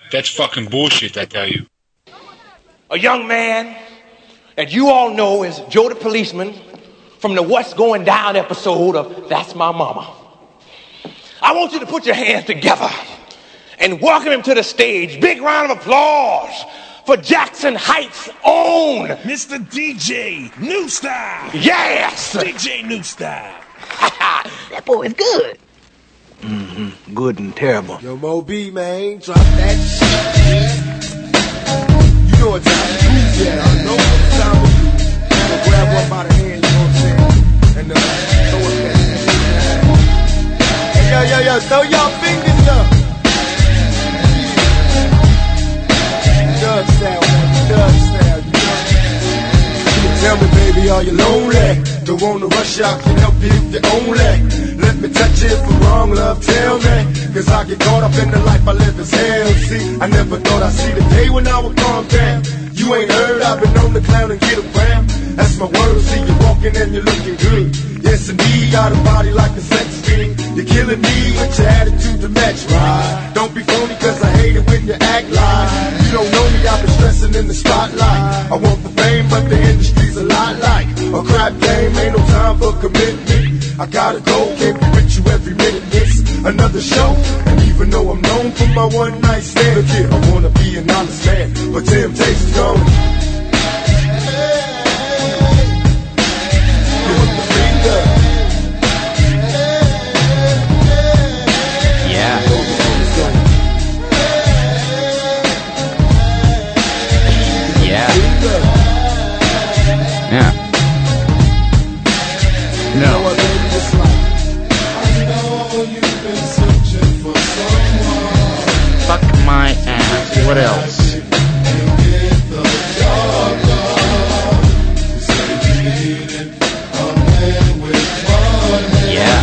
That's fucking bullshit, I tell you. A young man that you all know is Joe the Policeman from the What's Going Down episode of That's My Mama. I want you to put your hands together and welcome him to the stage. Big round of applause for Jackson Heights' own Mr. DJ New Style. Yes! DJ New Style. That boy is good. Mm-hmm. Good and terrible. Yo, Mo B, man, drop that shit. You know what time it is, yeah. I know what time it is. So grab one by the hand, you know what I'm saying? And throw it back. Hey, yo, throw y'all fingers up. Doug style, man, Doug style, you know. Tell me, baby, are you lonely? Don't wanna rush out, can help you if you're only. Let me touch it for wrong, love, tell me. Cause I get caught up in the life I live as hell. See, I never thought I'd see the day when I would calm down. You ain't heard, I've been on the clown and get around. That's my word, see you walking and you're looking good. Yes indeed, got a body like a sex fiend. You're killing me with your attitude to match, right? Don't be phony cause I hate it when you act like you don't know me, I've been stressing in the spotlight. I want the fame but the industry's a lot like a crap game, ain't no time for commitment. I gotta go, can't be with you every minute. It's another show, and even though I'm known for my one night stand, look here, I wanna be an honest man, but temptation's gone. Give up the finger. Yeah. Yeah. Yeah. No. Fuck my ass. What else? Yeah.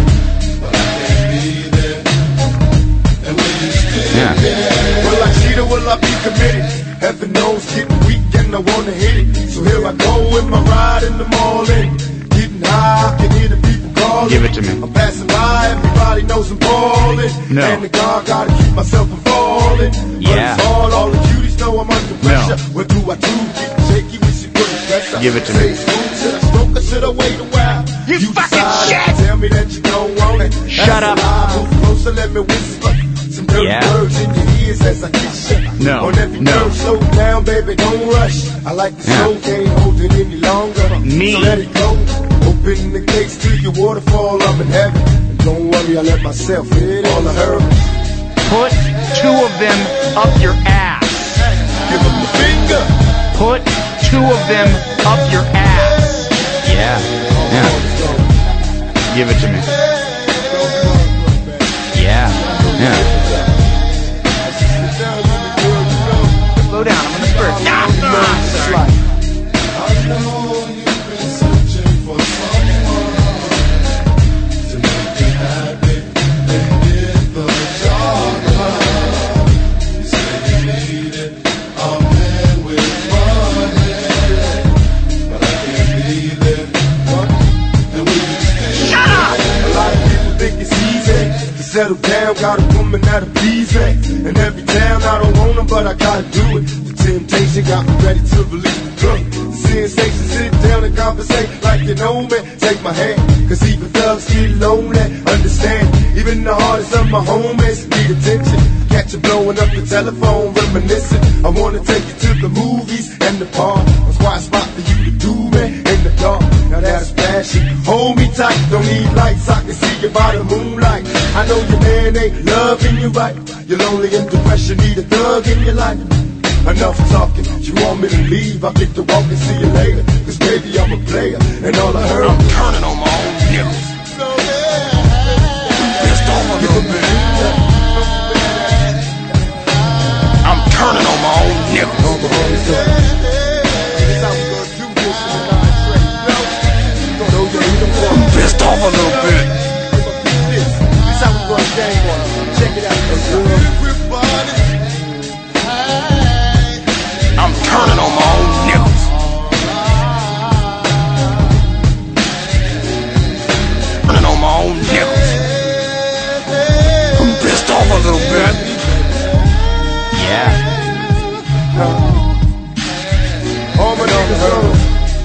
Yeah. Will I cheat or will I be committed? Heaven knows getting weak and I wanna hit it. So here I go with my ride in the morning. Getting high, I can hear the people calling. Give it to me. I'm passing by, everybody knows I'm balling. No. And the God gotta keep myself from falling. Yeah. But all the cuties know I'm under pressure. No. What do I do? Get shaky with your good pressure. Give it to me. Should I smoke or should I wait a while? You fucking decide. shit! Tell me that you don't want it. Shut up. Move closer, let me whisper some dirty words in your ears as I kiss you. No. On every No. nerve, slow down, baby, don't rush. I like the slow, can't hold it any longer. Me. So let it go. Open the gates to your waterfall, I'm in heaven. And don't worry, I let myself hit all the hurdles. Put two of them up your ass. Give them the finger. Put two of them up your ass. Yeah. Yeah. Give it to me. Yeah. Yeah. Slow down, I'm gonna spurt. Sorry. I know you've been searching for someone to make you happy and get the job done. You say you needed a man with money, but I can't be there. And we just shut up! A lot of people think it's easy to settle down, got a woman that'll please me. In every town I don't want her, but I gotta do it. The temptation got me ready to release the drug. The sensation, sit down and conversate like you know me. Take my hand, cause even thugs get lonely. Understand, even the hardest of my homies need attention. Catch you blowing up the telephone, reminiscing. I wanna take you to the movies and the park. A quiet spot for you to do me in the dark. Now that's passion. Hold me tight, don't need lights, I can see you by the moonlight. I know your man ain't loving you right. You're lonely and depression, need a thug in your life. Enough talking, you want me to leave, I get to walk and see you later. Cause baby I'm a player, and all I heard, I'm turning on my own niggas. Pissed off a little bit. I'm turning on my own niggas. I'm pissed off a little bit. This is how we run game on it. Check it out. I'm turning on my own niggas. Turning on my own niggas. I'm pissed off a little bit. Yeah. Home of the soul.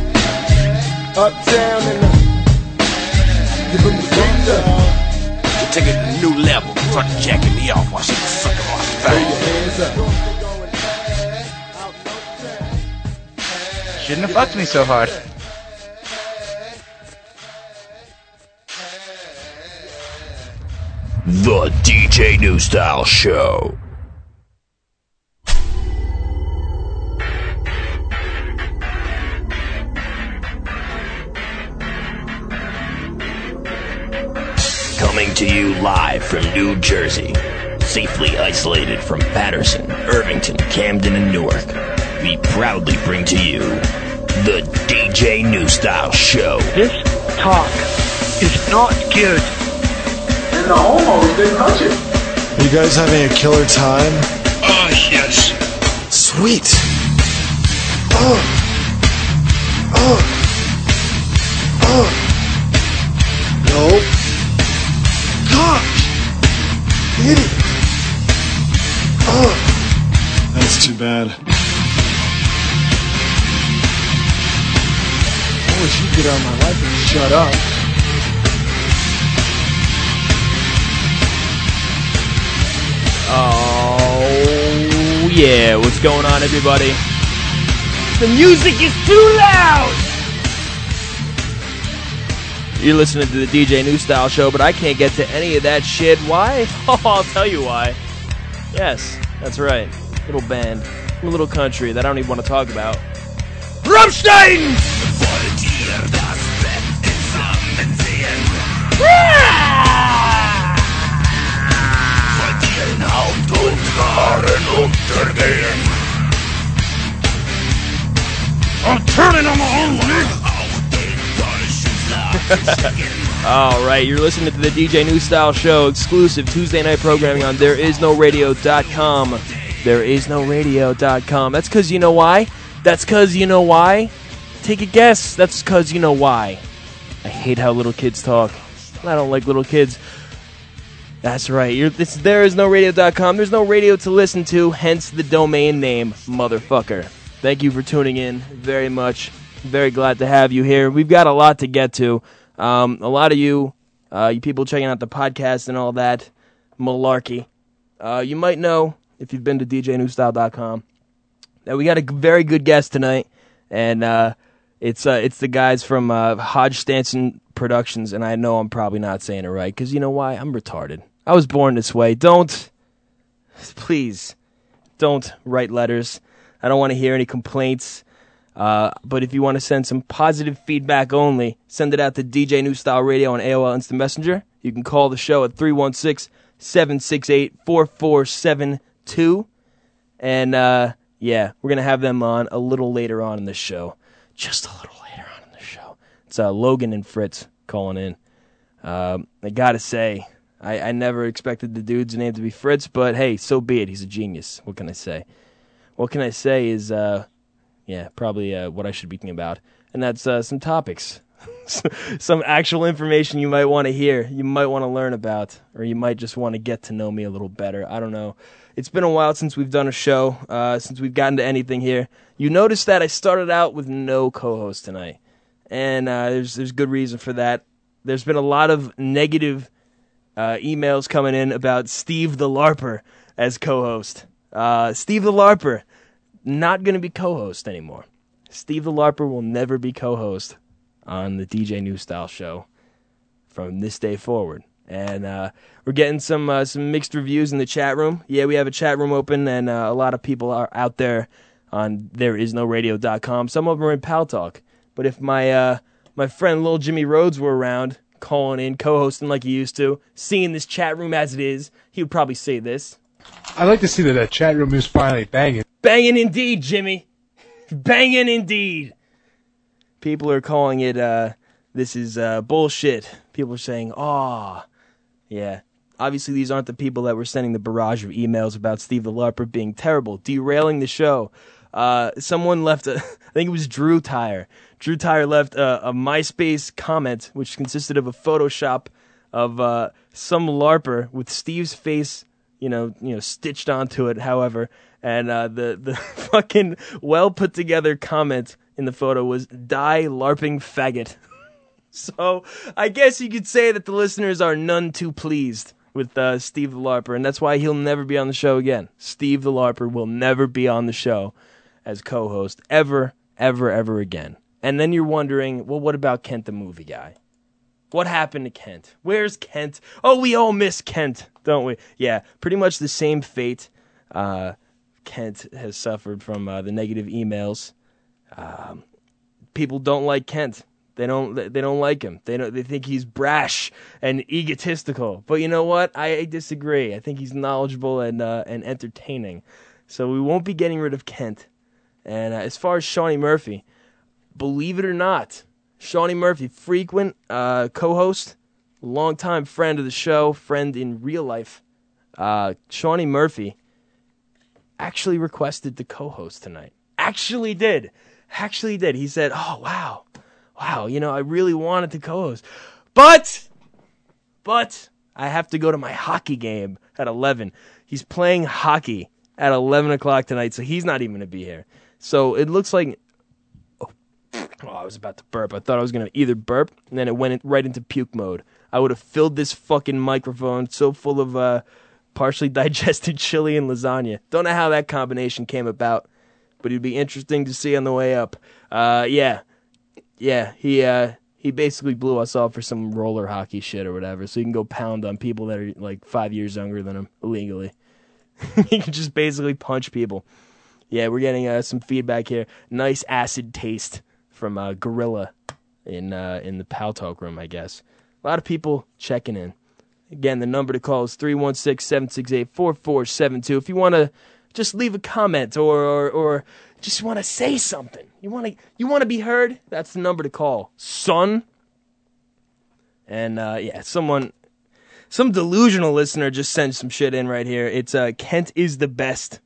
Uptown and give them the beat up. You take it to a new level. Start jacking me off while she was sucking my Throw your thing. hands up. Shouldn't have fucked me so hard. The DJ New Style Show. Coming to you live from New Jersey, safely isolated from Patterson, Irvington, Camden, and Newark, we proudly bring to you the DJ New Style Show. This talk is not good. And the homos didn't touch it. Are you guys having a killer time? Oh, yes. Sweet. Nope. Gosh. Idiot. That's too bad. I wish you'd get out of my life and shut up. Oh, yeah. What's going on, everybody? The music is too loud! You're listening to the DJ New Style Show, but I can't get to any of that shit. Why? Oh, I'll tell you why. Yes, that's right. Little band. A little country that I don't even want to talk about. Rammstein! I'm turning on my own All right, you're listening to the DJ New Style Show, exclusive Tuesday night programming on ThereIsNoRadio.com. ThereIsNoRadio.com. That's because you know why? That's because you know why? Take a guess. That's because you know why. I hate how little kids talk. I don't like little kids. That's right. ThereIsNoRadio.com. There's no radio to listen to, hence the domain name, motherfucker. Thank you for tuning in very much. Very glad to have you here. We've got a lot to get to. A lot of you people checking out the podcast and all that malarkey. You might know, if you've been to DJNewStyle.com, that we got a very good guest tonight, and it's the guys from Hodge Stanson Productions, and I know I'm probably not saying it right, because you know why? I'm retarded. I was born this way. Please, don't write letters. I don't want to hear any complaints. But if you want to send some positive feedback only, send it out to DJ New Style Radio on AOL Instant Messenger. You can call the show at 316-768-4472. And, yeah, we're going to have them on a little later on in the show. Just a little later on in the show. It's Logan and Fritz calling in. I got to say, I never expected the dude's name to be Fritz, but hey, so be it. He's a genius. What can I say? What can I say is... yeah, probably what I should be thinking about. And that's some topics. Some actual information you might want to hear, you might want to learn about, or you might just want to get to know me a little better. I don't know. It's been a while since we've done a show, since we've gotten to anything here. You notice that I started out with no co-host tonight. And there's good reason for that. There's been a lot of negative emails coming in about Steve the LARPer as co-host. Steve the LARPer. Not going to be co-host anymore. Steve the LARPer will never be co-host on the DJ New Style Show from this day forward. And we're getting some mixed reviews in the chat room. Yeah, we have a chat room open, and a lot of people are out there on ThereIsNoRadio.com. Some of them are in Pal Talk. But if my friend Lil Jimmy Rhodes were around, calling in, co-hosting like he used to, seeing this chat room as it is, he would probably say this. I like to see that chat room is finally banging. Banging indeed, Jimmy. Banging indeed. People are calling it, this is bullshit. People are saying, aw. Yeah. Obviously, these aren't the people that were sending the barrage of emails about Steve the LARPer being terrible, derailing the show. Someone left, I think it was Drew Tyre. Drew Tyre left a MySpace comment, which consisted of a Photoshop of some LARPer with Steve's face, stitched onto it. However, and the fucking well put together comment in the photo was "Die LARPing faggot." So I guess you could say that the listeners are none too pleased with Steve the LARPer, and that's why he'll never be on the show again. Steve the LARPer will never be on the show as co-host ever, ever, ever again. And then you're wondering, well, what about Kent the movie guy? What happened to Kent? Where's Kent? Oh, we all miss Kent, don't we? Yeah, pretty much the same fate Kent has suffered from the negative emails. People don't like Kent. They don't like him. They think he's brash and egotistical. But you know what? I disagree. I think he's knowledgeable and entertaining. So we won't be getting rid of Kent. And as far as Shawnee Murphy, believe it or not, Shawnee Murphy, frequent co-host, longtime friend of the show, friend in real life. Shawnee Murphy actually requested to co-host tonight. Actually did. He said, "Oh, wow, I really wanted to co-host. But I have to go to my hockey game at 11. He's playing hockey at 11 o'clock tonight, so he's not even going to be here. So it looks like... Oh, I was about to burp. I thought I was going to either burp, and then it went right into puke mode. I would have filled this fucking microphone so full of partially digested chili and lasagna. Don't know how that combination came about, but it'd be interesting to see on the way up. Yeah, he basically blew us off for some roller hockey shit or whatever, so he can go pound on people that are like 5 years younger than him illegally. He can just basically punch people. Yeah, we're getting some feedback here. Nice acid taste from Gorilla in the Pal Talk room, I guess. A lot of people checking in. Again, the number to call is 316-768-4472. If you want to just leave a comment or just want to say something, you want to be heard, that's the number to call, son. And some delusional listener just sent some shit in right here. It's Kent is the best.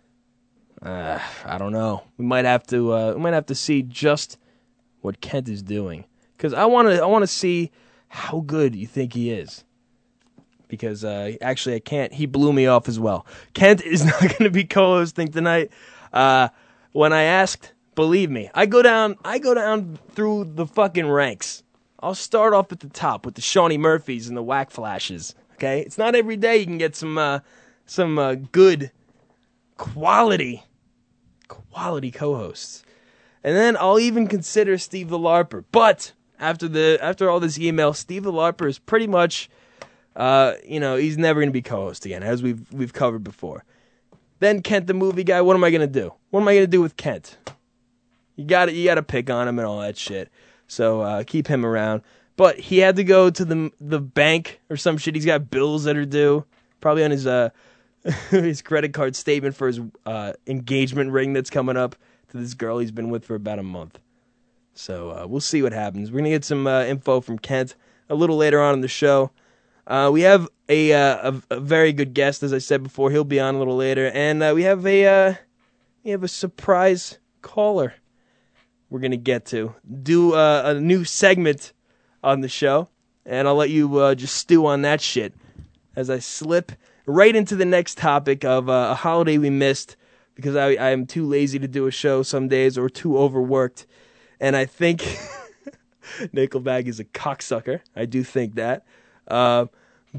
I don't know. We might have to see just what Kent is doing, because I want to see how good you think he is. Because actually I can't. He blew me off as well. Kent is not going to be co-hosting tonight. When I asked, believe me, I go down through the fucking ranks. I'll start off at the top with the Shawnee Murphys and the Whack Flashes. Okay, it's not every day you can get some good quality co-hosts, and then I'll even consider Steve the LARPer. But after all this email, Steve the LARPer is pretty much, he's never going to be co-host again, as we've covered before. Then Kent the movie guy, what am I going to do? What am I going to do with Kent? You got to pick on him and all that shit. So keep him around. But he had to go to the bank or some shit. He's got bills that are due, probably on his his credit card statement for his engagement ring that's coming up to this girl he's been with for about a month. So we'll see what happens. We're going to get some info from Kent a little later on in the show. We have a very good guest, as I said before. He'll be on a little later. And we have a surprise caller we're going to get to. Do a new segment on the show. And I'll let you just stew on that shit as I slip right into the next topic of a holiday we missed because I am too lazy to do a show some days or too overworked. And I think Nickelback is a cocksucker. I do think that. But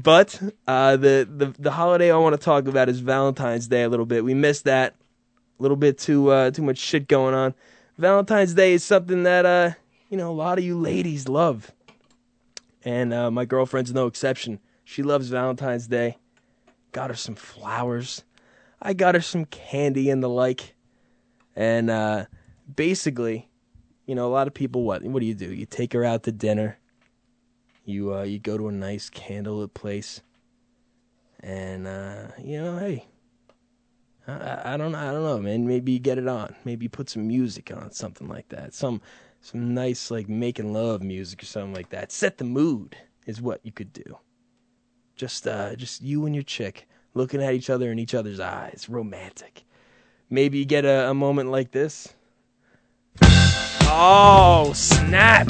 the holiday I want to talk about is Valentine's Day a little bit. We missed that. A little bit too much shit going on. Valentine's Day is something that a lot of you ladies love. And my girlfriend's no exception. She loves Valentine's Day. Got her some flowers. I got her some candy and the like. And basically, a lot of people, what do? You take her out to dinner. You go to a nice candlelit place. And, hey, I don't know, man. Maybe you get it on. Maybe you put some music on, something like that. Some nice, like, making love music or something like that. Set the mood is what you could do. Just you and your chick looking at each other in each other's eyes. Romantic. Maybe you get a moment like this. Oh, snap.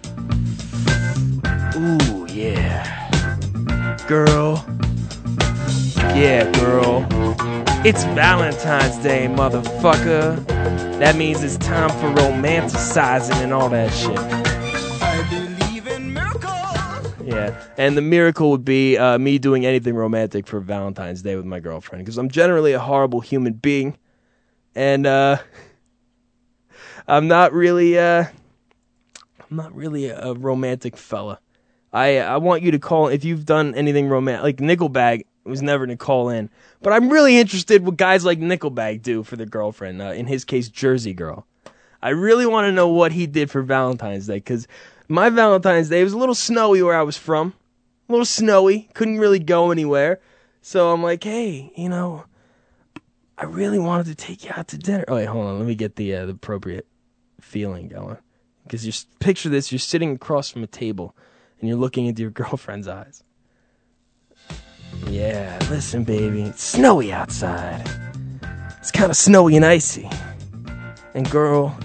Ooh, yeah. Girl, Yeah, girl. It's Valentine's Day, motherfucker. That means it's time for romanticizing and all that shit. Yeah, and the miracle would be me doing anything romantic for Valentine's Day with my girlfriend, because I'm generally a horrible human being, and I'm not really a romantic fella. I want you to call if you've done anything romantic. Like Nickelback was never to call in, but I'm really interested what guys like Nickelback do for their girlfriend. In his case, Jersey Girl. I really want to know what he did for Valentine's Day, because my Valentine's Day was a little snowy where I was from. A little snowy. Couldn't really go anywhere. So I'm like, hey, I really wanted to take you out to dinner. Oh, wait, hold on. Let me get the appropriate feeling going. Because picture this. You're sitting across from a table, and you're looking into your girlfriend's eyes. Yeah, listen, baby. It's snowy outside. It's kind of snowy and icy. And girl,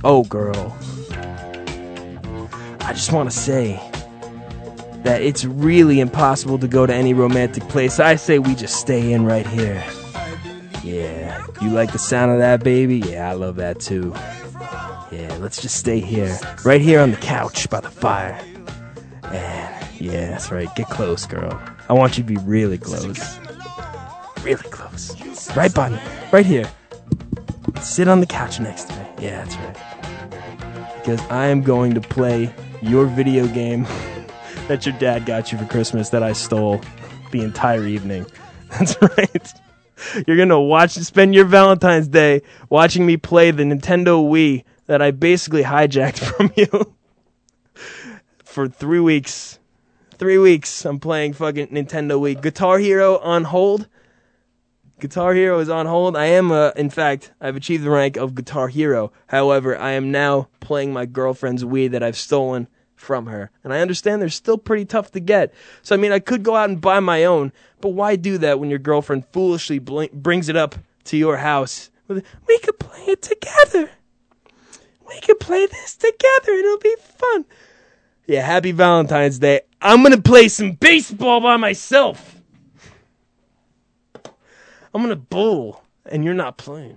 I just want to say that it's really impossible to go to any romantic place. I say we just stay in right here. Yeah, you like the sound of that, baby? Yeah, I love that too. Yeah, let's just stay here. Right here on the couch by the fire. And yeah, that's right. Get close, girl. I want you to be really close. Really close. Right by me. Right here. Sit on the couch next to me. Yeah, that's right. Because I am going to play your video game that your dad got you for Christmas that I stole the entire evening. That's right. You're going to spend your Valentine's Day watching me play the Nintendo Wii that I basically hijacked from you for 3 weeks. 3 weeks I'm playing fucking Nintendo Wii. Guitar Hero on hold. Guitar Hero is on hold. I am, in fact, I've achieved the rank of Guitar Hero. However, I am now playing my girlfriend's Wii that I've stolen from her. And I understand they're still pretty tough to get. So, I mean, I could go out and buy my own, but why do that when your girlfriend foolishly brings it up to your house? We could play it together. We could play this together. It'll be fun. Yeah, happy Valentine's Day. I'm going to play some baseball by myself. I'm going to bowl, and you're not playing.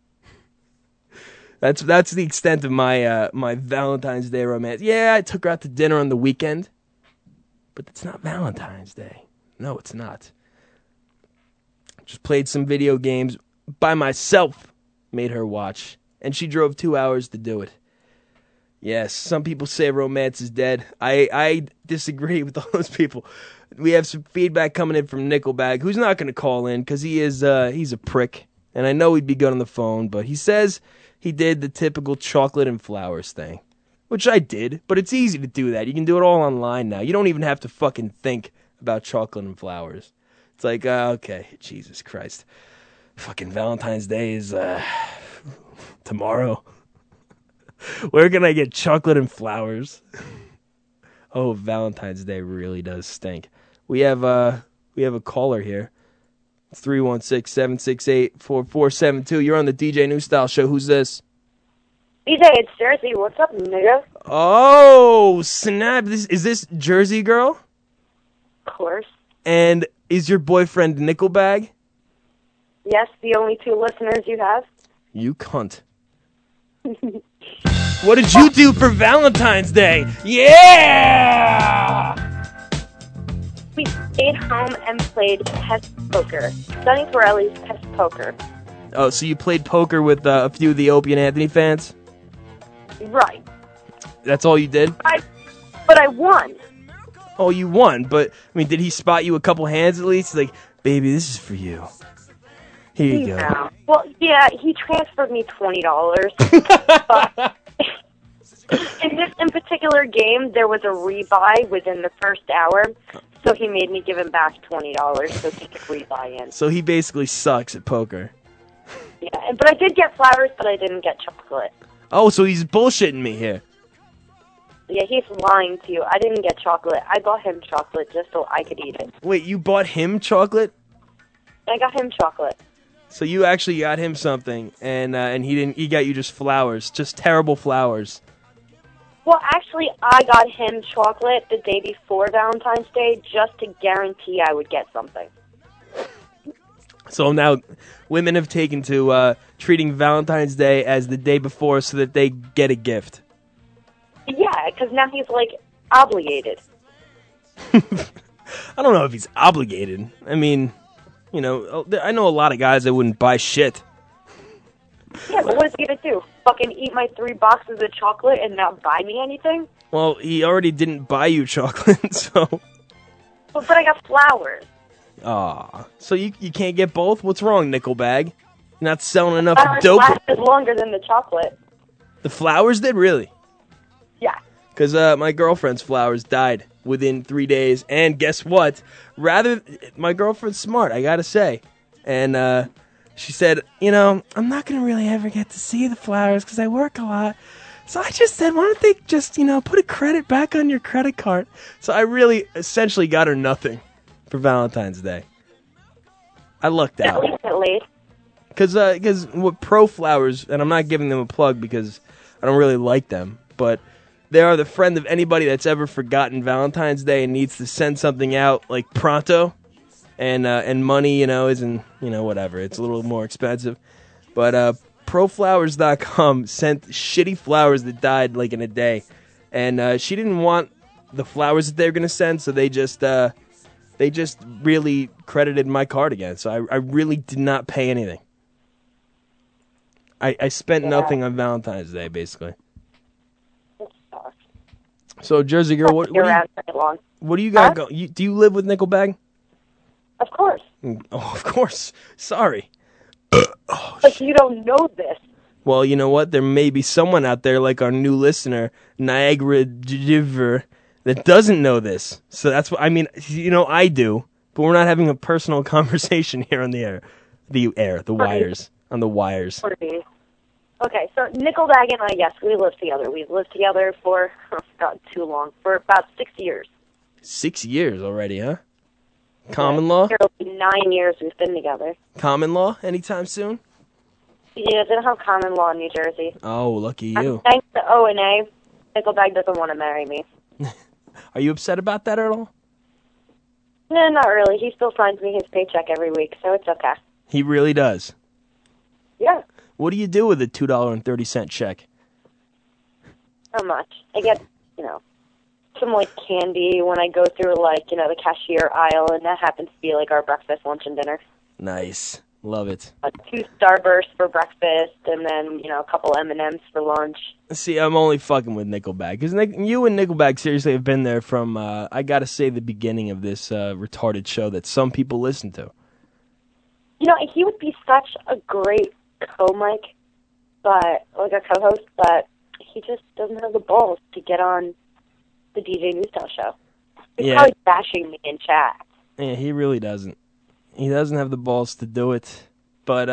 That's the extent of my my Valentine's Day romance. Yeah, I took her out to dinner on the weekend, but it's not Valentine's Day. No, it's not. Just played some video games by myself, made her watch, and she drove 2 hours to do it. Yes, some people say romance is dead. I disagree with all those people. We have some feedback coming in from Nickelback, who's not going to call in because he's a prick, and I know he'd be good on the phone, but he says he did the typical chocolate and flowers thing, which I did, but it's easy to do that. You can do it all online now. You don't even have to fucking think about chocolate and flowers. It's like, okay, Jesus Christ. Fucking Valentine's Day is tomorrow. Where can I get chocolate and flowers? Oh, Valentine's Day really does stink. We have a caller here. It's 316-768-4472. You're on the DJ New Style Show. Who's this? DJ, it's Jersey. What's up, nigga? Oh, snap. Is this Jersey Girl? Of course. And is your boyfriend Nickelback? Yes, the only two listeners you have. You cunt. What did you do for Valentine's Day? Yeah! We stayed home and played pest poker. Sonny Corelli's pest poker. Oh, so you played poker with a few of the Opie and Anthony fans? Right. That's all you did? But I won. Oh, you won, but, I mean, did he spot you a couple hands at least? Like, baby, this is for you. Here you go. Well, yeah, he transferred me $20. But in particular game, there was a rebuy within the first hour, so he made me give him back $20 so he could rebuy in. So he basically sucks at poker. Yeah, but I did get flowers, but I didn't get chocolate. Oh, so he's bullshitting me here. Yeah, he's lying to you. I didn't get chocolate. I bought him chocolate just so I could eat it. Wait, you bought him chocolate? I got him chocolate. So you actually got him something, and he didn't. He got you just flowers, just terrible flowers. Well, actually, I got him chocolate the day before Valentine's Day just to guarantee I would get something. So now women have taken to treating Valentine's Day as the day before so that they get a gift. Yeah, because now he's, like, obligated. I don't know if he's obligated. I mean, you know, I know a lot of guys that wouldn't buy shit. Yeah, but what is he going to do? Fucking eat my 3 boxes of chocolate and not buy me anything? Well, he already didn't buy you chocolate, so... But I got flowers. Aw. So you can't get both? What's wrong, Nickelbag? You're not selling enough Flowers dope? lasted longer than the chocolate. The flowers did? Really? Yeah. Because my girlfriend's flowers died within 3 days. And guess what? My girlfriend's smart, I gotta say. And she said, you know, I'm not going to really ever get to see the flowers because I work a lot. So I just said, why don't they just, you know, put a credit back on your credit card? So I really essentially got her nothing for Valentine's Day. I lucked out. Recently. Because with Pro Flowers, and I'm not giving them a plug because I don't really like them, but they are the friend of anybody that's ever forgotten Valentine's Day and needs to send something out like pronto, and money, you know, isn't, you know, whatever. It's a little more expensive. But proflowers.com sent shitty flowers that died like in a day, and she didn't want the flowers that they were going to send, so they just really credited my card again. So I really did not pay anything. I spent nothing on Valentine's Day, basically. So, Jersey Girl, what do you got going? Do you live with Nickelbag? Of course. Oh, of course. Sorry. But you don't know this. Well, you know what? There may be someone out there, like our new listener, Niagara Diver, that doesn't know this. So that's what I mean. You know, I do, but we're not having a personal conversation here on the air. The wires, on the wires. Okay, so Nickelbag and I, yes, we live together. We've lived together for, not too long, for about 6 years. 6 years already, huh? Common law? It'll be 9 years we've been together. Common law anytime soon? Yeah, they don't have common law in New Jersey. Oh, lucky you. Thanks to O&A, Nickelbag doesn't want to marry me. Are you upset about that at all? No, not really. He still signs me his paycheck every week, so it's okay. He really does? Yeah. What do you do with a $2.30 check? Not much. I get, you know, some, like, candy when I go through, like, you know, the cashier aisle, and that happens to be, like, our breakfast, lunch, and dinner. Nice. Love it. 2 Starbursts for breakfast, and then, you know, a couple M&Ms for lunch. See, I'm only fucking with Nickelbag. Because you and Nickelbag seriously have been there from, I gotta say, the beginning of this retarded show that some people listen to. You know, he would be such a great co-mic, but, like a co-host, but he just doesn't have the balls to get on the DJ News Style show. He's probably bashing me in chat. Yeah, he really doesn't. He doesn't have the balls to do it. But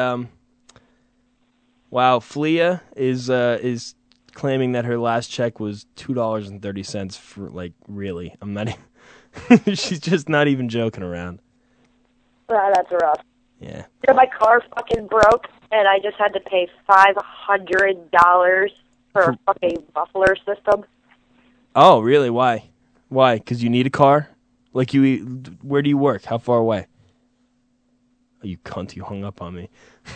wow, Flea is claiming that her last check was $2.30 for, like, really. I'm not even she's just not even joking around. That's rough. Yeah. You know, my car fucking broke, and I just had to pay $500 for a fucking muffler system. Oh, really? Why? Why? Because you need a car? Like, where do you work? How far away? Oh, you cunt, you hung up on me.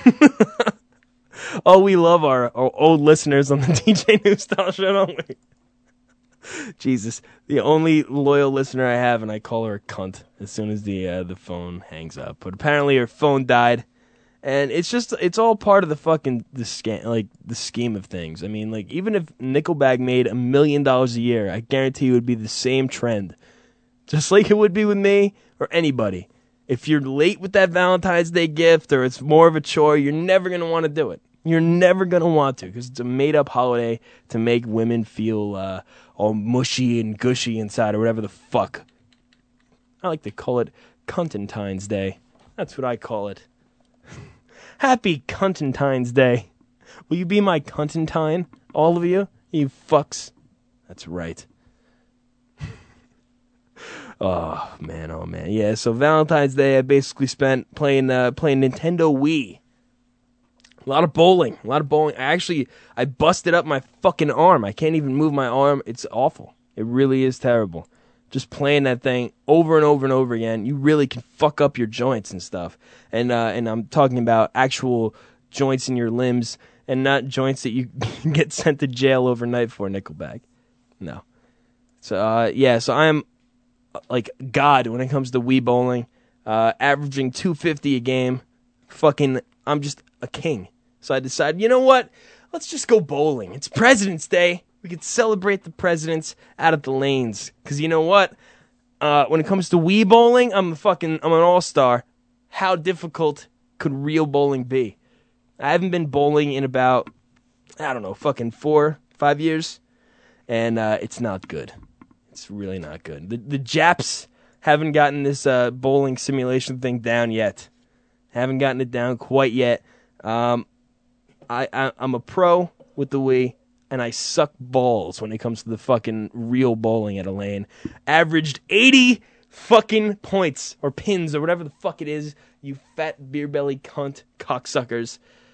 Oh, we love our old listeners on the DJ News Style show, don't we? Jesus, the only loyal listener I have, and I call her a cunt as soon as the phone hangs up. But apparently her phone died, and it's all part of the scheme of things. I mean, like, even if Nickelback made $1 million a year, I guarantee it would be the same trend, just like it would be with me or anybody. If you're late with that Valentine's Day gift, or it's more of a chore, you're never gonna want to do it. You're never going to want to, because it's a made-up holiday to make women feel all mushy and gushy inside, or whatever the fuck. I like to call it Cuntentine's Day. That's what I call it. Happy Cuntentine's Day. Will you be my Cuntentine? All of you? You fucks. That's right. Oh, man. Yeah, so Valentine's Day I basically spent playing Nintendo Wii. A lot of bowling. I busted up my fucking arm. I can't even move my arm. It's awful. It really is terrible. just playing that thing over and over and over again, you really can fuck up your joints and stuff. And I'm talking about actual joints in your limbs and not joints that you get sent to jail overnight for, Nickelback. No. So, so I am like God when it comes to Wii bowling, averaging $250 a game. I'm just a king. So I decided, you know what? Let's just go bowling. It's President's Day. We could celebrate the presidents out at the lanes. Because you know what? When it comes to Wii bowling, I'm an all-star. How difficult could real bowling be? I haven't been bowling in about, 4-5 years. And it's not good. It's really not good. The Japs haven't gotten this bowling simulation thing down yet. Haven't gotten it down quite yet. I'm a pro with the Wii. And I suck balls when it comes to the fucking real bowling at a lane. Averaged 80 fucking points or pins or whatever the fuck it is, you fat beer belly cunt cocksuckers.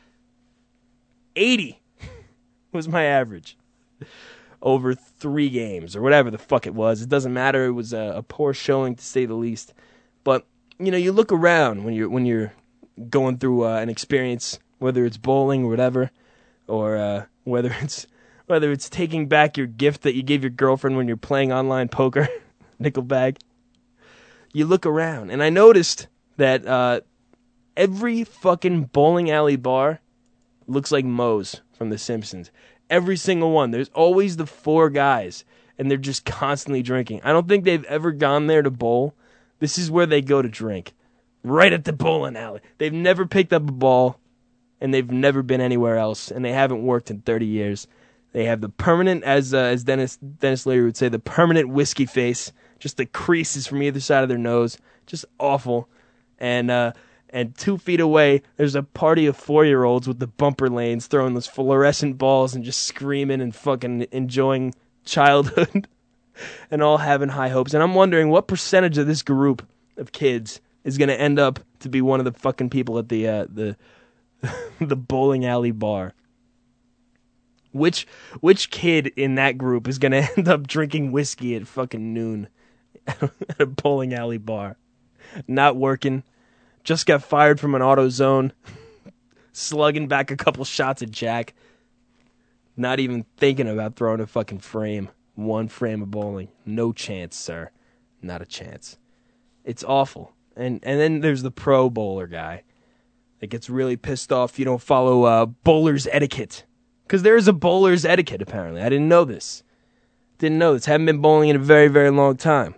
80 was my average over 3 games or whatever the fuck it was. It doesn't matter. It was a poor showing to say the least. But you look around when you're going through an experience, whether it's bowling or whatever, or whether it's taking back your gift that you gave your girlfriend when you're playing online poker, Nickelback. You look around, and I noticed that every fucking bowling alley bar looks like Moe's from The Simpsons. Every single one. There's always the 4 guys, and they're just constantly drinking. I don't think they've ever gone there to bowl. This is where they go to drink. Right at the bowling alley. They've never picked up a ball, and they've never been anywhere else, and they haven't worked in 30 years. They have the permanent, as Dennis Leary would say, the permanent whiskey face. Just the creases from either side of their nose. Just awful. And 2 feet away, there's a party of 4-year-olds with the bumper lanes throwing those fluorescent balls and just screaming and fucking enjoying childhood and all having high hopes. And I'm wondering what percentage of this group of kids is going to end up to be one of the fucking people at the bowling alley bar. Which kid in that group is going to end up drinking whiskey at fucking noon at a bowling alley bar? Not working. Just got fired from an AutoZone. Slugging back a couple shots at Jack. Not even thinking about throwing a fucking frame. 1 frame of bowling. No chance, sir. Not a chance. It's awful. And then there's the pro bowler guy that gets really pissed off if you don't follow bowler's etiquette. Because there is a bowler's etiquette, apparently. I didn't know this. Haven't been bowling in a very, very long time.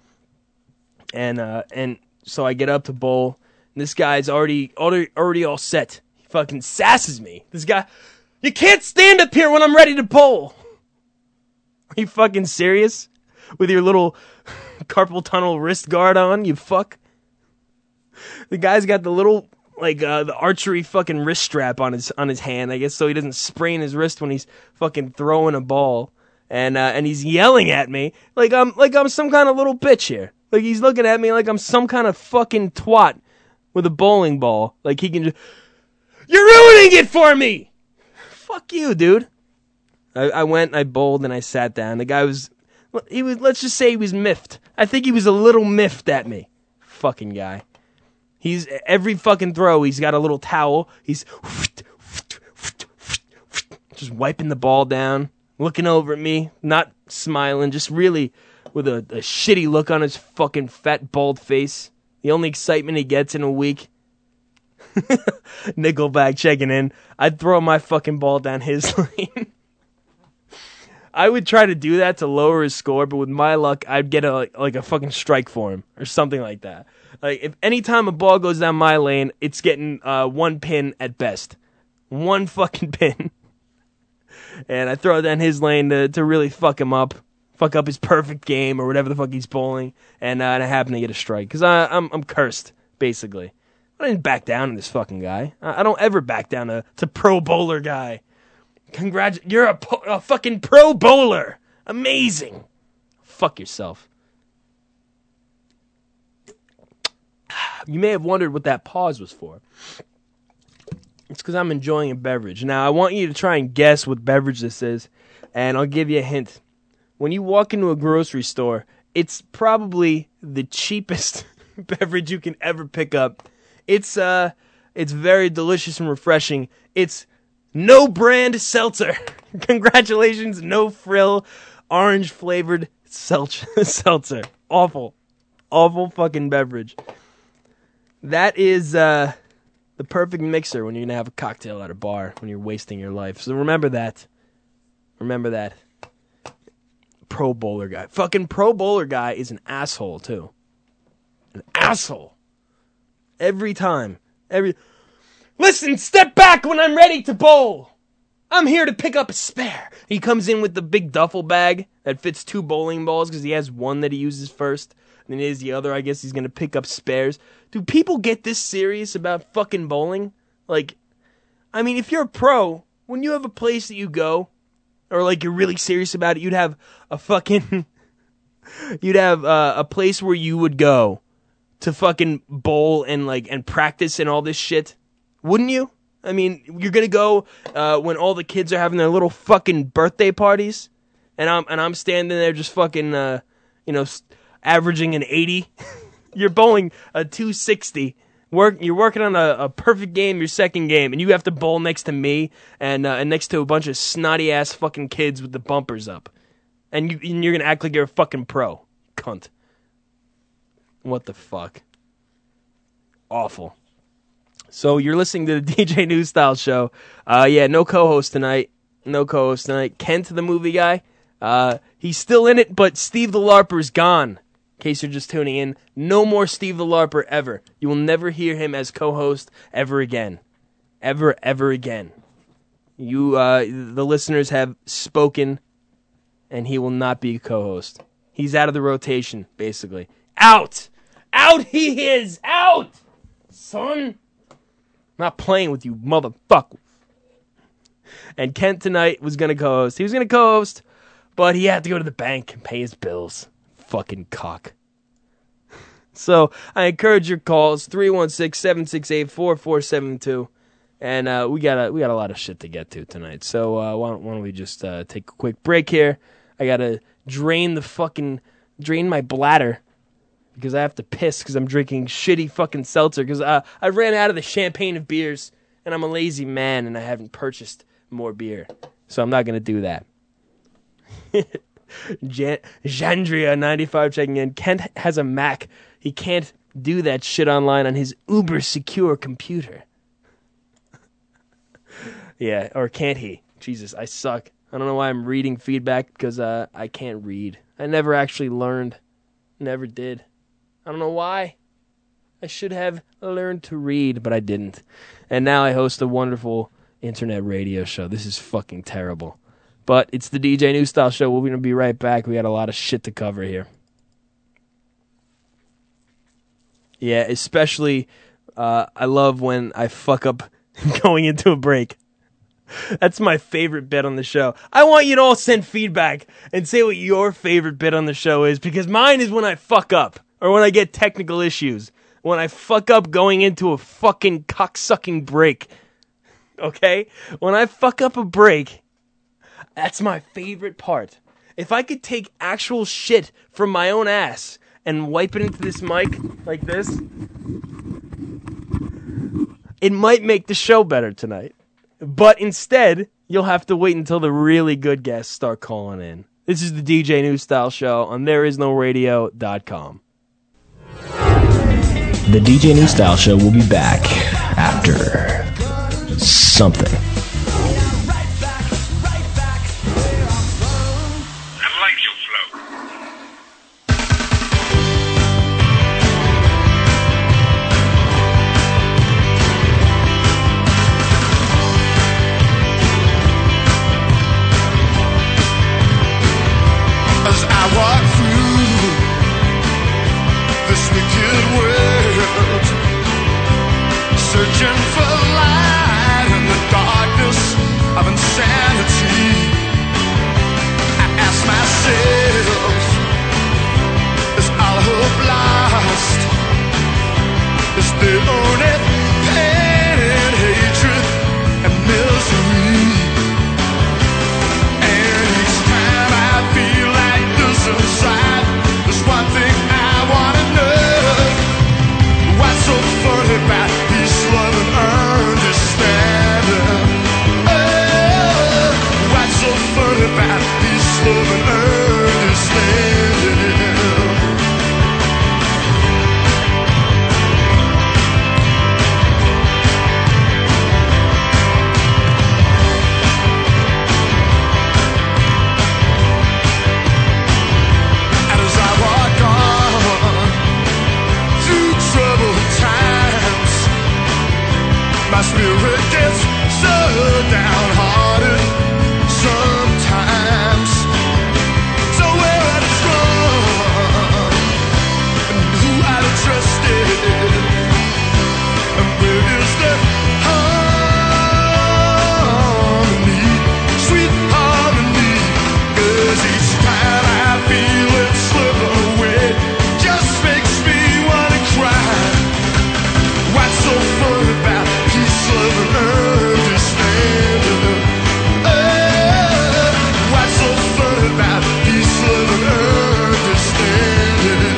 And so I get up to bowl. And this guy's already all set. He fucking sasses me. This guy, you can't stand up here when I'm ready to bowl. Are you fucking serious? With your little carpal tunnel wrist guard on, you fuck? The guy's got the little... the archery fucking wrist strap on his hand, I guess, so he doesn't sprain his wrist when he's fucking throwing a ball, and he's yelling at me like I'm some kind of little bitch here. Like he's looking at me like I'm some kind of fucking twat with a bowling ball. Like he can just, you're ruining it for me. Fuck you, dude. I went, I bowled, and I sat down. The guy let's just say he was miffed. I think he was a little miffed at me. Fucking guy. He's every fucking throw, he's got a little towel. He's just wiping the ball down, looking over at me, not smiling, just really with a shitty look on his fucking fat, bald face. The only excitement he gets in a week. Nickelback checking in. I'd throw my fucking ball down his lane. I would try to do that to lower his score, but with my luck, I'd get a fucking strike for him or something like that. Like if any time a ball goes down my lane, it's getting 1 pin at best, 1 fucking pin, and I throw it down his lane to really fuck him up, fuck up his perfect game or whatever the fuck he's bowling, and I happen to get a strike because I'm cursed basically. I didn't back down to this fucking guy. I don't ever back down to pro bowler guy. You're a fucking pro bowler. Amazing. Fuck yourself. You may have wondered what that pause was for. It's because I'm enjoying a beverage. Now, I want you to try and guess what beverage this is, and I'll give you a hint. When you walk into a grocery store, It's probably the cheapest beverage you can ever pick up. It's very delicious and refreshing. It's No Brand Seltzer. Congratulations, No Frill, orange flavored seltzer. Awful fucking beverage. That is the perfect mixer when you're gonna have a cocktail at a bar when you're wasting your life. So remember that. Pro Bowler guy. Fucking Pro Bowler guy is an asshole, too. An asshole. Every time. Listen, step back when I'm ready to bowl. I'm here to pick up a spare. He comes in with the big duffel bag that fits 2 bowling balls because he has one that he uses first. And then the other, I guess he's going to pick up spares. Do people get this serious about fucking bowling? Like, I mean, if you're a pro, when you have a place that you go, or like you're really serious about it, you'd have a fucking, a place where you would go to fucking bowl and practice and all this shit. Wouldn't you? I mean, you're gonna go when all the kids are having their little fucking birthday parties, and I'm standing there just fucking, averaging an 80. You're bowling a 260. You're working on a perfect game, your second game, and you have to bowl next to me and next to a bunch of snotty ass fucking kids with the bumpers up, and you're gonna act like you're a fucking pro, cunt. What the fuck? Awful. So you're listening to the DJ New Style Show. No co-host tonight. Kent, the movie guy, he's still in it, but Steve the Larper's gone. In case you're just tuning in, no more Steve the Larper ever. You will never hear him as co-host ever again. Ever again. You, the listeners have spoken, and he will not be a co-host. He's out of the rotation, basically. Out! Out he is! Out! Son! Not playing with you, motherfucker. And Kent tonight was going to co-host. He was going to co-host, but he had to go to the bank and pay his bills. Fucking cock. So I encourage your calls, 316-768-4472. And we got a lot of shit to get to tonight. So why don't we just take a quick break here. I got to drain my bladder because I have to piss because I'm drinking shitty fucking seltzer because I ran out of the champagne of beers and I'm a lazy man and I haven't purchased more beer. So I'm not going to do that. Jandria95 checking in. Kent has a Mac. He can't do that shit online on his uber secure computer. Yeah, or can't he? Jesus, I suck. I don't know why I'm reading feedback because I can't read. I never actually learned. Never did. I don't know why. I should have learned to read, but I didn't. And now I host a wonderful internet radio show. This is fucking terrible. But it's the DJ New Style Show. We're going to be right back. We got a lot of shit to cover here. Yeah, especially I love when I fuck up going into a break. That's my favorite bit on the show. I want you to all send feedback and say what your favorite bit on the show is, because mine is when I fuck up or when I get technical issues. When I fuck up going into a fucking cocksucking break. Okay? When I fuck up a break, that's my favorite part. If I could take actual shit from my own ass and wipe it into this mic like this, it might make the show better tonight. But instead, you'll have to wait until the really good guests start calling in. This is the DJ New Style Show on ThereIsNoRadio.com. The DJ New Style Show will be back after something. As I walk through this wicked world, searching for light in the dark. spirit gets so downhearted sometimes. So where I'd have strong and who I'd have trusted, and where is the harmony, sweet harmony? 'Cause each time I feel it slip away, just makes me wanna cry. What's so fun about peace, love, and understanding? What's so fun about peace, love, and understanding?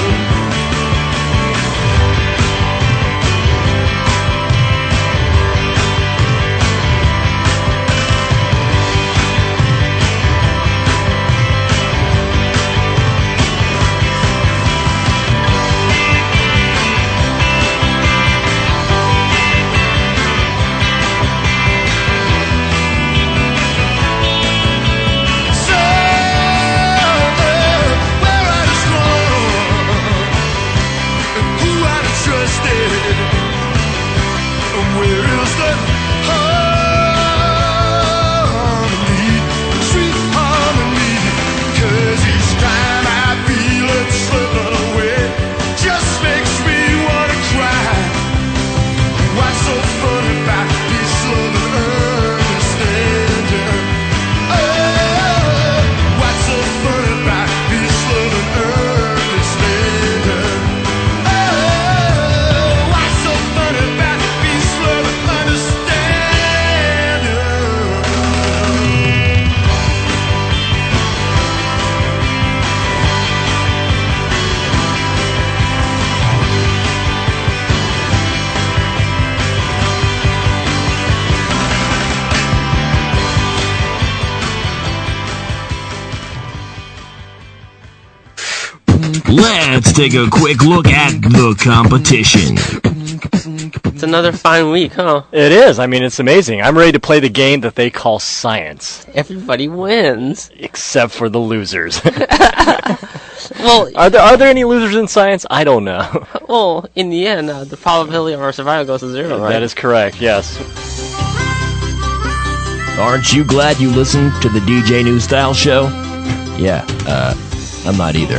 Let's take a quick look at the competition. It's another fine week, huh? It is. I mean, it's amazing. I'm ready to play the game that they call science. Everybody wins. Except for the losers. Well, are there any losers in science? I don't know. Well, in the end, the probability of our survival goes to 0, right? That is correct, yes. Aren't you glad you listened to the DJ New Style show? Yeah, I'm not either.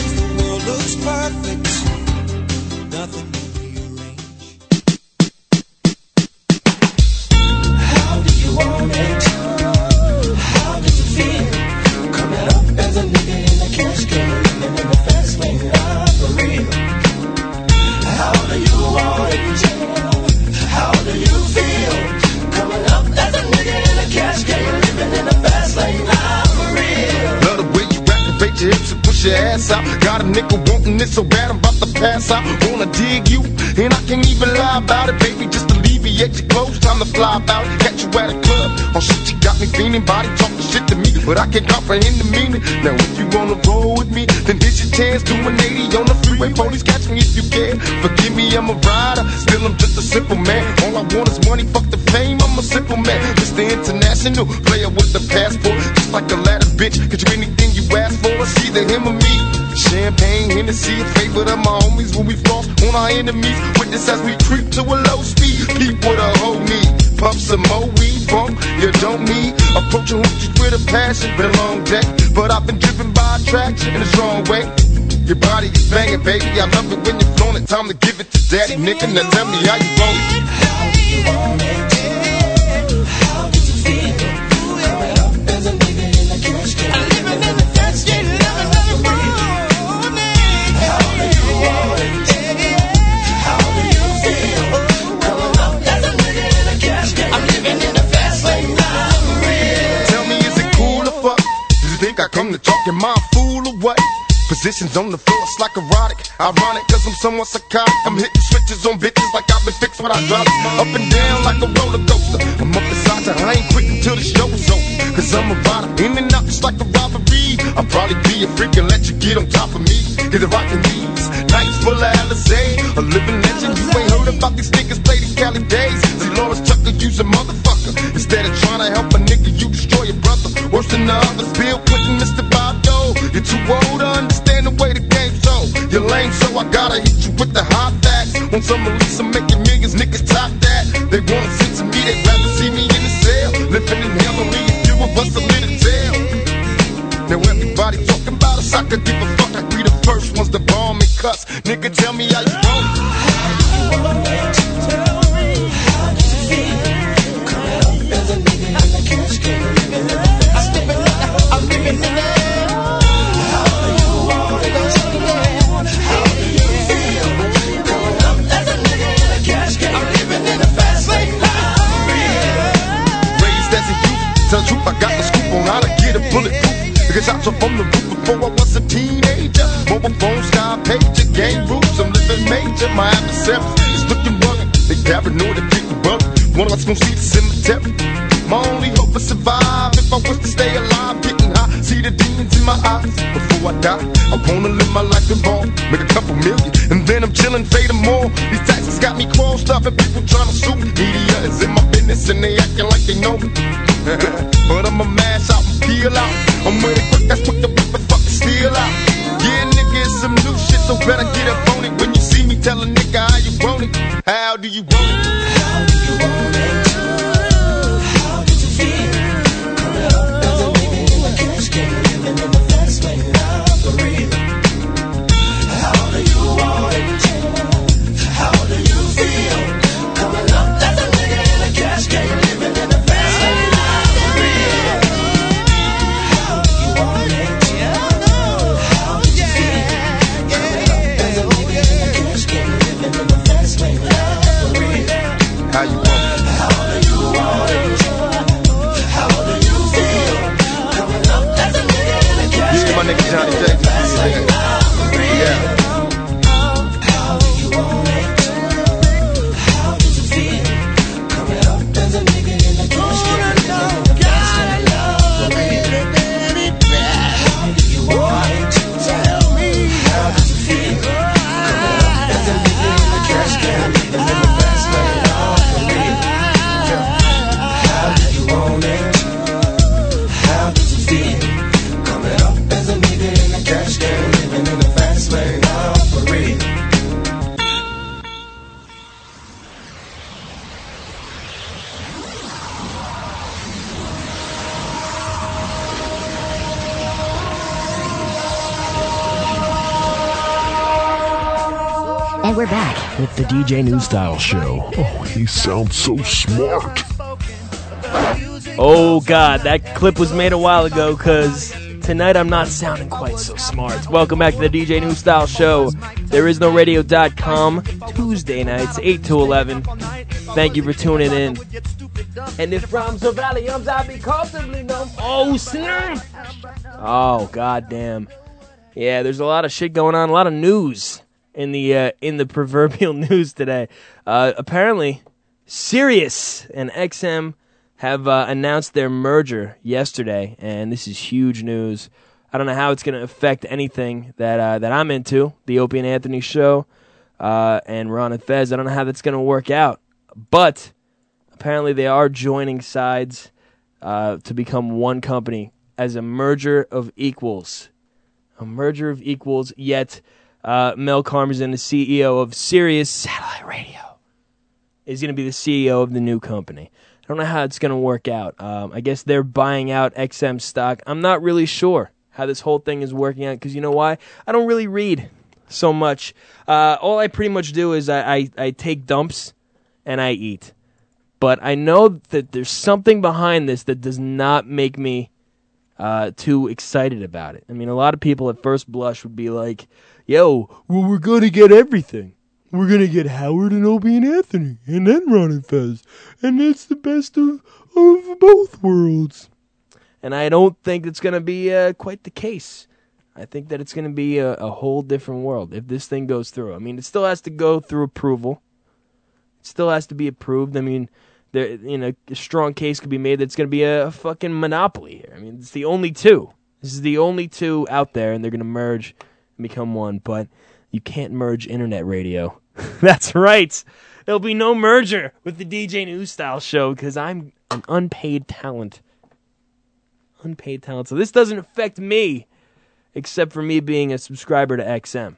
Your ass out. Got a nigga wanting it so bad I'm about to pass out. Wanna dig you, and I can't even lie about it, baby. Just alleviate your clothes, time to fly about it. Catch you at a club, oh shit, you got me feeling. Body talking shit to me, but I can't comprehend the meaning. Now if you wanna roll with me, then here's your chance. Do an 80 on the freeway, police catch me if you can. Forgive me, I'm a rider, still I'm just a simple man. All I want is money, fuck the fame, I'm a simple man. Mr. International, player with the passport. Just like a ladder, bitch, get you anything you ask for. It's either him or me. Champagne, Hennessy, a favorite of my homies when we floss on our enemies. Witness as we creep to a low speed. Keep what a hoe need. Puff some more weed, bump, you don't need. Approaching hoochies with a passion, been a long day. But I've been driven by attraction in a strong way. Your body is banging, baby. I love it when you're flowing it. Time to give it to daddy, nigga. Now tell me how you roll it. How do you want it? How did you feel? Coming up as a nigga in a cash can. Living in the fast game, living in the morning. How do you want it? How do you feel? Coming up as a nigga in a cash can. I'm living in the fast lane, I'm real. Tell me, is it cool or fuck? Do you think I come to talk? Am I a fool or what? Positions on the floor, it's like erotic. Ironic, cause I'm somewhat psychotic. I'm hitting switches on bitches like I've been fixed when I drop it. Up and down like a roller coaster. I'm up beside you, I ain't quit until the show's over. Cause I'm a rider, in and out just like a robbery. I'll probably be a freak and let you get on top of me. Get it rockin' these nights full of Alizé. A living legend, you ain't heard about these niggas play these Cali days. See Lawrence Tucker, you's a motherfucker. Instead of trying to help a nigga, you destroy your brother. Worse than the others, Bill Clinton, Mr. Bob Dole. You're too old to understand the way the game's so. You're lame, so I gotta hit you with the hot facts. Want some release, I'm making millions, niggas top that. They want living in hell, only a few of us are lit to tell. Now everybody talking about us, I could give a fuck. Like we the first ones to bomb and cuss. Nigga, tell me how you roll. Tell the truth, I got the scoop on how to get a bulletproof. Because I saw from the roof before I was a teenager. Mobile phone, sky pager, game rules. I'm living major. My adversaries is looking rugged. They paranoid and getting bugged. One of us gon' see the cemetery. My only hope is survive. If I was to stay alive, getting high, see the demons in my eyes. Before I die, I wanna live my life in ball, make a couple million, and then I'm chillin', fading more. These taxes got me crossed up, and people tryna sue me. Media is in my business, and they acting like they know me. But I'ma mash out and peel out. I'm with it quick, that's quick to whip and fucking steal out. Yeah, nigga, it's some new shit, so better get up on it. When you see me, tell a nigga how you want it. How do you want it? How do you want it? How did you feel? Coming up as a nigga in a cash game, living in the fast lane, now for real. How do you want it? How do you feel? Coming up as a nigga in a cash game, living in the fast lane. How you want it? How do you want it? How do you feel? Coming up as a nigga in a cash. Yeah, my nigga Johnny Jackson. Yeah. How do you want it? How did you feel? Coming up as a nigga in a cash. How do you want it? Tell me. How did you feel? Coming up as a nigga in a cash can, living in the fast lane. How did you want it? How did you feel? Coming up as a nigga in a cash can, living in the fast lane. Now for real. And we're back with the DJ New Style Show. Oh, he sounds so smart. Oh, God, that clip was made a while ago because tonight I'm not sounding quite so smart. Welcome back to the DJ New Style Show. ThereIsNoRadio.com, Tuesday nights, 8 to 11. Thank you for tuning in. And if from the valley, I'll be comfortably numb. Oh, snap! Oh, goddamn. Yeah, there's a lot of shit going on, a lot of news in the proverbial news today. Apparently, Sirius and XM have announced their merger yesterday, and this is huge news. I don't know how it's going to affect anything that I'm into, the Opie and Anthony show, and Ron and Fez. I don't know how that's going to work out, but apparently they are joining sides to become one company as a merger of equals. A merger of equals, yet Mel Karmazin, the CEO of Sirius Satellite Radio, is going to be the CEO of the new company. I don't know how it's going to work out. I guess they're buying out XM stock. I'm not really sure how this whole thing is working out because you know why? I don't really read so much. All I pretty much do is I take dumps and I eat. But I know that there's something behind this that does not make me too excited about it. I mean, a lot of people at first blush would be like, yo, well, we're going to get everything. We're going to get Howard and Opie and Anthony, and then Ron and Fez. And it's the best of both worlds. And I don't think it's going to be quite the case. I think that it's going to be a whole different world if this thing goes through. I mean, it still has to go through approval. It still has to be approved. I mean, there, a strong case could be made that it's going to be a fucking monopoly here. I mean, it's the only two. This is the only two out there, and they're going to merge and become one. But you can't merge internet radio. That's right. There'll be no merger with the DJ News Style Show because I'm an unpaid talent. Unpaid talent. So this doesn't affect me except for me being a subscriber to XM.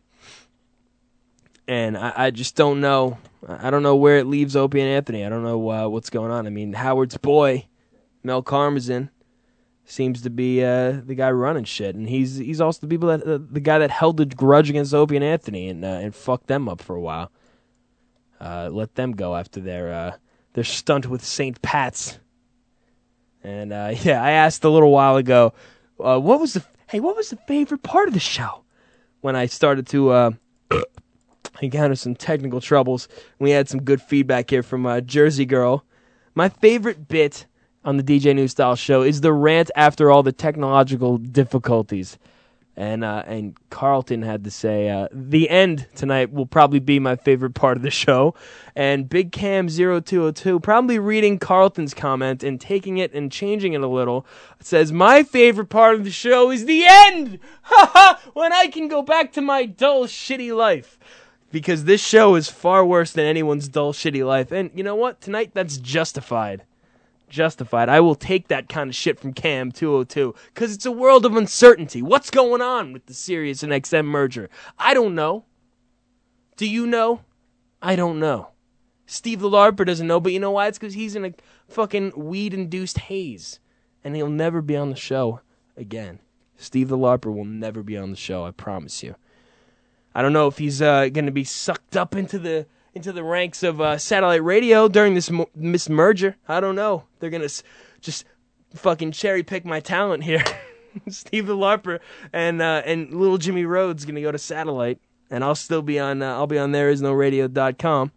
And I just don't know. I don't know where it leaves Opie and Anthony. I don't know what's going on. I mean, Howard's boy Mel Karmazin seems to be the guy running shit, and he's also the people that the guy that held the grudge against Opie and Anthony and fucked them up for a while. Let them go after their stunt with St. Pat's. And yeah, I asked a little while ago, what was the favorite part of the show? When I started to encounter some technical troubles, we had some good feedback here from Jersey Girl. My favorite bit on the DJ New Style show is the rant after all the technological difficulties. And Carlton had to say, the end tonight will probably be my favorite part of the show. And Big Cam 0202, probably reading Carlton's comment and taking it and changing it a little, says, my favorite part of the show is the end! When I can go back to my dull, shitty life. Because this show is far worse than anyone's dull, shitty life. And you know what? Tonight, that's justified. Justified. I will take that kind of shit from Cam 202 because it's a world of uncertainty. What's going on with the Sirius and XM merger? I don't know. Do you know? I don't know. Steve the LARPer doesn't know, but you know why? It's because he's in a fucking weed-induced haze, and he'll never be on the show again. Steve the LARPer will never be on the show, I promise you. I don't know if he's going to be sucked up into the ranks of satellite radio during this merger. I don't know. They're going to just fucking cherry pick my talent here. Steve the LARPer and little Jimmy Rhodes going to go to satellite, and I'll still be on thereisnoradio.com.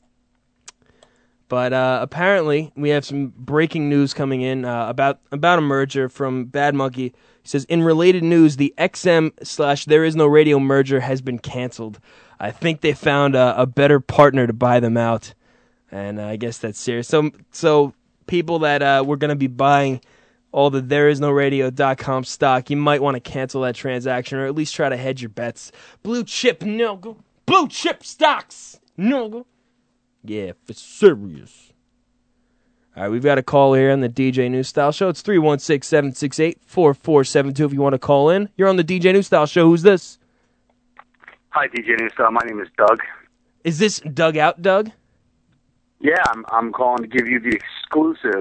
But apparently we have some breaking news coming in about a merger from Bad Monkey. He says, in related news, the XM/There Is No Radio merger has been canceled. I think they found a better partner to buy them out, and I guess that's serious. So people that were going to be buying all the ThereIsNoRadio.com stock, you might want to cancel that transaction or at least try to hedge your bets. Blue chip stocks, no. Yeah, it's serious. All right, we've got a call here on the DJ New Style Show. It's 316-768-4472 if you want to call in. You're on the DJ New Style Show. Who's this? Hi, DJ New Style. My name is Doug. Is this Doug Out Doug? Yeah, I'm calling to give you the exclusive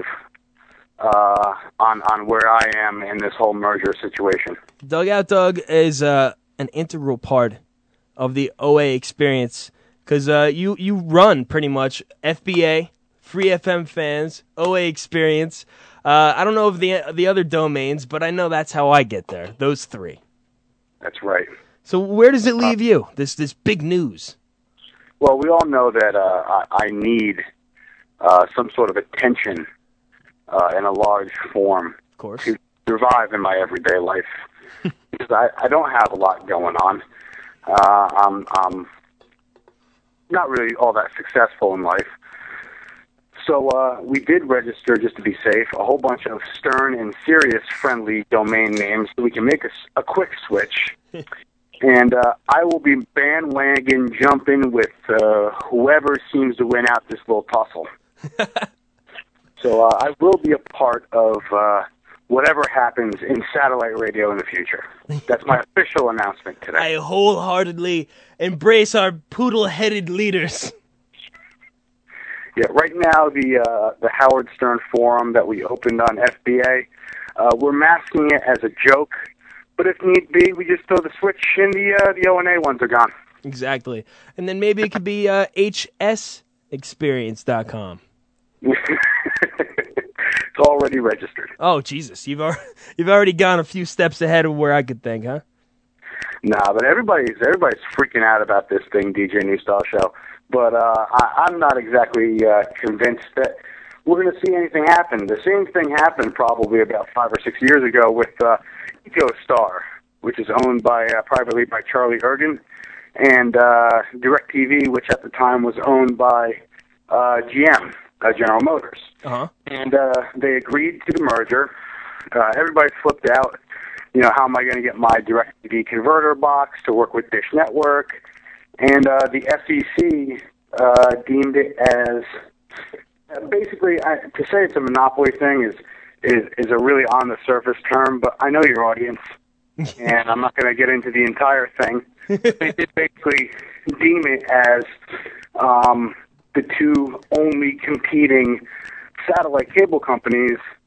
on where I am in this whole merger situation. Doug Out Doug is an integral part of the OA experience because you run pretty much FBA, Free FM Fans, OA Experience. I don't know of the other domains, but I know that's how I get there. Those three. That's right. So where does it leave you? This big news. Well, we all know that I need some sort of attention in a large form, of course, to survive in my everyday life. Because I don't have a lot going on. I'm not really all that successful in life. So we did register, just to be safe, a whole bunch of Stern and Sirius-friendly domain names so we can make a quick switch. And I will be bandwagon jumping with whoever seems to win out this little tussle. So I will be a part of whatever happens in satellite radio in the future. That's my official announcement today. I wholeheartedly embrace our poodle-headed leaders. Yeah, right now the Howard Stern Forum that we opened on FBA, we're masking it as a joke. But if need be, we just throw the switch and the O&A ones are gone. Exactly. And then maybe it could be hsexperience.com. It's already registered. Oh, Jesus. You've already gone a few steps ahead of where I could think, huh? Nah, but everybody's freaking out about this thing, DJ New Style Show. But I'm not exactly convinced that we're going to see anything happen. The same thing happened probably about 5 or 6 years ago with EcoStar, which is owned privately by Charlie Ergen, and DirecTV, which at the time was owned by GM, General Motors. Uh-huh. And they agreed to the merger. Everybody flipped out. You know, how am I going to get my DirecTV converter box to work with Dish Network? And the SEC deemed it as basically, to say it's a monopoly thing is a really on the surface term, but I know your audience, and I'm not going to get into the entire thing. They did basically deem it as the two only competing satellite cable companies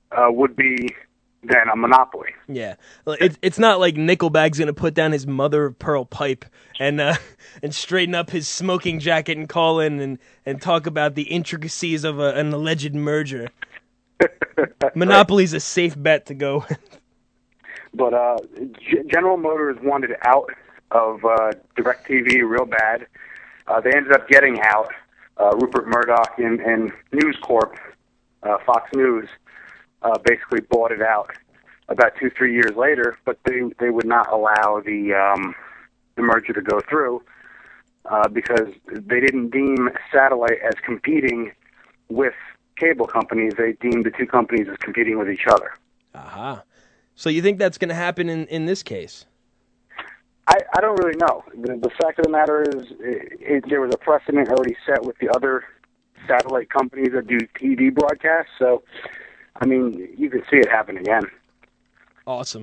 would be then a monopoly. Yeah, well, it's not like Nickelback's gonna put down his mother of pearl pipe and straighten up his smoking jacket and call in and talk about the intricacies of an alleged merger. Monopoly's a safe bet to go with. But General Motors wanted out of DirecTV real bad. They ended up getting out. Rupert Murdoch and News Corp, Fox News, basically bought it out about 2-3 years later, but they would not allow the merger to go through because they didn't deem satellite as competing with cable companies. They deemed the two companies as competing with each other. Aha. So you think that's going to happen in this case? I don't really know. The fact of the matter is there was a precedent already set with the other satellite companies that do TV broadcasts, so, I mean, you can see it happen again. Awesome.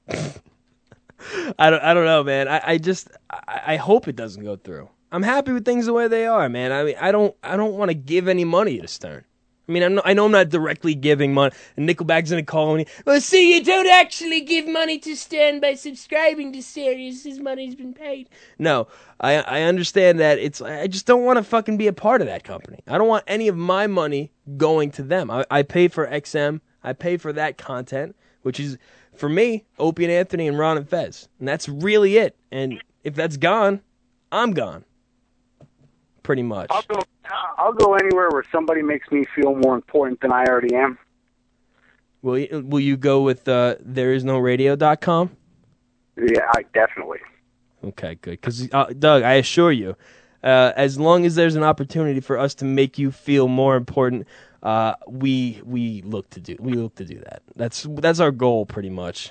I don't know, man. I hope it doesn't go through. I'm happy with things the way they are, man. I mean, I don't want to give any money to Stern. I mean, I know I'm not directly giving money, and Nickelback's gonna call me. Well, see, you don't actually give money to Stern by subscribing to Sirius. His money's been paid. No, I understand that. I just don't want to fucking be a part of that company. I don't want any of my money going to them. I pay for XM. I pay for that content, which is, for me, Opie and Anthony and Ron and Fez. And that's really it. And if that's gone, I'm gone. Pretty much. I'll go anywhere where somebody makes me feel more important than I already am. Will you go with thereisnoradio.com? Yeah, definitely. Okay, good. Because, Doug, I assure you, as long as there's an opportunity for us to make you feel more important, we look to do that. That's our goal, pretty much.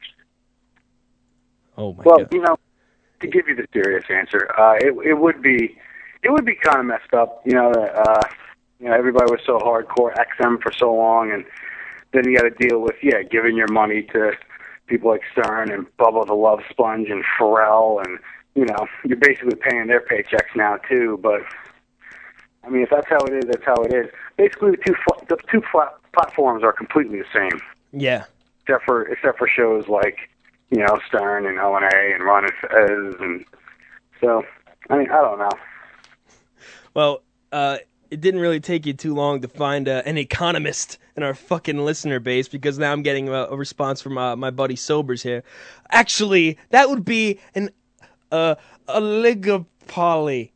Oh my God. Well, you know, to give you the serious answer, it would be kind of messed up. You know, everybody was so hardcore XM for so long, and then you got to deal with giving your money to people like Stern and Bubba the Love Sponge and Pharrell, and you know, you're basically paying their paychecks now too. But I mean, if that's how it is, that's how it is. Basically, the two platforms are completely the same. Yeah. Except for shows like, you know, Stern and O&A and Ron and Fez, and so I mean, I don't know. Well, it didn't really take you too long to find an economist in our fucking listener base, because now I'm getting a response from my buddy Sobers here. Actually, that would be an oligopoly.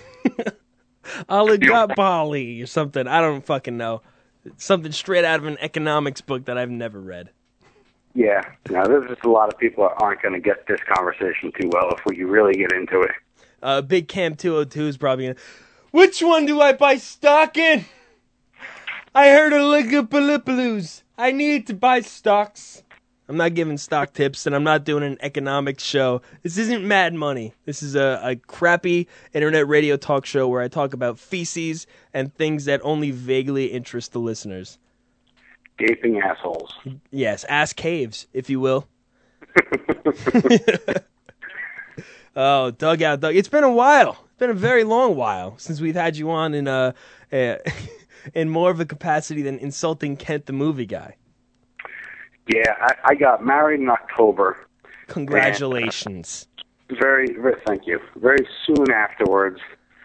Oligopoly or something. I don't fucking know. Something straight out of an economics book that I've never read. Yeah, no, there's just a lot of people that aren't going to get this conversation too well if we really get into it. Big Cam 202 is probably going to... Which one do I buy stock in? I heard oligopolipalus. I need to buy stocks. I'm not giving stock tips, and I'm not doing an economics show. This isn't Mad Money. This is a crappy internet radio talk show where I talk about feces and things that only vaguely interest the listeners. Gaping assholes. Yes, ass caves, if you will. Oh, Doug. It's been a while. It's been a very long while since we've had you on in more of a capacity than insulting Kent the movie guy. Yeah, I got married in October. Congratulations. And, thank you. Very soon afterwards,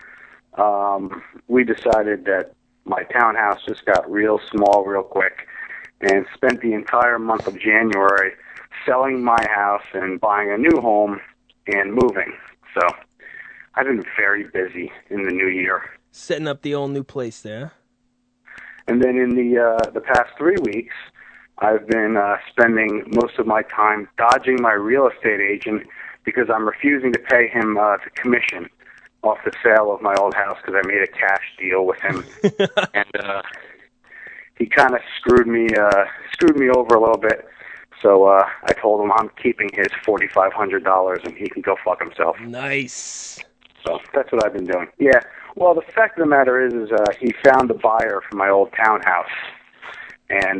we decided that my townhouse just got real small real quick, and spent the entire month of January selling my house and buying a new home and moving. So I've been very busy in the new year. Setting up the old new place there. And then in the past 3 weeks, I've been spending most of my time dodging my real estate agent because I'm refusing to pay him to commission off the sale of my old house because I made a cash deal with him. And he kind of screwed me over a little bit. So I told him I'm keeping his $4,500 and he can go fuck himself. Nice. So that's what I've been doing. Yeah. Well, the fact of the matter is he found a buyer for my old townhouse, and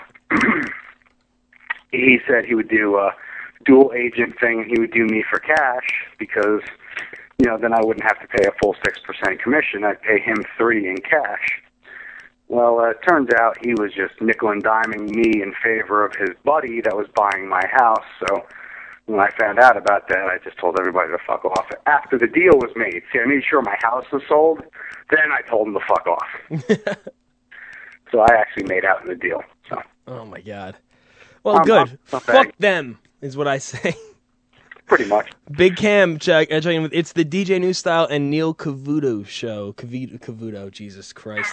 he said he would do a dual agent thing. He would do me for cash because, you know, then I wouldn't have to pay a full 6% commission. I'd pay him 3% in cash. Well, it turns out he was just nickel and diming me in favor of his buddy that was buying my house. So when I found out about that, I just told everybody to fuck off. After the deal was made, see, I made sure my house was sold, then I told him to fuck off. So I actually made out in the deal. So. Oh, my God. Well, good. Fuck them, is what I say. Pretty much. Big Cam, check in with, it's the DJ New Style and Neil Cavuto show. Cavuto, Jesus Christ.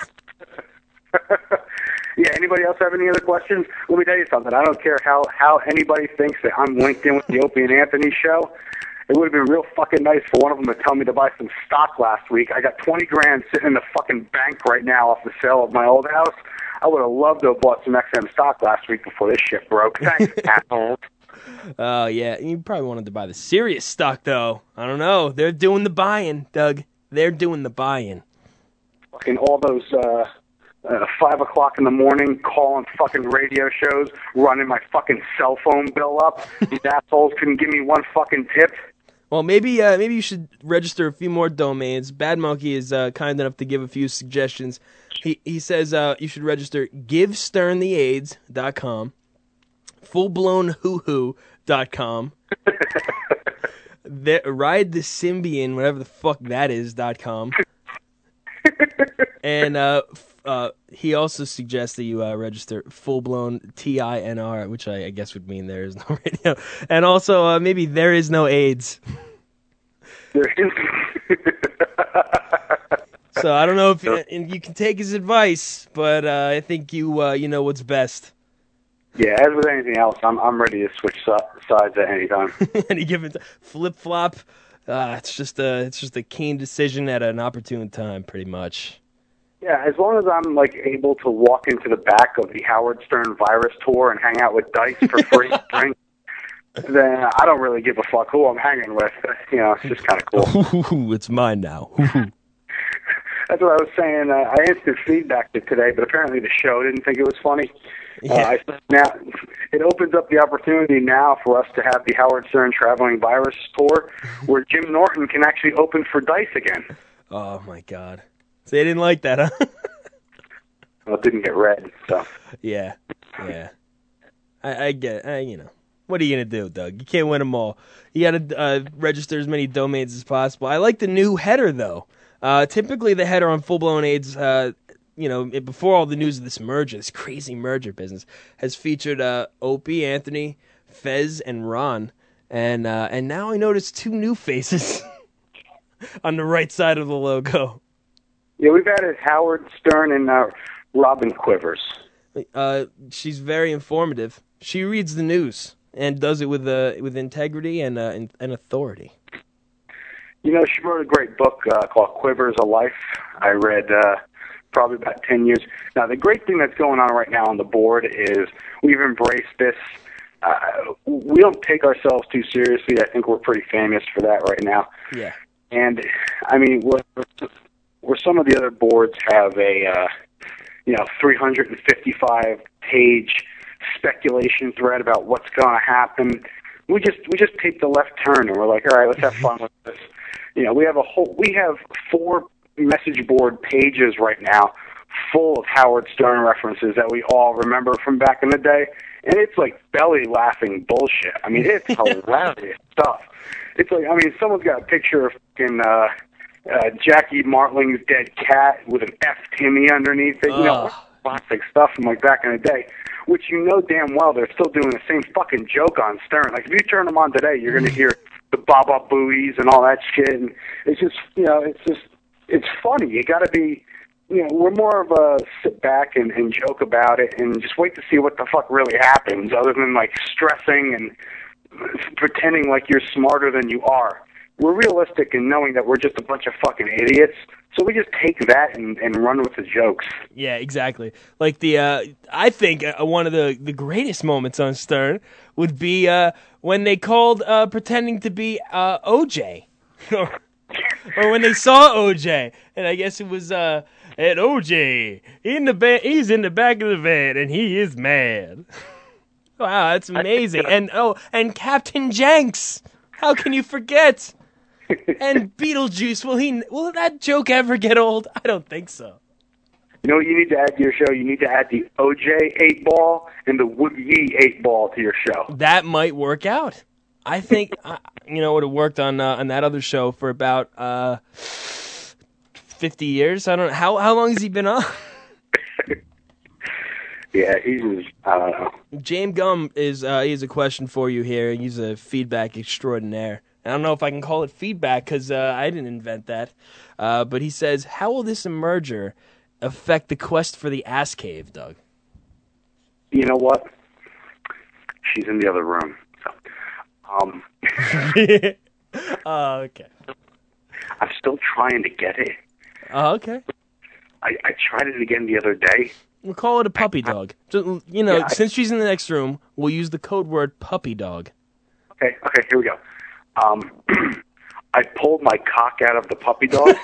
Yeah, anybody else have any other questions? Let me tell you something. I don't care how anybody thinks that I'm linked in with the Opie and Anthony show. It would have been real fucking nice for one of them to tell me to buy some stock last week. I got $20,000 sitting in the fucking bank right now off the sale of my old house. I would have loved to have bought some XM stock last week before this shit broke. Thanks, assholes. Oh, yeah. You probably wanted to buy the serious stock, though. I don't know. They're doing the buy-in, Doug. They're doing the buy-in. Fucking all those 5 o'clock in the morning calling fucking radio shows, running my fucking cell phone bill up. These assholes couldn't give me one fucking tip. Well, maybe you should register a few more domains. Bad Monkey is kind enough to give a few suggestions. He says you should register GiveSternTheAIDS.com, FullBlownHooHoo.com, RideTheSymbian, whatever the fuck that is.com, and he also suggests that you register Fullblown TINR, which I guess would mean there is no radio, and also maybe there is no AIDS. So I don't know if you can take his advice, but I think you know what's best. Yeah, as with anything else, I'm ready to switch sides at any time. Any given flip flop, it's just a keen decision at an opportune time, pretty much. Yeah, as long as I'm able to walk into the back of the Howard Stern Virus Tour and hang out with Dice for free, drink, then I don't really give a fuck who I'm hanging with. You know, it's just kind of cool. It's mine now. That's what I was saying. I instant feedbacked it today, but apparently the show didn't think it was funny. Yeah. Now it opens up the opportunity now for us to have the Howard Stern Traveling Virus Tour, where Jim Norton can actually open for Dice again. Oh my God! So they didn't like that, huh? Well, it didn't get read, so. Yeah. I get. You know, what are you gonna do, Doug? You can't win them all. You gotta register as many domains as possible. I like the new header though. Typically, the header on Full Blown AIDS, before all the news of this merger, this crazy merger business, has featured Opie, Anthony, Fez, and Ron, and now I notice two new faces on the right side of the logo. Yeah, we've added Howard Stern and Robin Quivers. She's very informative. She reads the news and does it with integrity and authority. You know, she wrote a great book called Quivers of Life. I read probably about 10 years. Now, the great thing that's going on right now on the board is we've embraced this. We don't take ourselves too seriously. I think we're pretty famous for that right now. Yeah. And, I mean, where some of the other boards have a, 355-page speculation thread about what's going to happen, we just take the left turn and we're like, all right, let's have fun with this. You know, we have 4 message board pages right now full of Howard Stern references that we all remember from back in the day, and it's like belly laughing bullshit. I mean, it's hilarious stuff. It's like, I mean, someone's got a picture of fucking Jackie Martling's dead cat with an F Timmy underneath it. You know, classic stuff from like back in the day, which you know damn well they're still doing the same fucking joke on Stern. Like if you turn them on today, you're gonna hear the Baba Booies and all that shit, and it's just, it's funny. You gotta be, we're more of a sit back and joke about it and just wait to see what the fuck really happens, other than like stressing and pretending like you're smarter than you are. We're realistic in knowing that we're just a bunch of fucking idiots, so we just take that and run with the jokes. Yeah, exactly. Like I think one of the greatest moments on Stern would be when they called pretending to be OJ, or when they saw OJ, and I guess it was and OJ he's in the back of the van and he is mad. Wow, that's amazing. And Captain Jenks, how can you forget? And Beetlejuice, will that joke ever get old? I don't think so. You know what you need to add to your show? You need to add the OJ 8-ball and the Wood Yee 8-ball to your show. That might work out. I think, you know, it would have worked on that other show for about 50 years. I don't know. How long has he been on? Yeah, he's, I don't know. James Gum is he has a question for you here. He's a feedback extraordinaire. I don't know if I can call it feedback because I didn't invent that. But he says, how will this emerger affect the quest for the ass cave, Doug? You know what? She's in the other room. So, Oh, okay. I'm still trying to get it. Oh, okay. I tried it again the other day. We'll call it a puppy dog. So, you know, since she's in the next room, we'll use the code word puppy dog. Okay, here we go. I pulled my cock out of the puppy dog.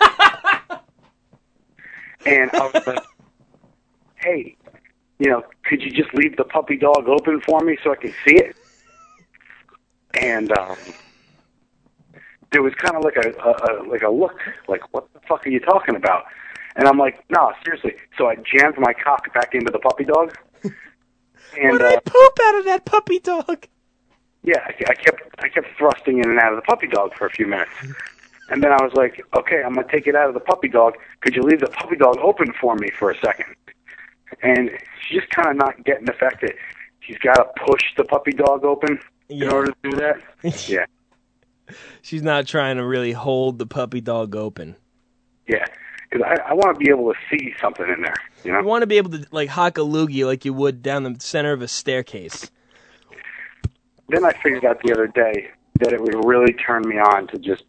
And I was like, hey, you know, could you just leave the puppy dog open for me so I can see it? And there was kind of like a look, like, what the fuck are you talking about? And I'm like, no, seriously. So I jammed my cock back into the puppy dog. And when I poop out of that puppy dog. Yeah, I kept thrusting in and out of the puppy dog for a few minutes. And then I was like, okay, I'm going to take it out of the puppy dog. Could you leave the puppy dog open for me for a second? And she's just kind of not getting affected. She's got to push the puppy dog open in order to do that. Yeah. She's not trying to really hold the puppy dog open. Yeah, because I want to be able to see something in there, you know? You want to be able to, like, hock a loogie like you would down the center of a staircase. Then I figured out the other day that it would really turn me on to just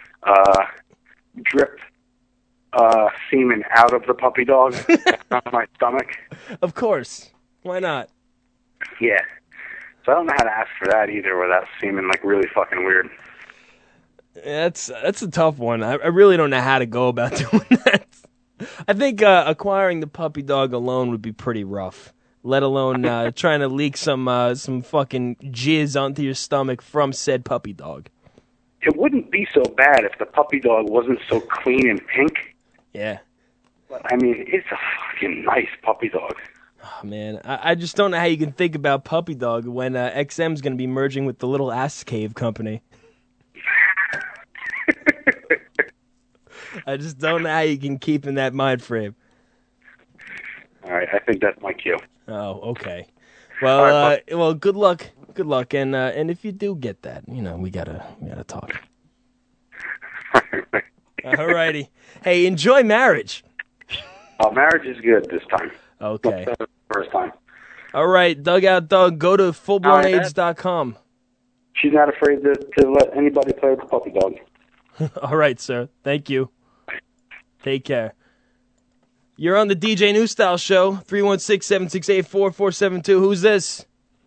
drip semen out of the puppy dog on my stomach. Of course. Why not? Yeah. So I don't know how to ask for that either without seeming like really fucking weird. That's a tough one. I really don't know how to go about doing that. I think acquiring the puppy dog alone would be pretty rough. Let alone trying to leak some fucking jizz onto your stomach from said puppy dog. It wouldn't be so bad if the puppy dog wasn't so clean and pink. Yeah. But, I mean, it's a fucking nice puppy dog. Oh, man, I just don't know how you can think about puppy dog when XM's going to be merging with the Little Ass Cave company. I just don't know how you can keep in that mind frame. All right, I think that's my cue. Oh, okay. Well, well, good luck, and if you do get that, you know, we gotta talk. All righty. Hey, enjoy marriage. Oh, marriage is good this time. Okay. Not the first time. All right, Dugout Doug, go to fullblownaids.com. She's not afraid to let anybody play with the puppy dog. All right, sir. Thank you. Take care. You're on the DJ New Style Show, 316-768-4472. Who's this?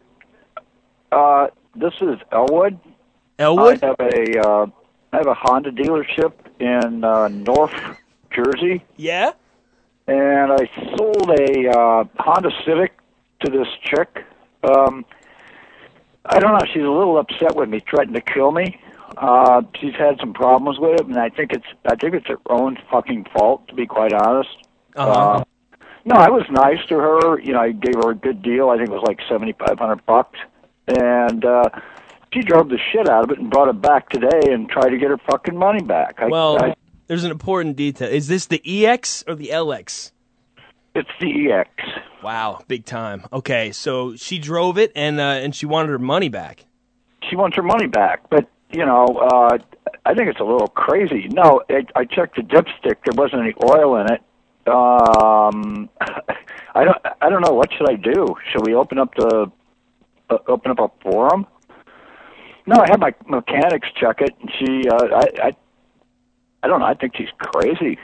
This is Elwood. Elwood? I have a Honda dealership in North Jersey. Yeah? And I sold a Honda Civic to this chick. I don't know. She's a little upset with me, threatening to kill me. She's had some problems with it, and I think it's her own fucking fault, to be quite honest. Uh-huh. No, I was nice to her. You know, I gave her a good deal. I think it was like $7,500, and she drove the shit out of it and brought it back today and tried to get her fucking money back. There's an important detail. Is this the EX or the LX? It's the EX. Wow, big time. Okay, so she drove it and she wanted her money back. She wants her money back, but you know, I think it's a little crazy. No, I checked the dipstick. There wasn't any oil in it. I don't know. What should I do? Should we open up a forum? No, I had my mechanics check it, and she, I don't know. I think she's crazy.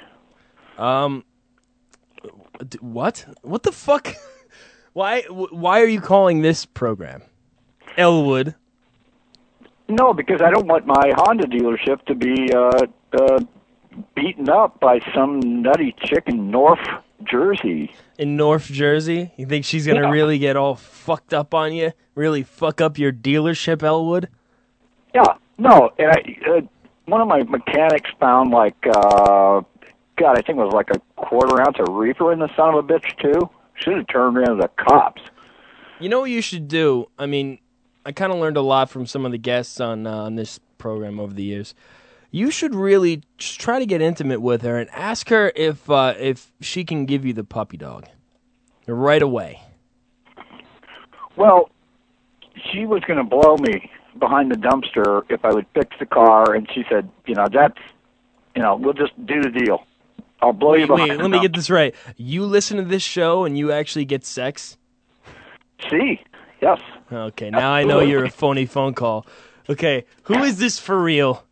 What? What the fuck? Why are you calling this program Elwood? No, because I don't want my Honda dealership to be beaten up by some nutty chick in North Jersey. In North Jersey? You think she's going to really get all fucked up on you? Really fuck up your dealership, Elwood? Yeah. No, and one of my mechanics found, like, God, God, I think it was like a quarter ounce of reefer in the son of a bitch, too. Should have turned around to the cops. You know what you should do? I mean, I kind of learned a lot from some of the guests on this program over the years. You should really just try to get intimate with her and ask her if she can give you the puppy dog right away. Well, she was going to blow me behind the dumpster if I would fix the car, and she said, we'll just do the deal. I'll blow you behind the let me get this right. You listen to this show and you actually get sex? See, yes. Okay, now I know you're a phony phone call. Okay, who is this for real?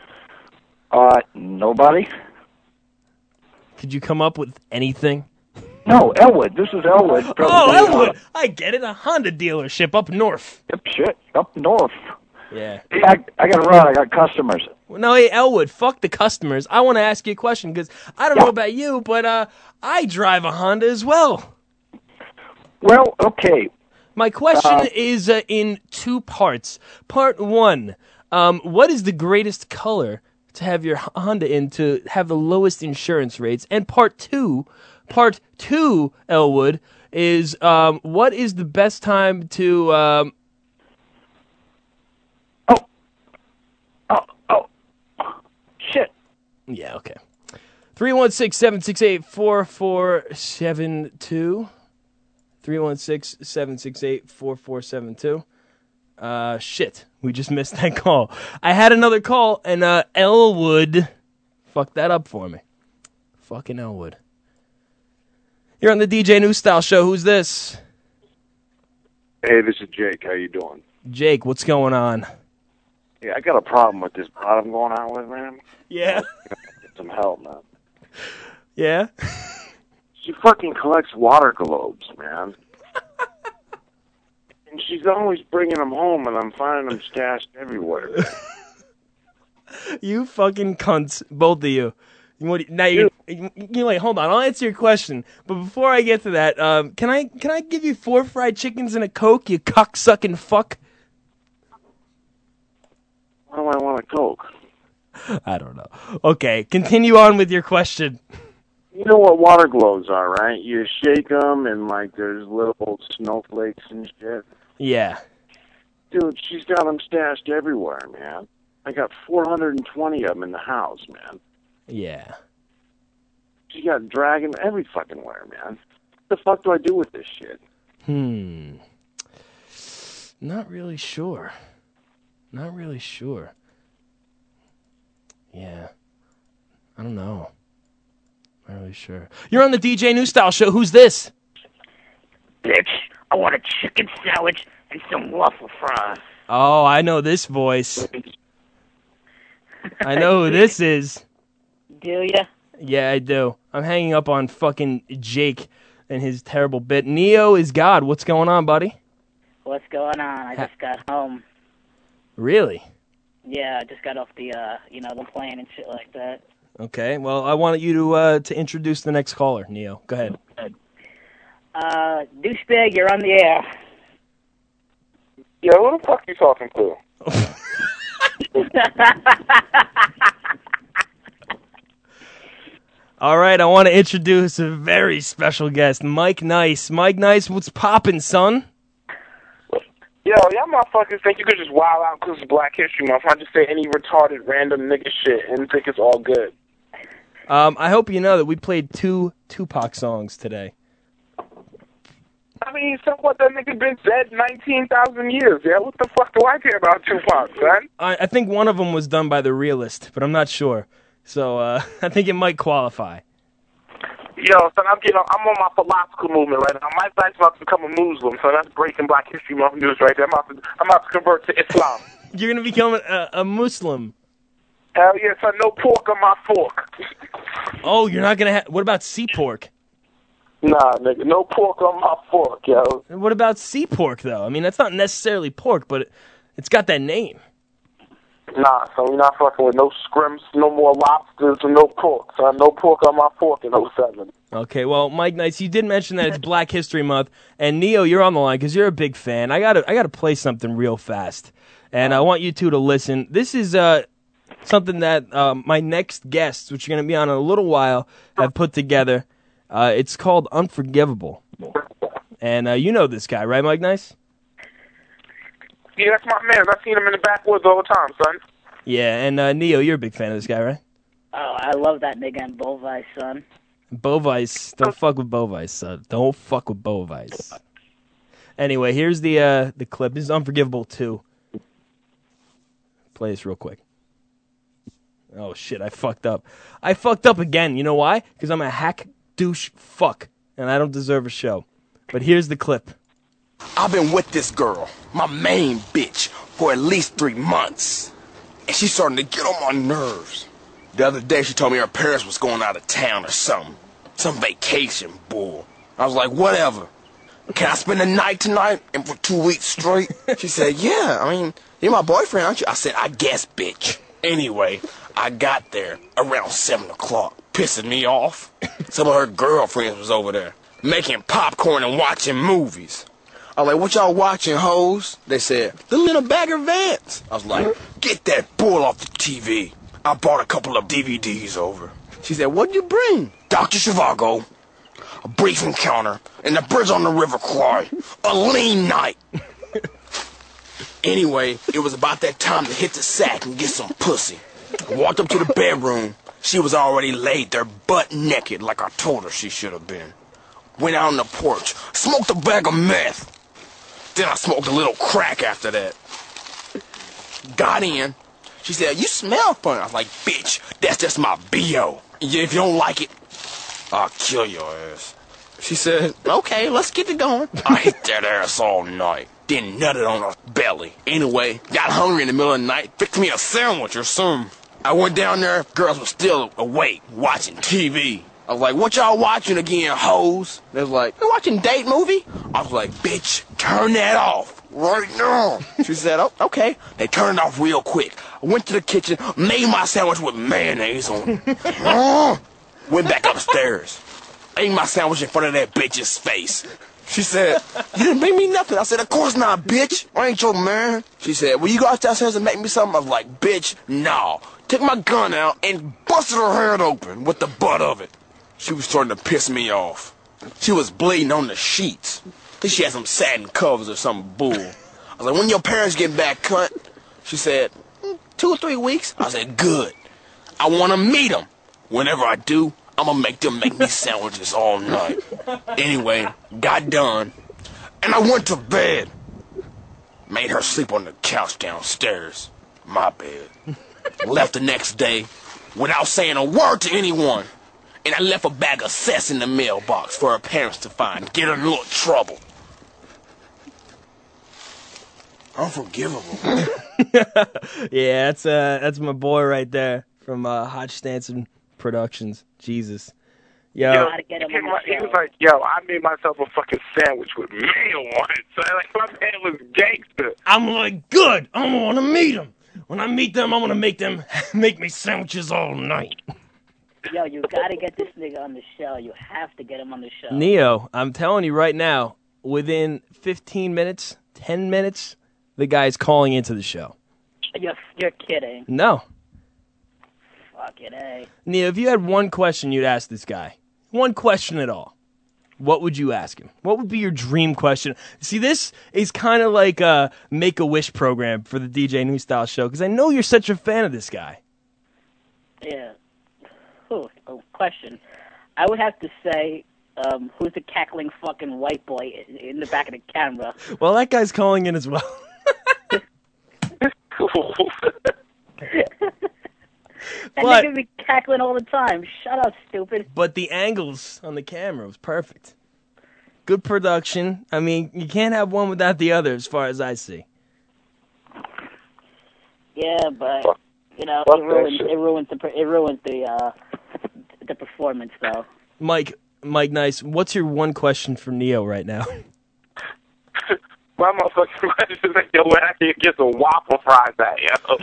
Nobody. Could you come up with anything? No, Elwood. This is Elwood. Elwood. I get it. A Honda dealership up north. Yep, shit. Up north. Yeah. Hey, I got to run. I got customers. No, hey, Elwood, fuck the customers. I want to ask you a question because I don't know about you, but I drive a Honda as well. Well, okay. My question is in two parts. Part one, what is the greatest color to have your Honda in to have the lowest insurance rates? And part two, Elwood, is what is the best time to... Shit. Yeah, okay. 316-768-4472. 316-768-4472. Shit. We just missed that call. I had another call, and Elwood fucked that up for me. Fucking Elwood. You're on the DJ New Style Show. Who's this? Hey, this is Jake. How you doing? Jake, what's going on? Yeah, I got a problem with this pot I'm going out with, man. Yeah? Get some help, man. Yeah? She fucking collects water globes, man. And she's always bringing them home, and I'm finding them stashed everywhere. You fucking cunts, both of you. Now you wait. Hold on. I'll answer your question, but before I get to that, can I give you 4 fried chickens and a Coke? You cocksucking fuck. Why do I want a Coke? I don't know. Okay, continue on with your question. You know what water globes are, right? You shake them, and like there's little snowflakes and shit. Yeah. Dude, she's got them stashed everywhere, man. I got 420 of them in the house, man. Yeah. She got dragging every fucking where, man. What the fuck do I do with this shit? Not really sure. Not really sure. Yeah. I don't know. Not really sure. You're on the DJ New Style Show. Who's this? Bitch, I want a chicken sandwich and some waffle fries. Oh, I know this voice. I know who this is. Do ya? Yeah, I do. I'm hanging up on fucking Jake and his terrible bit. Neo is God. What's going on, buddy? What's going on? I just got home. Really? Yeah, I just got off the, the plane and shit like that. Okay, well, I wanted you to introduce the next caller, Neo. Go ahead. Douchebag, you're on the air. Yo, who the fuck you talking to? All right, I want to introduce a very special guest, Mike Nice. Mike Nice, what's poppin', son? Yo, y'all motherfuckers think you could just wild out because it's Black History Month. I just say any retarded random nigga shit and think it's all good. I hope you know that we played 2 Tupac songs today. I mean, so what? That nigga been dead 19,000 years, yeah? What the fuck do I care about Tupac, son? I think one of them was done by The Realist, but I'm not sure. So I think it might qualify. Yo, son, I'm on my philosophical movement right now. My life's about to become a Muslim, so that's breaking Black History Month news right there. I'm about to convert to Islam. You're going to become a Muslim. Hell yeah, son, no pork on my fork. Oh, you're not going to have... What about sea pork? Nah, nigga, no pork on my fork, yo. And what about sea pork, though? I mean, that's not necessarily pork, but it's got that name. Nah, so we're not fucking with no scrimps, no more lobsters, and no pork, son. No pork on my fork in 07. Okay, well, Mike Nice, you did mention that it's Black History Month, and Neo, you're on the line because you're a big fan. I gotta play something real fast, and I want you two to listen. This is something that my next guests, which are going to be on in a little while, have put together. It's called Unforgivable. And you know this guy, right, Mike Nice? Yeah, that's my man. I've seen him in the backwoods all the time, son. Yeah, and Neo, you're a big fan of this guy, right? Oh, I love that nigga in Bovice, son. Bovice, don't fuck with Bovice, son. Don't fuck with Bovice. Anyway, here's the clip. This is Unforgivable 2. Play this real quick. Oh, shit, I fucked up. I fucked up again. You know why? Because I'm a hack douche fuck, and I don't deserve a show. But here's the clip. I've been with this girl, my main bitch, for at least 3 months. And she's starting to get on my nerves. The other day she told me her parents was going out of town or something. Some vacation bull. I was like, whatever. Can I spend the night tonight and for 2 weeks straight? She said, yeah, I mean, you're my boyfriend, aren't you? I said, I guess, bitch. Anyway, I got there around 7 o'clock, pissing me off. Some of her girlfriends was over there, making popcorn and watching movies. I was like, what y'all watching, hoes? They said, the little Bagger Vance. I was like, get that bull off the TV. I brought a couple of DVDs over. She said, what'd you bring? Dr. Zhivago, A Brief Encounter, and The Bridge on the River Kwai. A lean night. Anyway, it was about that time to hit the sack and get some pussy. I walked up to the bedroom. She was already laid there butt naked like I told her she should have been. Went out on the porch, smoked a bag of meth. Then I smoked a little crack after that. Got in. She said, you smell funny. I was like, bitch, that's just my B.O. Yeah, if you don't like it, I'll kill your ass. She said, okay, let's get it going. I hit that ass all night. Then nutted on her belly. Anyway, got hungry in the middle of the night, fixed me a sandwich or something. I went down there, girls were still awake, watching TV. I was like, what y'all watching again, hoes? They was like, you watching date movie? I was like, bitch, turn that off right now. She said, oh, okay. They turned it off real quick. I went to the kitchen, made my sandwich with mayonnaise on it. Went back upstairs. Ate my sandwich in front of that bitch's face. She said, you didn't make me nothing. I said, of course not, bitch. I ain't your man. She said, will you go downstairs and make me something? I was like, bitch, no. Took my gun out and busted her head open with the butt of it. She was starting to piss me off. She was bleeding on the sheets. I think she had some satin covers or some bull. I was like, when your parents get back, cunt? She said, 2 or 3 weeks. I said, good. I want to meet them. Whenever I do, I'm going to make them make me sandwiches all night. Anyway, got done. And I went to bed. Made her sleep on the couch downstairs. My bed. Left the next day without saying a word to anyone. And I left a bag of cess in the mailbox for her parents to find. Get her in a little trouble. Unforgivable. Yeah, that's my boy right there from Hot Stanson Productions. Jesus. Yo, He was like, yo, I made myself a fucking sandwich with mayo on it. So like, my man was gangster. I'm like, good. I want to meet them. When I meet them, I want to make them make me sandwiches all night. Yo, you gotta get this nigga on the show. You have to get him on the show. Neo, I'm telling you right now, within 15 minutes, 10 minutes, the guy's calling into the show. You're kidding. No. Fucking A. Neo, if you had one question you'd ask this guy, one question at all, what would you ask him? What would be your dream question? See, this is kind of like a Make-A-Wish program for the DJ New Style show, because I know you're such a fan of this guy. Yeah. Ooh, question. I would have to say, who's the cackling fucking white boy in the back of the camera? Well, that guy's calling in as well. That nigga be cackling all the time. Shut up, stupid. But the angles on the camera was perfect. Good production. I mean, you can't have one without the other, as far as I see. Yeah, but you know, it ruins the performance, though. Mike Nice, what's your one question for Neo right now? My motherfucking question is like, yo, where I can get some waffle fries at, yo?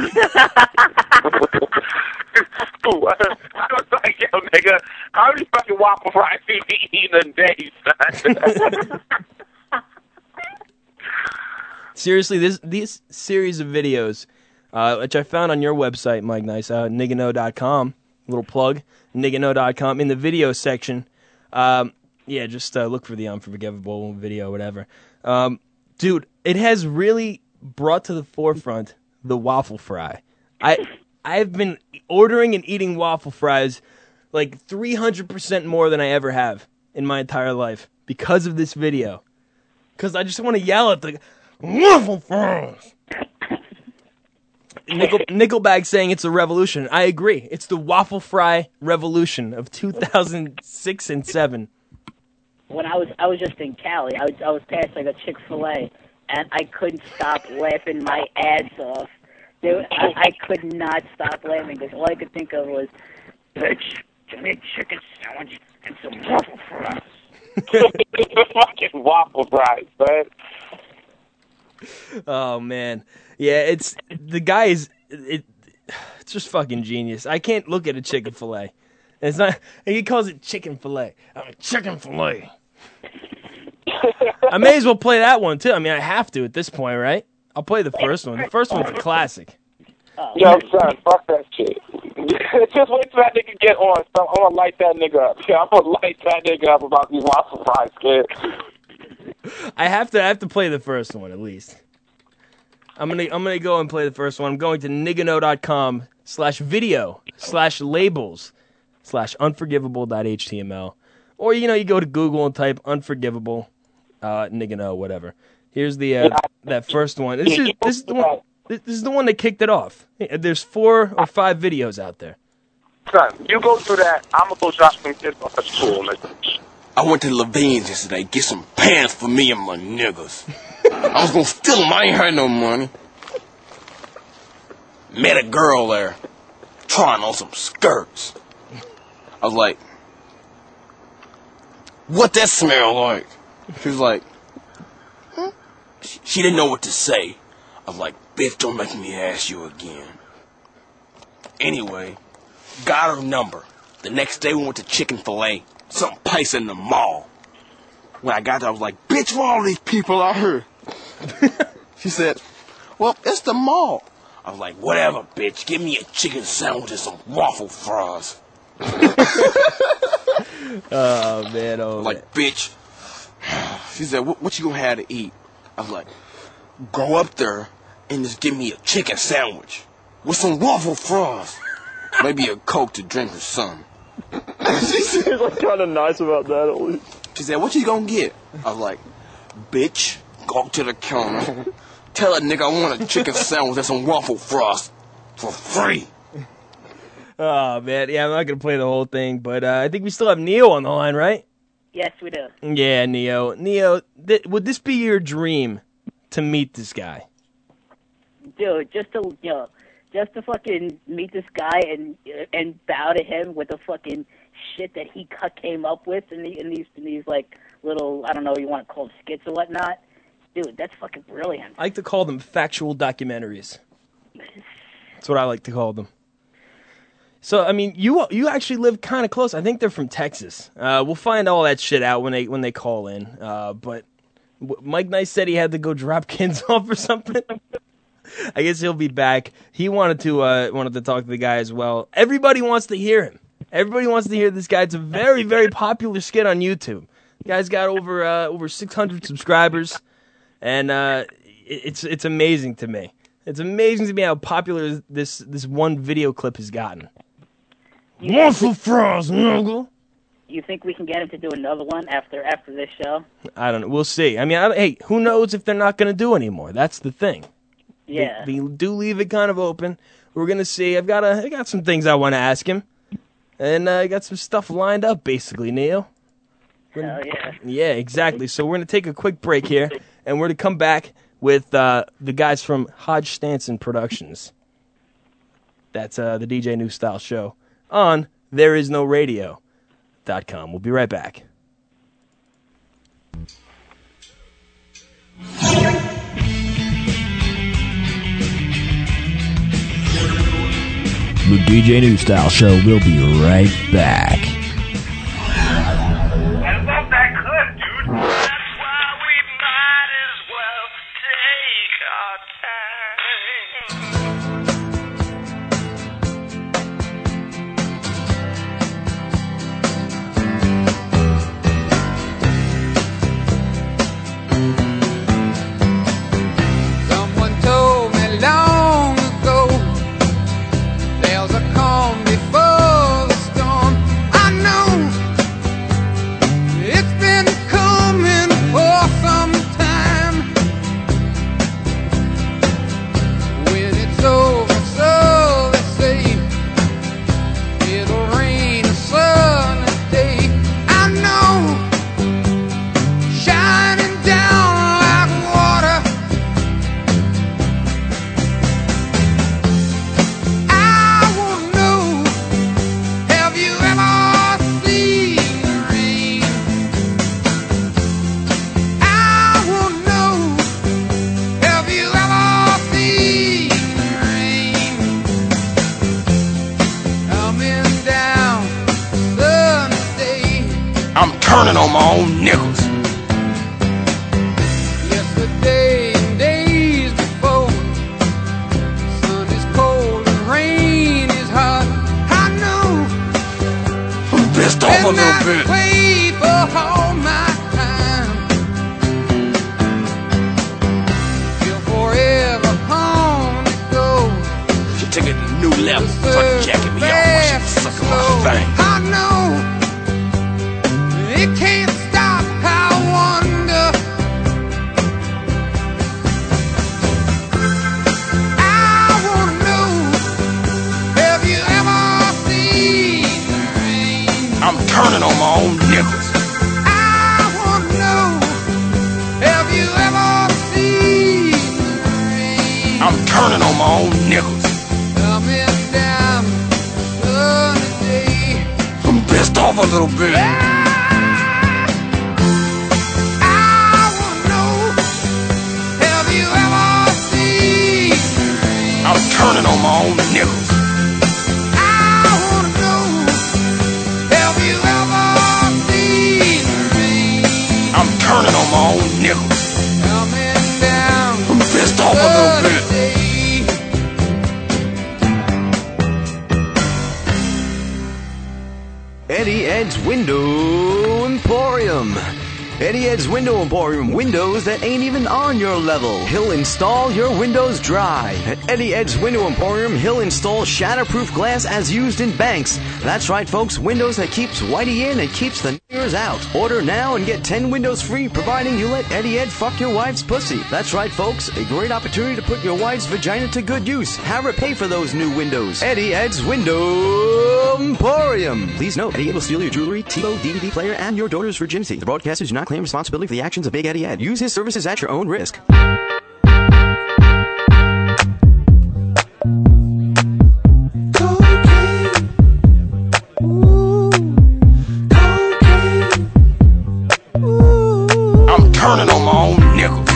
I was like, yo, nigga, how many fucking waffle fries do you eat in a day, son? Seriously, this series of videos which I found on your website, Mike Nice, Nigano.com. Little plug, Nigano.com. In the video section, just look for the Unforgivable video, whatever. Dude, it has really brought to the forefront the waffle fry. I've been ordering and eating waffle fries like 300% more than I ever have in my entire life because of this video. Because I just want to yell at the waffle fries. Nickelback saying it's a revolution. I agree. It's the waffle fry revolution of 2006 and 7. When I was just in Cali, I was past like a Chick-fil-A, and I couldn't stop laughing my ass off. Dude, I could not stop laughing because all I could think of was, bitch, give me a chicken sandwich and some waffle fries. Fucking waffle fries, man. Oh man, yeah, it's just fucking genius. I can't look at a chicken fillet. It's not. He calls it chicken fillet. I'm a chicken fillet. I may as well play that one too. I mean, I have to at this point, right? I'll play the first one. The first one's a classic. Yo, son, fuck that shit. Just wait till that nigga get on. So I'm gonna light that nigga up. Yeah, I'm gonna light that nigga up about these waffle fries, kid. I have to play the first one at least. I'm gonna go and play the first one. I'm going to nigano.com/video/labels/unforgivable.html, or you go to Google and type unforgivable Nigano, whatever. Here's the that first one. This is the one. This is the one that kicked it off. There's 4 or 5 videos out there. Son, you go through that. I'm gonna go drop some kids off at school, nigga. I went to Levine's yesterday, get some pants for me and my niggas. I was gonna steal them, I ain't had no money. Met a girl there, trying on some skirts. I was like, what that smell like? She was like, She didn't know what to say. I was like, bitch, don't make me ask you again. Anyway, got her number. The next day we went to Chicken-fil-A. Some place in the mall. When I got there, I was like, bitch, where all these people out here? She said, well, it's the mall. I was like, whatever, bitch. Give me a chicken sandwich and some waffle fries. Oh, man. Oh, like, bitch. She said, what you gonna have to eat? I was like, go up there and just give me a chicken sandwich with some waffle fries. Maybe a Coke to drink or something. She seems like kind of nice about that at least. She said, what you gonna get? I was like, bitch, go up to the counter. Tell that nigga I want a chicken sandwich and some waffle fries for free. Oh, man. Yeah, I'm not going to play the whole thing, but I think we still have Neo on the line, right? Yes, we do. Yeah, Neo. Neo, would this be your dream to meet this guy? Dude, just to fucking meet this guy and bow to him with the fucking shit that he came up with in these like little, I don't know what you want to call them, skits or whatnot. Dude, that's fucking brilliant. I like to call them factual documentaries. That's what I like to call them. So, I mean, you actually live kind of close. I think they're from Texas. We'll find all that shit out when they call in. But Mike Nice said he had to go drop kids off or something. I guess he'll be back. He wanted to talk to the guy as well. Everybody wants to hear him. Everybody wants to hear this guy. It's a very, very popular skit on YouTube. The guy's got over 600 subscribers, and it's amazing to me. It's amazing to me how popular this one video clip has gotten. Waffle fries, nigga. You think we can get him to do another one after this show? I don't know. We'll see. I mean, hey, who knows if they're not going to do anymore? That's the thing. Yeah. They do leave it kind of open. We're going to see. I got some things I want to ask him. And I got some stuff lined up, basically, Neo. Hell yeah. Yeah, exactly. So we're going to take a quick break here, and we're going to come back with the guys from Hodge Stanson Productions. That's the DJ New Style Show on ThereIsNoRadio.com. We'll be right back. The DJ New Style Show will be right back. I love that clip, dude. That's why we might as well take our time. on my own nickels. Yesterday and days before, sun is cold and rain is hot. I know I'm pissed off a little bit. wait for all my time. Feel forever on the go. She took it to a new level. Start jacking me off while she was sucking my thing. I know it can't stop. I wonder. I wanna know, have you ever seen the rain? I'm turning on my own nickels. I wanna know, have you ever seen the rain? I'm turning on my own nickels. Coming down sunny day. I'm pissed off a little bit. I'm turning on my own nickels. I wanna know, have you ever seen the rain? I'm turning on my own nickels. Coming down I'm pissed off a little bit. Eddie Ed's Window Emporium. Eddie Ed's Window Emporium, windows that ain't even on your level. He'll install your windows dry. At Eddie Ed's Window Emporium, he'll install shatterproof glass as used in banks. That's right, folks, windows that keeps Whitey in and keeps the niggers out. Order now and get 10 windows free, providing you let Eddie Ed fuck your wife's pussy. That's right, folks, a great opportunity to put your wife's vagina to good use. Have her pay for those new windows. Eddie Ed's Window Emporium. Please note, Eddie Ed will steal your jewelry, TiVo, DVD player, and your daughter's virginity. The broadcasters do not claim responsibility for the actions of Big Eddie Ed. Use his services at your own risk. I'm turning on my own nickels.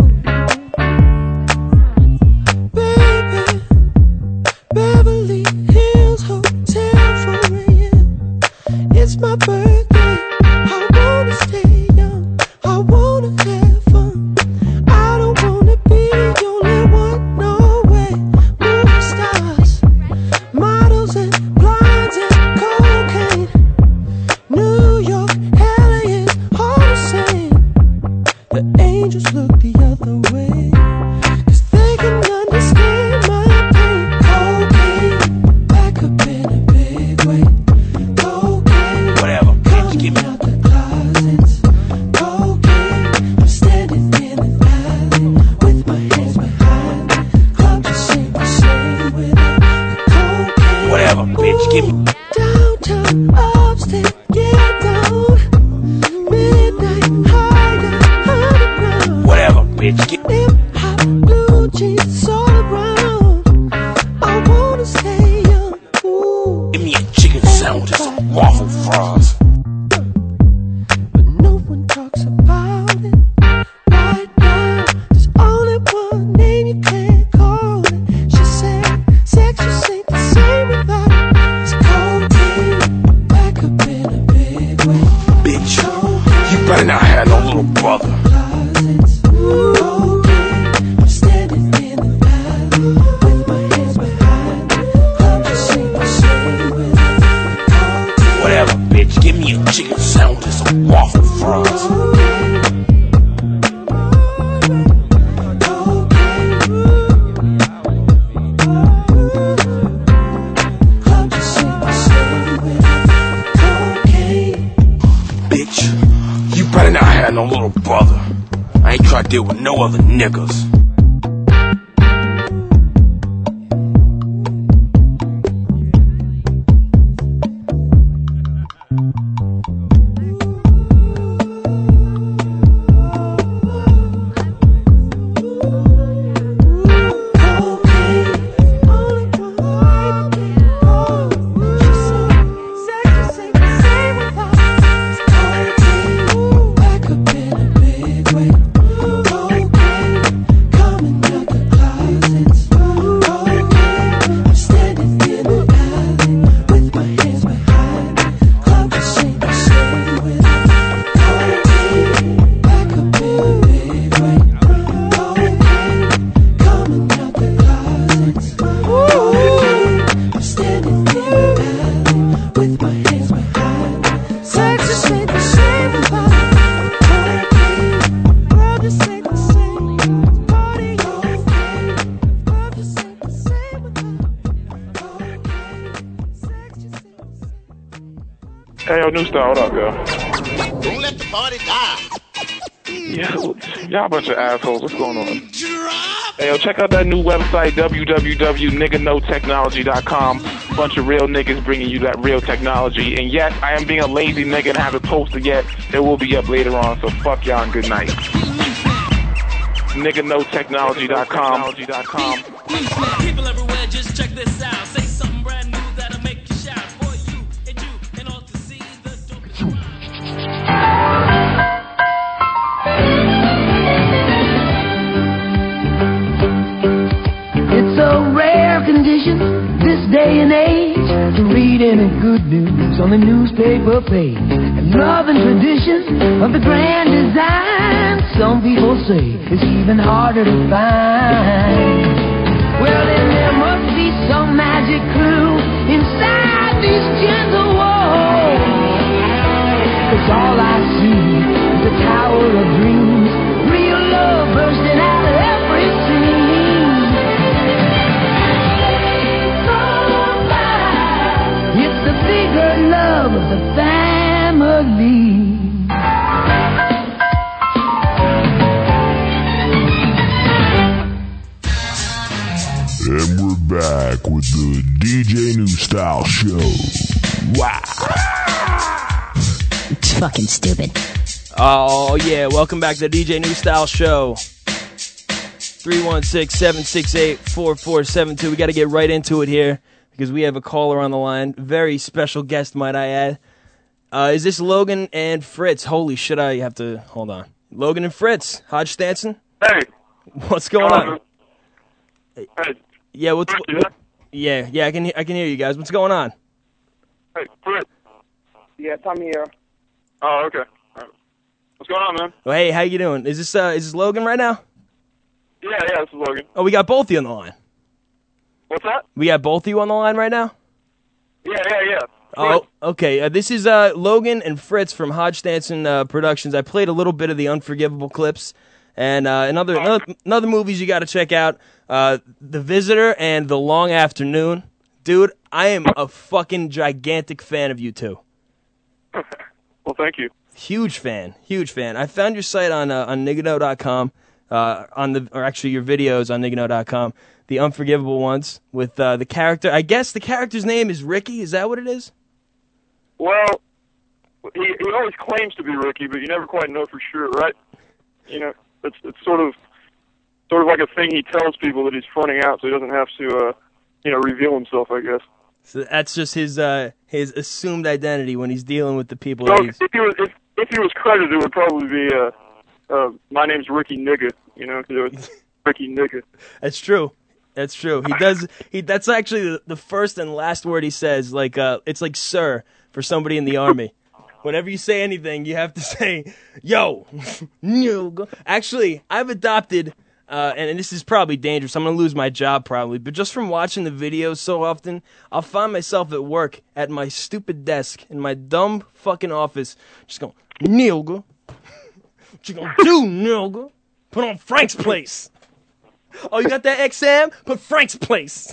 Beverly Hills Hotel 4 a.m. It's my birthday. I wanna stay young. I wanna have fun. I don't wanna be the only one. No way. Movie stars, models and blinds and cocaine. New York, LA is all the same. The angels look the other way, 'cause they can understand my pain. Cocaine, back up in a big way. Cocaine, whatever, bitch, give me out the closets. Cocaine, I'm standing in the alley with my hands behind me. Club to sing with it. Cocaine, whatever, bitch, give me downtown, upstate, get down. Midnight, hideout, underground. whatever, bitch, give me Hip-hop, blue jeans all around. I wanna stay young. Ooh. Give me a chicken sandwich and some waffle fries. But no one talks about it right now. There's only one name you can't call it. She said, sex just ain't the same without it. It's cocaine, back up in a big way. Bitch, you better not have no little brother. Cocaine, I'm standing in the alley with my hands behind me. Club to sing with it. Whatever, bitch, give me a chicken sandwich and some waffle fries. Club to sing with cocaine. Bitch, you better not have no little brother. I ain't trying to deal with no other niggas. Back up in a big way. Cocaine, Yo, New Style, what up, yo? Don't let the party die. Yo, y'all a bunch of assholes. What's going on? Hey, yo, check out that new website, www.niggaknowtechnology.com. Bunch of real niggas bringing you that real technology. And yes, I am being a lazy nigga and haven't posted yet. It will be up later on, so fuck y'all and good night. Niggaknowtechnology.com. People everywhere, just check this out. Say something brand new that'll make you shout. For you and all to see the It's a rare condition this day and age to read any good news on the newspaper page. And love and tradition of the grand design, some people say it's even harder to find. Well, then there must be some magic clue inside these gentle walls. 'Cause all I see is a tower of dreams, real love bursting out of every seam. It's the bigger love of the family. And we're back with the DJ New Style Show. Wow. It's fucking stupid. Oh, yeah. Welcome back to the DJ New Style Show. 316-768-4472. We got to get right into it here because we have a caller on the line. Very special guest, might I add. Is this Logan and Fritz? Holy shit, I have to... Hold on. Logan and Fritz. Hodge Stanson? Hey. What's going on? Hey. Yeah, what's... Yeah, I can hear you guys. What's going on? Hey, Fritz. Yes, I'm here. Oh, okay. All right. What's going on, man? Oh, hey, how you doing? Is this Logan right now? Yeah, this is Logan. Oh, we got both of you on the line. What's that? We got both of you on the line right now? Yeah. Oh, okay. This is Logan and Fritz from Hodge Stanson Productions. I played a little bit of the Unforgivable clips and another movies you got to check out. The Visitor and The Long Afternoon. Dude, I am a fucking gigantic fan of you two. Well, thank you. Huge fan. I found your site on niggaknow.com, or actually your videos on niggaknow.com, the Unforgivable ones with the character. I guess the character's name is Ricky. Is that what it is? Well, he always claims to be Ricky, but you never quite know for sure, right? You know, it's sort of like a thing he tells people that he's fronting out, so he doesn't have to, reveal himself, I guess. So that's just his assumed identity when he's dealing with the people. So that he's... if he was credited, it would probably be my name's Ricky Nigga, because Ricky Nigga. That's true. He does. That's actually the first and last word he says. Like it's like sir for somebody in the army. Whenever you say anything, you have to say yo. Actually, I've adopted. And this is probably dangerous. I'm going to lose my job probably. But just from watching the videos so often, I'll find myself at work at my stupid desk in my dumb fucking office just going, Nilga. What you going to do, Nilga? Put on Frank's Place. Oh, you got that XM? Put Frank's Place.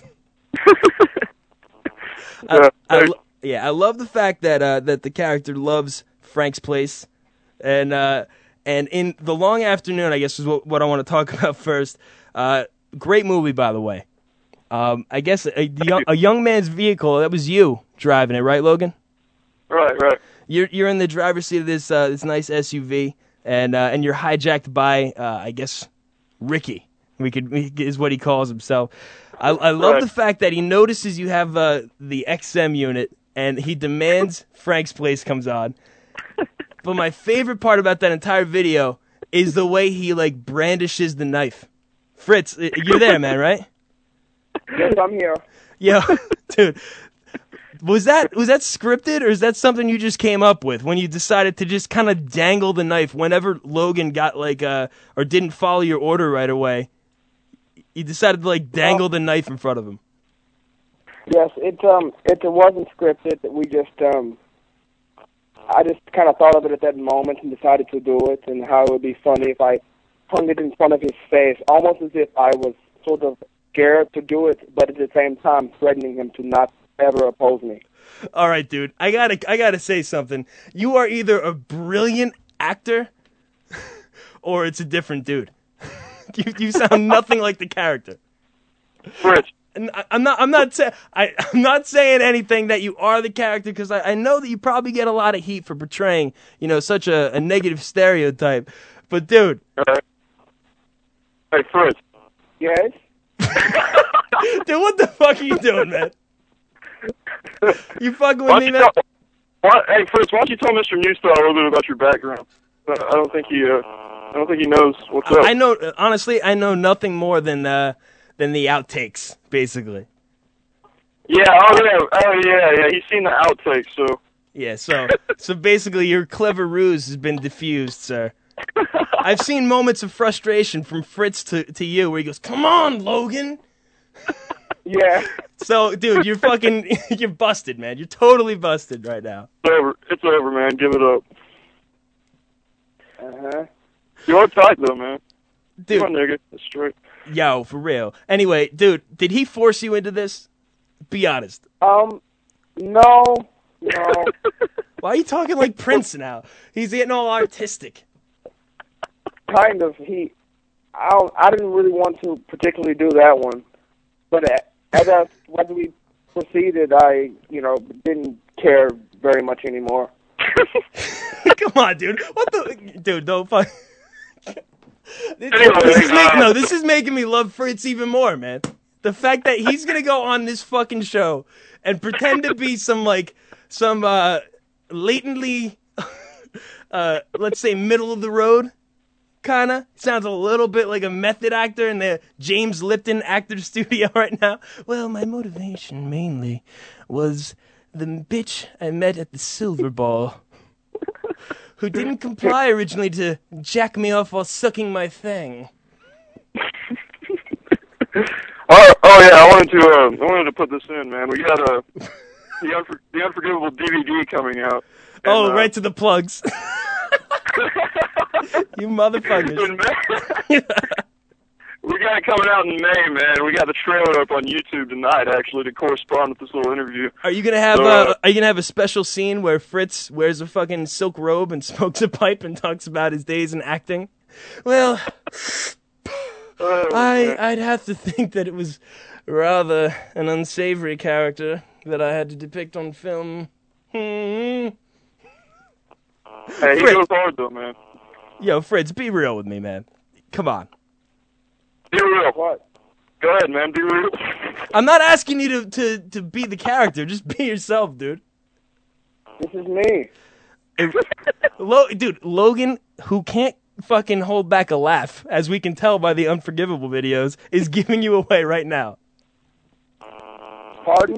I love the fact that the character loves Frank's Place. And in The Long Afternoon, I guess is what I want to talk about first. Great movie, by the way. I guess a young man's vehicle. That was you driving it, right, Logan? Right. You're in the driver's seat of this nice SUV, and you're hijacked by I guess Ricky. Is what he calls himself. I love the fact that he notices you have the XM unit, and he demands Frank's Place comes on. But my favorite part about that entire video is the way he brandishes the knife. Fritz, you're there, man, right? Yes, I'm here. Yo, dude, was that scripted, or is that something you just came up with when you decided to just kind of dangle the knife whenever Logan got or didn't follow your order right away? You decided to dangle the knife in front of him. Yes, it wasn't scripted. We just I just kind of thought of it at that moment and decided to do it, and how it would be funny if I hung it in front of his face, almost as if I was sort of scared to do it, but at the same time threatening him to not ever oppose me. All right, dude. I gotta say something. You are either a brilliant actor, or it's a different dude. You sound nothing like the character. Fritz. And I'm not saying anything that you are the character, because I know that you probably get a lot of heat for portraying, such a negative stereotype. But dude, hey Fritz. Yes. Dude, what the fuck are you doing, man? You fucking with me, man? Hey Fritz, why don't you tell Mr. Newstyle a little bit about your background? I don't think he knows what's up. I know, honestly, I know nothing more than the outtakes, basically. Yeah, oh yeah. He's seen the outtakes, so. Yeah, so basically your clever ruse has been diffused, sir. I've seen moments of frustration from Fritz to you where he goes, "Come on, Logan." Yeah. So, dude, you're busted, man. You're totally busted right now. It's over, man. Give it up. Uh-huh. You're tight, though, man. Dude. Come on, nigga. That's straight. Yo, for real. Anyway, dude, did he force you into this? Be honest. No. Why are you talking like Prince now? He's getting all artistic. Kind of. I didn't really want to particularly do that one, but as we proceeded, I didn't care very much anymore. Come on, dude. What the dude? Don't fuck. This is making me love Fritz even more, man. The fact that he's gonna go on this fucking show and pretend to be some latently, let's say, middle of the road, kinda sounds a little bit like a method actor in the James Lipton actor studio right now. Well, my motivation mainly was the bitch I met at the Silver Ball, who didn't comply originally to jack me off while sucking my thing. Oh yeah, I wanted to put this in, man. We got the Unforgivable DVD coming out. And, right to the plugs. You motherfuckers. We got it coming out in May, man. We got the trailer up on YouTube tonight, actually, to correspond with this little interview. Are you gonna have a special scene where Fritz wears a fucking silk robe and smokes a pipe and talks about his days in acting? Well, I'd have to think that it was rather an unsavory character that I had to depict on film. Hey, he goes hard though, man. Yo, Fritz, be real with me, man. Come on. Be real. What? Go ahead, man. Be real. I'm not asking you to be the character. Just be yourself, dude. This is me. Dude, Logan, who can't fucking hold back a laugh, as we can tell by the Unforgivable videos, is giving you away right now. Pardon?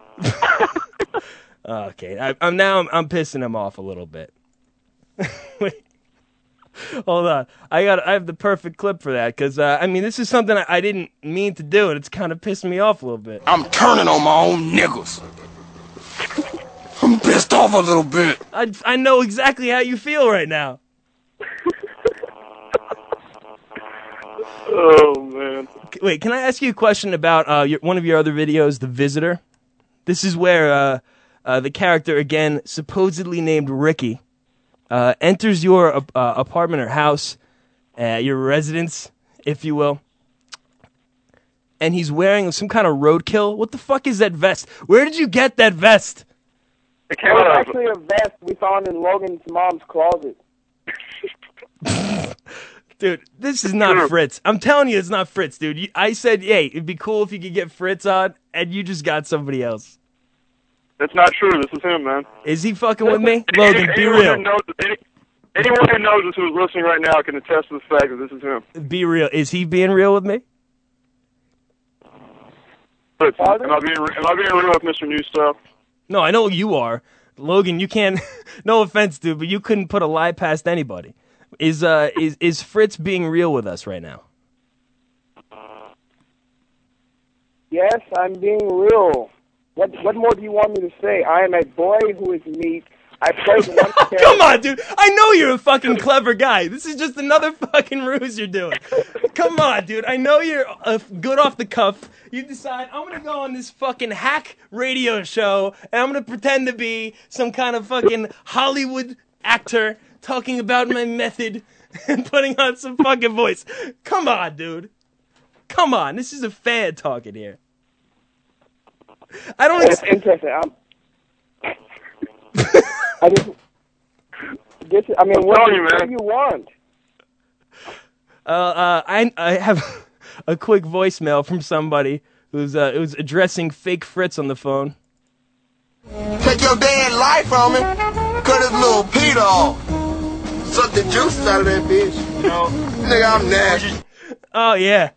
Okay, I'm pissing him off a little bit. Wait. Hold on. I have the perfect clip for that, because, this is something I didn't mean to do, and it's kind of pissed me off a little bit. I'm turning on my own niggas. I'm pissed off a little bit. I know exactly how you feel right now. Oh, man. Wait, can I ask you a question about one of your other videos, The Visitor? This is where the character, again, supposedly named Ricky, enters your apartment or house, your residence, if you will, and he's wearing some kind of roadkill. What the fuck is that vest? Where did you get that vest? It was actually a vest we found in Logan's mom's closet. Dude, this is not Fritz. I'm telling you, it's not Fritz, dude. I said, hey, it'd be cool if you could get Fritz on, and you just got somebody else. That's not true. This is him, man. Is he fucking with me? Logan, be real. Anyone who knows this who's listening right now can attest to the fact that this is him. Be real. Is he being real with me? Am I being real with Mr. Newstyle? No, I know you are. Logan, you can't... No offense, dude, but you couldn't put a lie past anybody. Is Fritz being real with us right now? Yes, I'm being real. What more do you want me to say? I am a boy who is meat. I played one character. Come on, dude. I know you're a fucking clever guy. This is just another fucking ruse you're doing. Come on, dude. I know you're good off the cuff. You decide, I'm going to go on this fucking hack radio show, and I'm going to pretend to be some kind of fucking Hollywood actor talking about my method and putting on some fucking voice. Come on, dude. Come on. This is a fan talking here. I don't... It's interesting. What do you want? I have a quick voicemail from somebody who's was addressing fake Fritz on the phone. Take your damn life from him. Cut his little Peter off. Suck the juice out of that bitch. You know, nigga, I'm nasty. Oh yeah.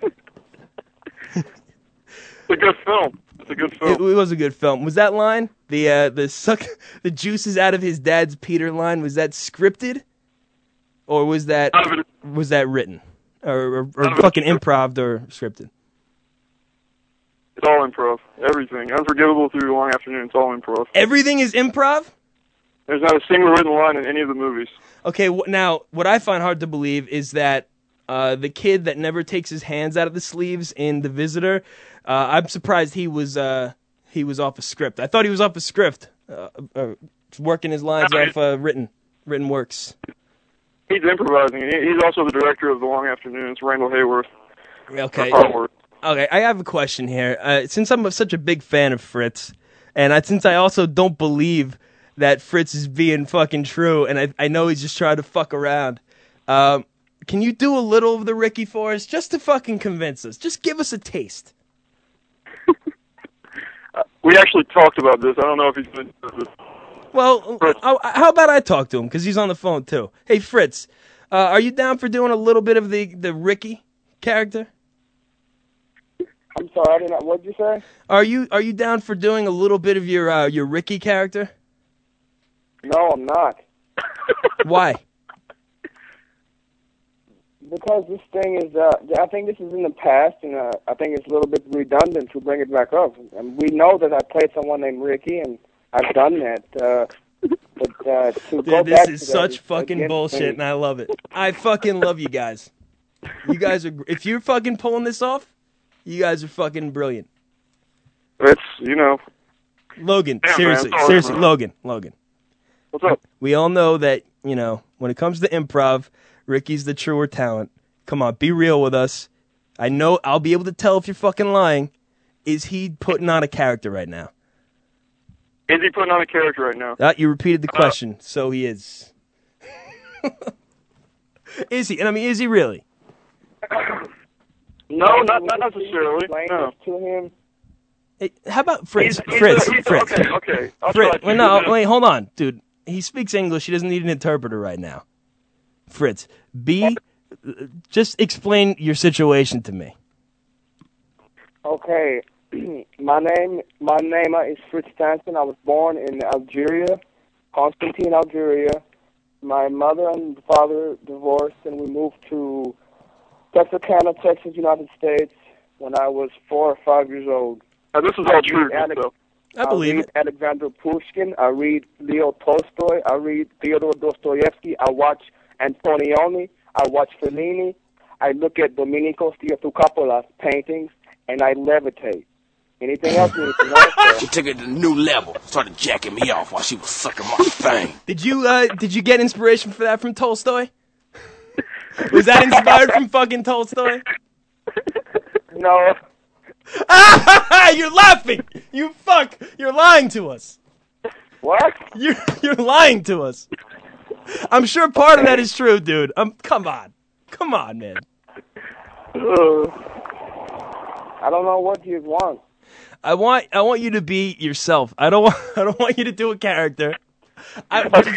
It's a good film. It's a good film. It was a good film. Was that line the suck the juices out of his dad's Peter line? Was that scripted, or was that written, or fucking improv or scripted? It's all improv. Everything. Unforgivable through the long afternoon. It's all improv. Everything is improv? There's not a single written line in any of the movies. Okay, now, what I find hard to believe is that the kid that never takes his hands out of the sleeves in The Visitor, I'm surprised he was off a script. I thought he was off a script, working his lines off written works. He's improvising. He's also the director of The Long Afternoon. It's Randall Hayworth. Okay. Okay, I have a question here. Since I'm such a big fan of Fritz, and since I also don't believe that Fritz is being fucking true, and I know he's just trying to fuck around, can you do a little of the Ricky for us, just to fucking convince us? Just give us a taste. We actually talked about this. I don't know if he's been... Well, how about I talk to him, because he's on the phone, too. Hey, Fritz, are you down for doing a little bit of the Ricky character? I'm sorry, I didn't. What'd you say? Are you down for doing a little bit of your Ricky character? No, I'm not. Why? Because this thing is, I think this is in the past, and I think it's a little bit redundant to bring it back up. And we know that I played someone named Ricky, and I've done that. But to go Dude, back this is to such that fucking bullshit, and I love it. I fucking love you guys. You guys are. If you're fucking pulling this off, you guys are fucking brilliant. It's, you know... Logan, Damn, seriously, man, seriously, man. Logan. What's up? We all know that, you know, when it comes to improv, Ricky's the truer talent. Come on, be real with us. I know I'll be able to tell if you're fucking lying. Is he putting on a character right now? Is he putting on a character right now? You repeated the question, so he is. Is he? And I mean, is he really? No, not necessarily. No. To him. Hey, how about Fritz? He's Fritz. okay. I'll try Fritz. to Wait, do no, that. wait, hold on, dude. He speaks English. He doesn't need an interpreter right now. Fritz, just explain your situation to me. Okay, my name is Fritz Stanton. I was born in Algeria, Constantine, Algeria. My mother and father divorced, and we moved to Texarkana, Texas, United States, when I was 4 or 5 years old. Now, this is all true, though. I believe read Alexander Pushkin. I read Leo Tolstoy. I read Fyodor Dostoevsky. I watch Antonioni. I watch Fellini. I look at Domenico Stiatocappola's paintings, and I levitate. Anything else you need to know, sir? She took it to a new level. Started jacking me off while she was sucking my thing. Did you get inspiration for that from Tolstoy? Was that inspired from fucking Tolstoy? No. You're laughing. You fuck. You're lying to us. What? You're lying to us. I'm sure part of that is true, dude. Come on, man. I don't know what you want. I want you to be yourself. I don't want you to do a character. I think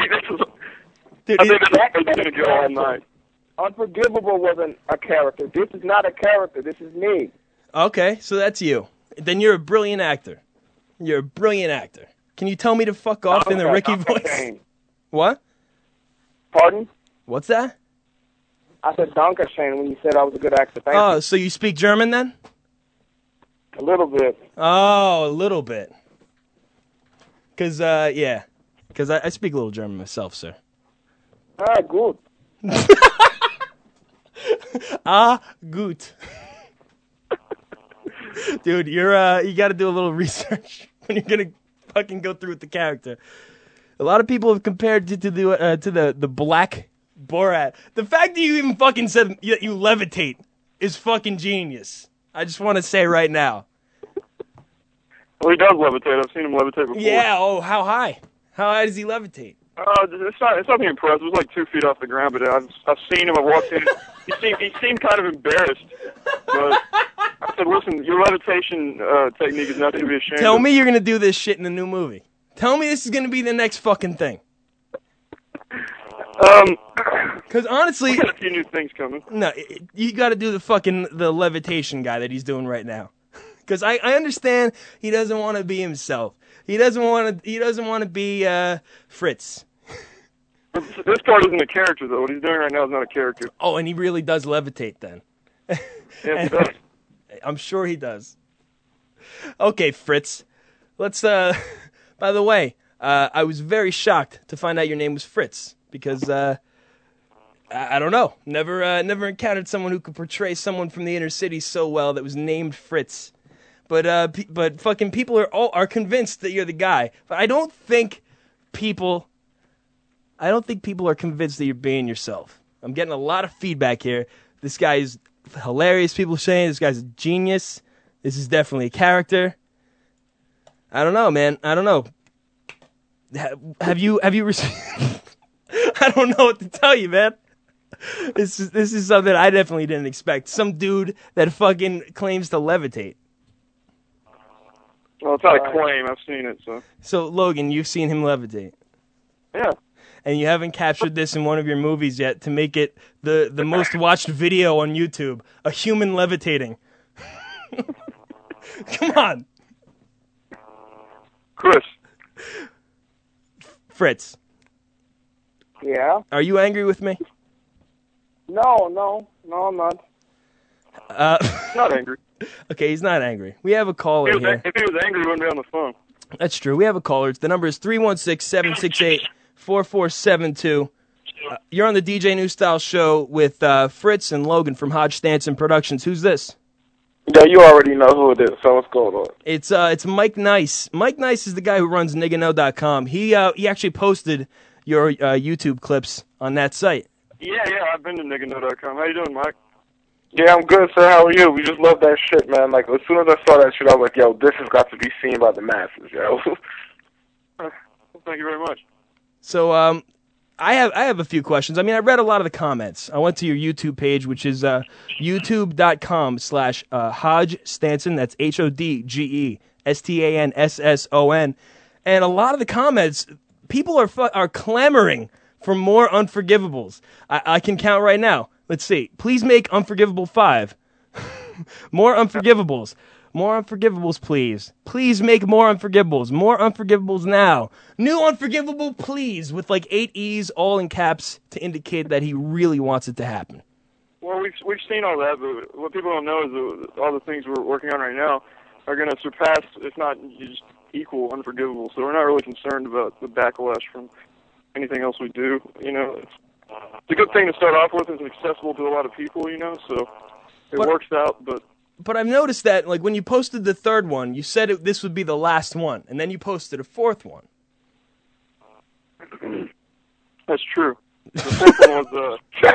it's going to go all night. Unforgivable wasn't a character. This is not a character. This is me. Okay, so that's you. Then you're a brilliant actor. You're a brilliant actor. Can you tell me to fuck off in the Ricky voice? What? Pardon? What's that? I said Dankeschön when you said I was a good actor. Thank you. So you speak German then? A little bit. Oh, a little bit. Because I speak a little German myself, sir. Ah, good. Gut. Dude, you got to do a little research when you're gonna fucking go through with the character. A lot of people have compared it to the Black Borat. The fact that you even fucking said that you levitate is fucking genius. I just want to say right now. Well, he does levitate. I've seen him levitate before. Yeah. Oh, how high? How high does he levitate? It's nothing impressive. It was like 2 feet off the ground, but I've seen him. I walked in. He seemed kind of embarrassed. But I said, "Listen, your levitation technique is nothing to be ashamed of." Tell me you're gonna do this shit in the new movie. Tell me this is gonna be the next fucking thing. Because honestly, we got a few new things coming. No, you got to do the levitation guy that he's doing right now. Because I understand he doesn't want to be himself. He doesn't want to be Fritz. This part isn't a character, though. What he's doing right now is not a character. Oh, and he really does levitate then. Yes, he does. I'm sure he does. Okay, Fritz. Let's. By the way, I was very shocked to find out your name was Fritz because I don't know. Never encountered someone who could portray someone from the inner city so well that was named Fritz. But fucking people are convinced that you're the guy. But I don't think people are convinced that you're being yourself. I'm getting a lot of feedback here. This guy is hilarious. People are saying this guy's a genius. This is definitely a character. I don't know, man. I don't know. Have you received? I don't know what to tell you, man. This is something I definitely didn't expect. Some dude that fucking claims to levitate. Well, it's not a claim. I've seen it, so. So, Logan, you've seen him levitate. Yeah. And you haven't captured this in one of your movies yet to make it the most watched video on YouTube. A human levitating. Come on. Chris. Fritz. Yeah? Are you angry with me? No, I'm not. Not angry. Okay, he's not angry. We have a caller here. If he was angry, he wouldn't be on the phone. That's true. We have a caller. The number is 316-768-4472. You're on the DJ New Style Show with Fritz and Logan from Hodge Stanson Productions. Who's this? Yeah, you already know who it is, so what's going on? It's Mike Nice. Mike Nice is the guy who runs NiggaKnow.com. He actually posted your YouTube clips on that site. Yeah, I've been to NiggaKnow.com. How you doing, Mike? Yeah, I'm good, sir. How are you? We just love that shit, man. Like, as soon as I saw that shit, I was like, yo, this has got to be seen by the masses, yo. Well, thank you very much. So, I have a few questions. I mean, I read a lot of the comments. I went to your YouTube page, which is youtube.com/Hodge Stanson. That's HODGESTANSSON. And a lot of the comments, people are clamoring for more Unforgivables. I can count right now. Let's see. Please make Unforgivable 5. More Unforgivables. More Unforgivables, please. Please make more Unforgivables. More Unforgivables now. New Unforgivable, please, with like 8 E's all in caps to indicate that he really wants it to happen. Well, we've seen all that, but what people don't know is that all the things we're working on right now are going to surpass, if not just equal, Unforgivable. So we're not really concerned about the backlash from anything else we do. You know, it's a good thing to start off with. It's accessible to a lot of people, you know, so it works out, but I've noticed that, like, when you posted the third one, you said this would be the last one, and then you posted a fourth one. That's true. The fourth one was,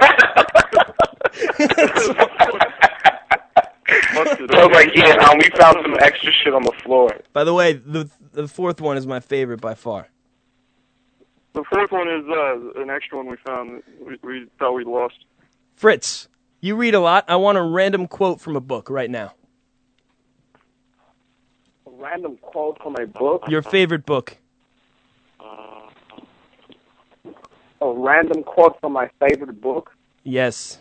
I was like, yeah, we found some extra shit on the floor. By the way, the fourth one is my favorite by far. The fourth one is an extra one we found that we thought we lost. Fritz, you read a lot. I want a random quote from a book right now. A random quote from a book? Your favorite book. A random quote from my favorite book? Yes.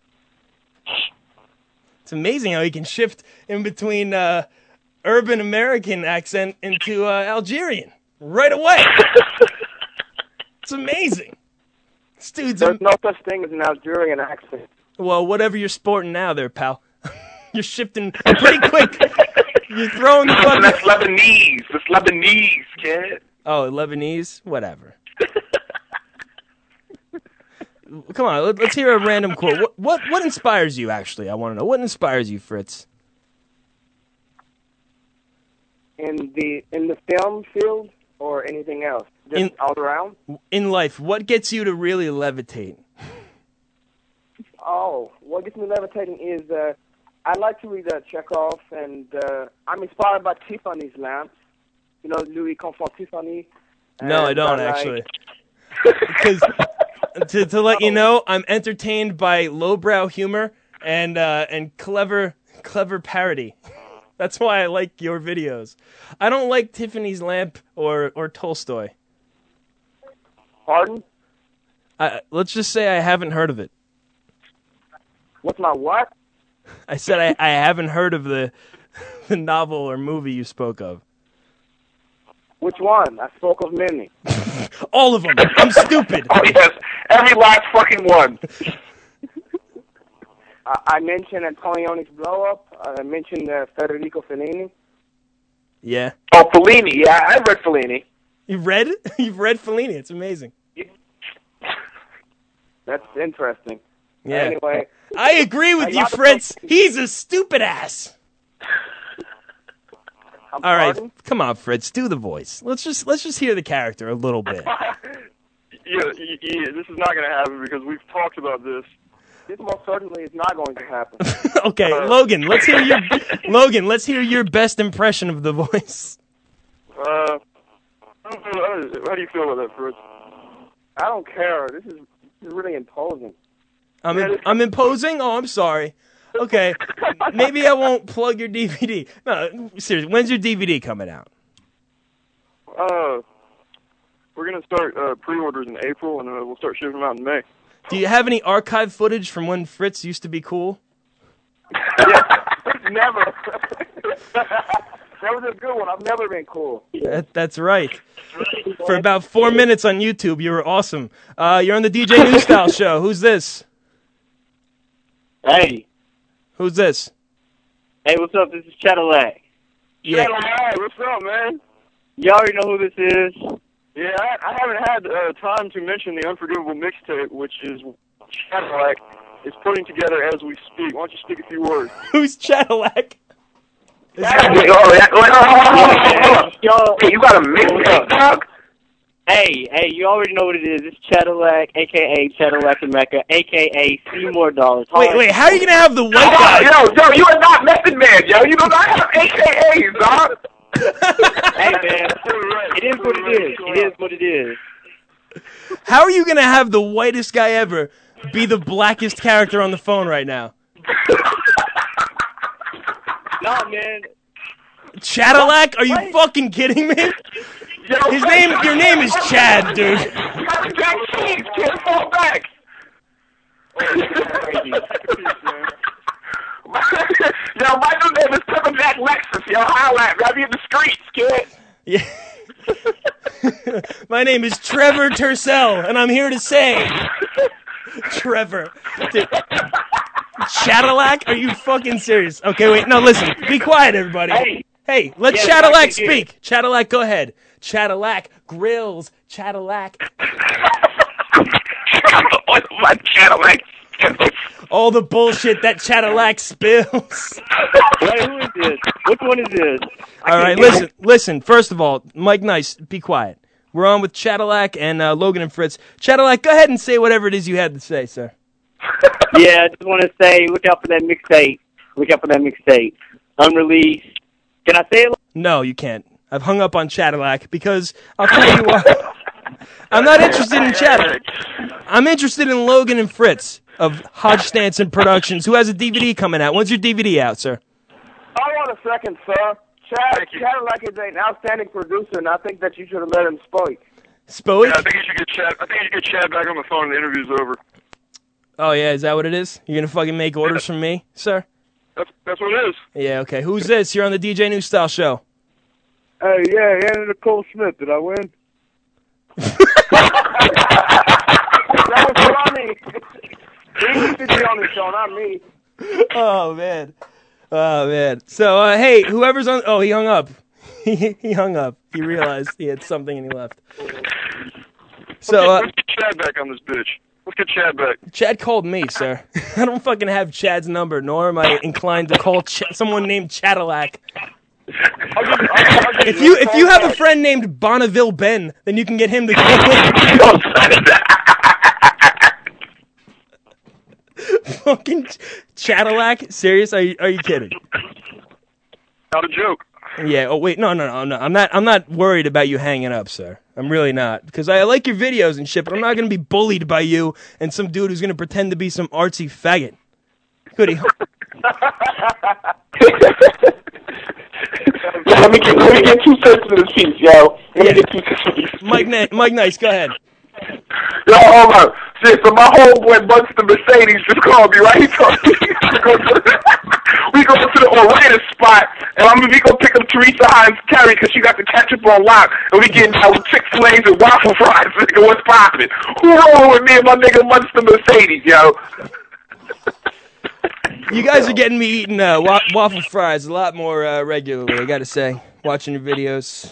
It's amazing how he can shift in between urban American accent into Algerian right away. It's amazing. This dude's There's no such thing as an Algerian accent. Well, whatever you're sporting now there, pal. You're shifting pretty quick. You're throwing the fucking... That's Lebanese. It's Lebanese, kid. Oh, Lebanese? Whatever. Come on, let's hear a random quote. What inspires you, actually? I want to know. What inspires you, Fritz? In the film field or anything else? Just all around? In life, what gets you to really levitate? Oh, what gets me levitating is I like to read Chekhov, and I'm inspired by Tiffany's lamps. You know, Louis Confort Tiffany. No, I don't, actually. Because to let you know, I'm entertained by lowbrow humor and clever parody. That's why I like your videos. I don't like Tiffany's lamp or Tolstoy. Pardon? Let's just say I haven't heard of it. What's my what? I said I haven't heard of the novel or movie you spoke of. Which one? I spoke of many. All of them. I'm stupid. Oh, yes. Every last fucking one. I mentioned Antonio's blow-up. I mentioned Federico Fellini. Yeah. Oh, Fellini. Yeah, I read Fellini. You've read Fellini. It's amazing. That's interesting. Yeah. Anyway. I agree with you, Fritz. He's a stupid ass. All right, come on, Fritz, do the voice. Let's just hear the character a little bit. Yeah, this is not going to happen because we've talked about this. This most certainly is not going to happen. Okay, Logan, let's hear your best impression of the voice. How do you feel about that, Fritz? I don't care. This is really imposing. I'm imposing? Oh, I'm sorry. Okay, maybe I won't plug your DVD. No, seriously, when's your DVD coming out? We're going to start pre-orders in April, and we'll start shipping them out in May. Do you have any archive footage from when Fritz used to be cool? Never. That was a good one. I've never been cool. That's right. For about 4 minutes on YouTube, you were awesome. You're on the DJ New Style Show. Who's this? Hey. Who's this? Hey, what's up? This is Cadillac. Yeah. Cadillac, what's up, man? You already know who this is. Yeah, I haven't had time to mention the Unforgivable mixtape, which is Cadillac is putting together as we speak. Why don't you speak a few words? Who's Cadillac? Yo, hey, you got a mixtape, dog? Hey, you already know what it is. It's Cadillac, a.k.a. Cadillac and Mecca, a.k.a. Seymour Dollars. Wait, how are you going to have the white guy? Yo, you are not method man, yo. You do not have AKAs, dog. Hey, man, it is what it is. It is what it is. How are you going to have the whitest guy ever be the blackest character on the phone right now? No, man. Cadillac? Are you fucking kidding me? Your name is Chad, dude. Jack Cheese, kid, fall back. Yo, my new name is Pepper Jack Lexus, yo. Holla at me. I be in the streets, kid. Yeah. My name is Trevor Tercel, and I'm here to say, Trevor. Dude. Cadillac? Are you fucking serious? Okay, wait. No, listen. Be quiet, everybody. Hey, let Cadillac speak. Cadillac, go ahead. Cadillac grills. Cadillac. My Cadillac. All the bullshit that Cadillac spills. Wait, who is this? Which one is this? All right, listen. First of all, Mike Nice, be quiet. We're on with Cadillac and Logan and Fritz. Cadillac, go ahead and say whatever it is you had to say, sir. Yeah, I just want to say, look out for that mixtape. Look out for that mixtape. Unreleased. Can I say it? No, you can't. I've hung up on Cadillac because I'll tell you what. I'm not interested in Cadillac. I'm interested in Logan and Fritz of Hodge Stanson Productions, who has a DVD coming out. When's your DVD out, sir? Hold on a second, sir. Cadillac is an outstanding producer, and I think that you should have let him speak. Spoke? Yeah, I think you should get Chad back on the phone. The interview's over. Oh yeah, is that what it is? You're gonna fucking make orders from me, sir? That's what it is. Yeah, okay. Who's this? You're on the DJ New Style Show. Hey, yeah, Anna Nicole Smith. Did I win? That was funny. He should be on the show, not me. Oh man. So hey, whoever's on. Oh, he hung up. He hung up. He realized he had something and he left. So let's get Chad back on this bitch. Let's get Chad back. Chad called me, sir. I don't fucking have Chad's number, nor am I inclined to call someone named Cadillac. If you have a friend named Bonneville Ben, then you can get him to call Fucking Cadillac? Serious? Are you kidding? Not a joke. Yeah. Oh wait, no. I'm not worried about you hanging up, sir. I'm really not, because I like your videos and shit, but I'm not gonna be bullied by you and some dude who's gonna pretend to be some artsy faggot. Goody. Let me get 2 cents to this piece, yo. Let me get 2 cents to this piece. Mike Nice, go ahead. Yo, hold on. Shit, so my homeboy Buster Mercedes just called me, right? He told me we go to the Orlando spot, and we go pick up Teresa Hines Carey because she got the ketchup on lock, and we getting out with Chick-fil-A's and waffle fries. Nigga, what's poppin'? Who rolling with me and my nigga Buster Mercedes, yo? You guys are getting me eating waffle fries a lot more regularly, I gotta say. Watching your videos.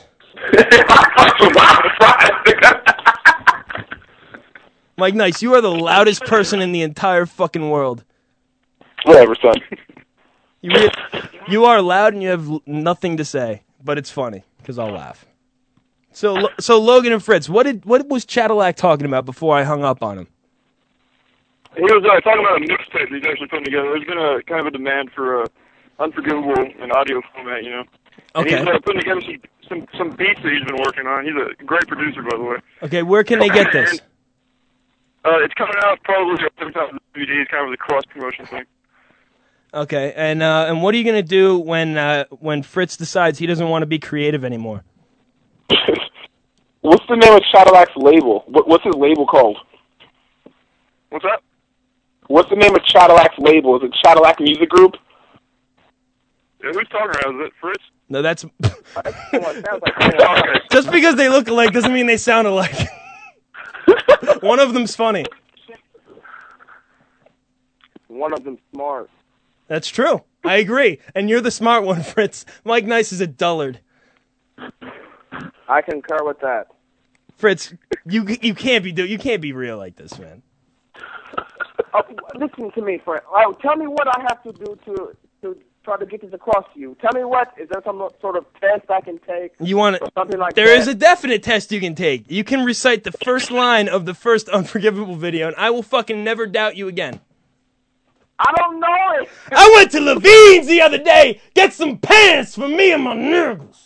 Mike Nice, you are the loudest person in the entire fucking world. Whatever, son. You are loud and you have nothing to say, but it's funny, because I'll laugh. So Logan and Fritz, what was Cadillac talking about before I hung up on him? He was talking about a mixtape he's actually putting together. There's been a kind of a demand for Unforgivable in audio format, you know. Okay. And he's putting together some beats that he's been working on. He's a great producer, by the way. Okay, where can they get this? It's coming out probably every time the DVD. It's kind of a cross-promotion thing. Okay, and what are you gonna do when Fritz decides he doesn't want to be creative anymore? What's the name of Cadillac's label? What's his label called? What's that? What's the name of Cadillac's label? Is it Cadillac Music Group? Yeah, who's talking about? Is it Fritz? No, that's... Just because they look alike doesn't mean they sound alike. One of them's funny. One of them's smart. That's true. I agree. And you're the smart one, Fritz. Mike Nice is a dullard. I concur with that. Fritz, you can't be real like this, man. Listen to me, friend. Tell me what I have to do to try to get this across to you. Tell me what. Is there some sort of test I can take? You want or something like There that? is a definite test you can take. You can recite the first line of the first Unforgivable video, and I will fucking never doubt you again. I don't know it. I went to Levine's the other day, get some pants for me and my niggas.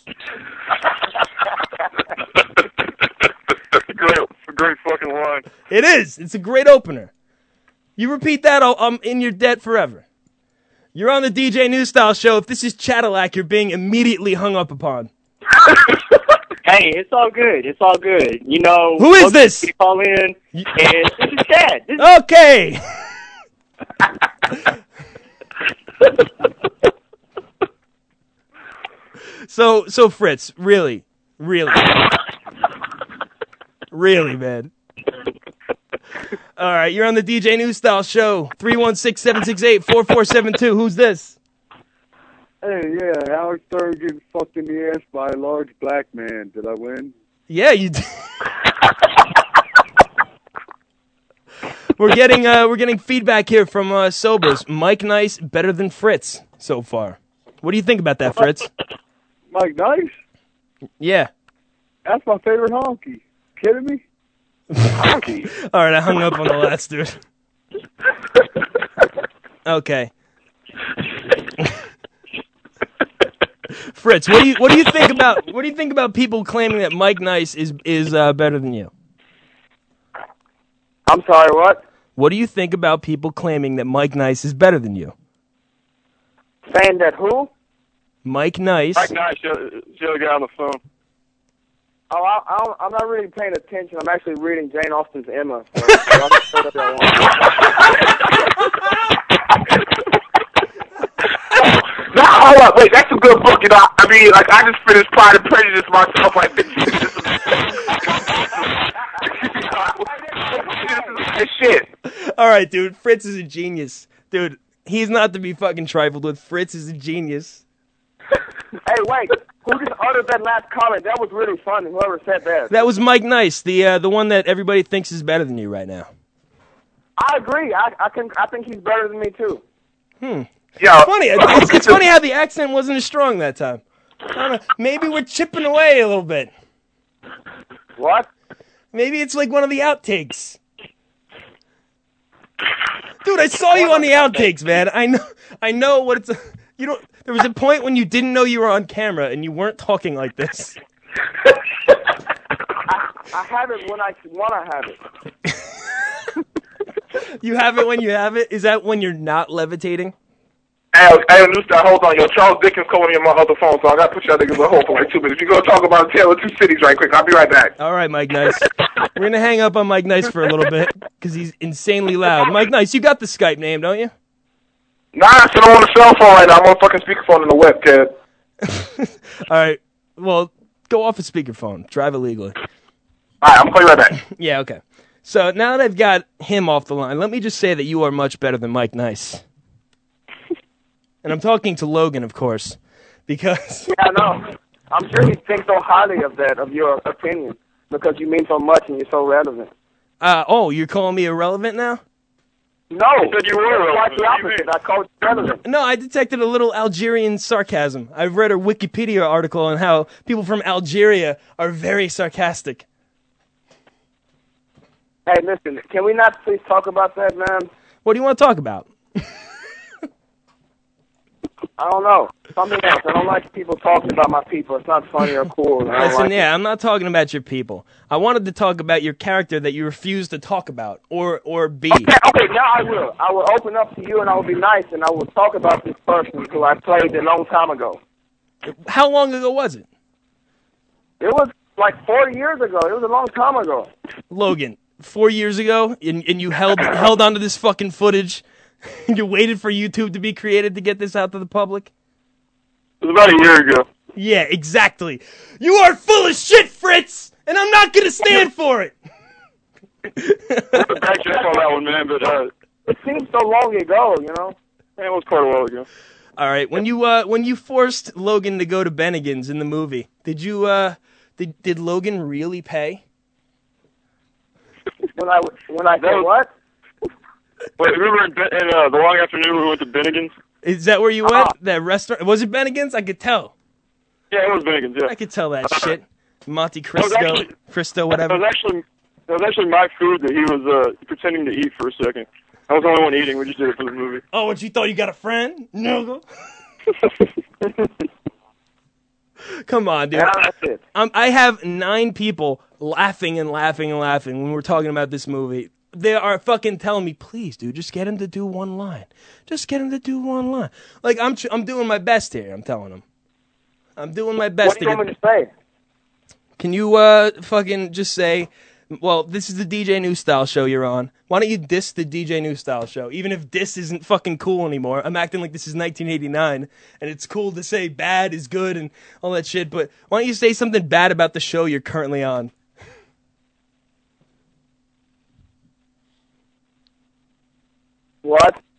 Great fucking line. It is. It's a great opener. You repeat that, I'm in your debt forever. You're on the DJ New Style show. If this is Cadillac, you're being immediately hung up upon. Hey, it's all good. It's all good. You know... Who is this? Call in, and this is Chad. Okay. So Fritz, really, man. All right, you're on the DJ New Style show. 316-768-4472. Who's this? Hey, yeah, Howard Stern getting fucked in the ass by a large black man. Did I win? Yeah, you did. We're getting feedback here from Sobers. Mike Nice better than Fritz so far. What do you think about that, Fritz? Mike Nice? Yeah. That's my favorite honky. Kidding me? Honky. All right, I hung up on the last dude. Okay. Fritz, what do you think about people claiming that Mike Nice is better than you? I'm sorry, what? What do you think about people claiming that Mike Nice is better than you? Saying that who? Mike Nice. Mike Nice, the other guy on the phone. Oh, I'm not really paying attention. I'm actually reading Jane Austen's Emma. So No, hold up, wait, that's a good book, you know. I mean, like, I just finished Pride and Prejudice myself, like, this is shit. All right, dude, Fritz is a genius. Dude, he's not to be fucking trifled with. Fritz is a genius. Hey, wait, who just uttered that last comment? That was really funny, whoever said that. That was Mike Nice, the one that everybody thinks is better than you right now. I agree. I think he's better than me too. Yeah. It's funny. It's funny how the accent wasn't as strong that time. I don't know. Maybe we're chipping away a little bit. What? Maybe it's like one of the outtakes. Dude, I saw you on the outtakes, man. I know what it's. You don't. There was a point when you didn't know you were on camera and you weren't talking like this. I have it when I want to have it. You have it when you have it? Is that when you're not levitating? Hey, New Style, hold on. Yo, Charles Dickens calling me on my other phone, so I got to put y'all niggas on hold for like 2 minutes. You go talk about Tale of Two Cities right quick. I'll be right back. All right, Mike Nice. We're going to hang up on Mike Nice for a little bit because he's insanely loud. Mike Nice, you got the Skype name, don't you? Nah, I'm on the cell phone right now. I'm on fucking speakerphone in the webcam. All right. Well, go off a speakerphone. Drive illegally. All right, I'm going to call you right back. Yeah, okay. So now that I've got him off the line, let me just say that you are much better than Mike Nice. And I'm talking to Logan, of course, because... Yeah, I know. I'm sure he thinks so highly of your opinion, because you mean so much and you're so relevant. Oh, you're calling me irrelevant now? No, you said you were quite the opposite. I called you relevant. No, I detected a little Algerian sarcasm. I've read a Wikipedia article on how people from Algeria are very sarcastic. Hey, listen, can we not please talk about that, man? What do you want to talk about? I don't know. Something else. I don't like people talking about my people. It's not funny or cool. Listen, I'm not talking about your people. I wanted to talk about your character that you refuse to talk about or be. Okay, now I will. I will open up to you and I will be nice and I will talk about this person who I played a long time ago. How long ago was it? It was like 40 years ago. It was a long time ago. Logan, 4 years ago, and you held onto this fucking footage. You waited for YouTube to be created to get this out to the public? It was about a year ago. Yeah, exactly. You are full of shit, Fritz, and I'm not gonna stand for it. Back check on that one, man, but it seems so long ago, you know. It was quite a while ago. All right, when you forced Logan to go to Bennigan's in the movie, did Logan really pay? When I said what? Wait, remember in the long afternoon we went to Bennigan's? Is that where you went? That restaurant? Was it Bennigan's? I could tell. Yeah, it was Bennigan's, yeah. I could tell that shit. Monte Cristo, whatever. That was actually my food that he was pretending to eat for a second. I was the only one eating. We just did it for the movie. Oh, what, you thought you got a friend? No. Come on, dude. Yeah, that's it. I have 9 people laughing and laughing and laughing when we're talking about this movie. They are fucking telling me, please, dude, just get him to do one line. Just get him to do one line. Like, I'm doing my best here, I'm telling them. I'm doing my best. What do you want me to say? Can you fucking just say, well, this is the DJ New Style show you're on. Why don't you diss the DJ New Style show? Even if diss isn't fucking cool anymore. I'm acting like this is 1989, and it's cool to say bad is good and all that shit, but why don't you say something bad about the show you're currently on? What?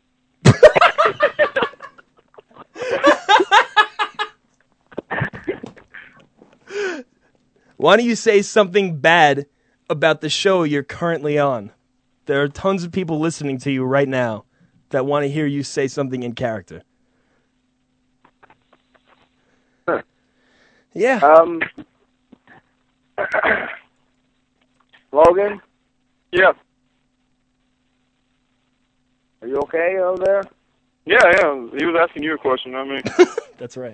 Why don't you say something bad about the show you're currently on? There are tons of people listening to you right now that want to hear you say something in character. Huh. Yeah. Logan? Yeah. Are you okay over there? Yeah. He was asking you a question, not me. That's right.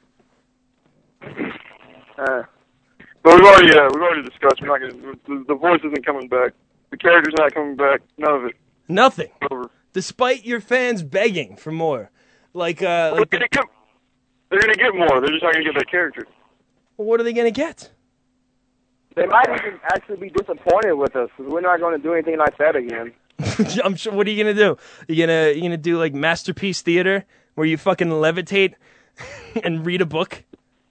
But we've already discussed. We're not gonna. The voice isn't coming back. The character's not coming back. None of it. Nothing. Over. Despite your fans begging for more, they're gonna get more. They're just not gonna get that character. Well, what are they gonna get? They might even actually be disappointed with us because we're not going to do anything like that again. I'm sure. What are you gonna do? You gonna do like Masterpiece Theater where you fucking levitate and read a book?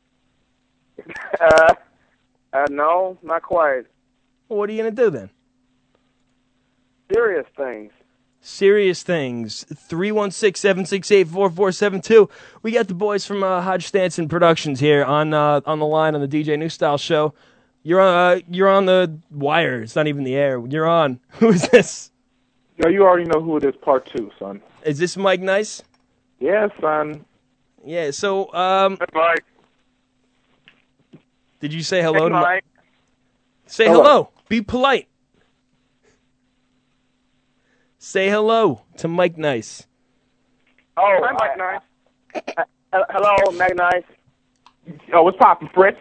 No, not quite. Well, what are you gonna do then? Serious things. Serious things. 316-768-4472. We got the boys from Hodge Stanson Productions here on the line on the DJ New Style show. You're on the wire. It's not even the air. You're on. Who is this? Yo, you already know who it is, part 2, son. Is this Mike Nice? Yeah, son. Yeah, so, Mike. Did you say hello Hey, to Mike. Say hello. Be polite. Say hello to Mike Nice. Oh, hi, Mike Nice. Hello, Mike Nice. Yo, what's poppin', Fritz?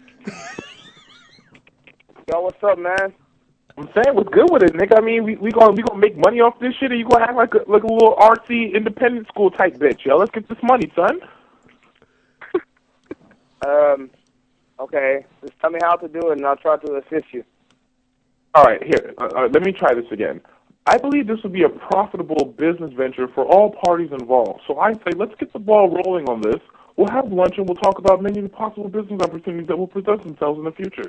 Yo, what's up, man? I'm saying, what's good with it, nigga? I mean, we gonna make money off this shit, or you gonna act like a little artsy independent school type bitch? Yo, let's get this money, son. Okay. Just tell me how to do it, and I'll try to assist you. All right, here. Let me try this again. I believe this would be a profitable business venture for all parties involved. So I say, let's get the ball rolling on this. We'll have lunch and we'll talk about many possible business opportunities that will present themselves in the future.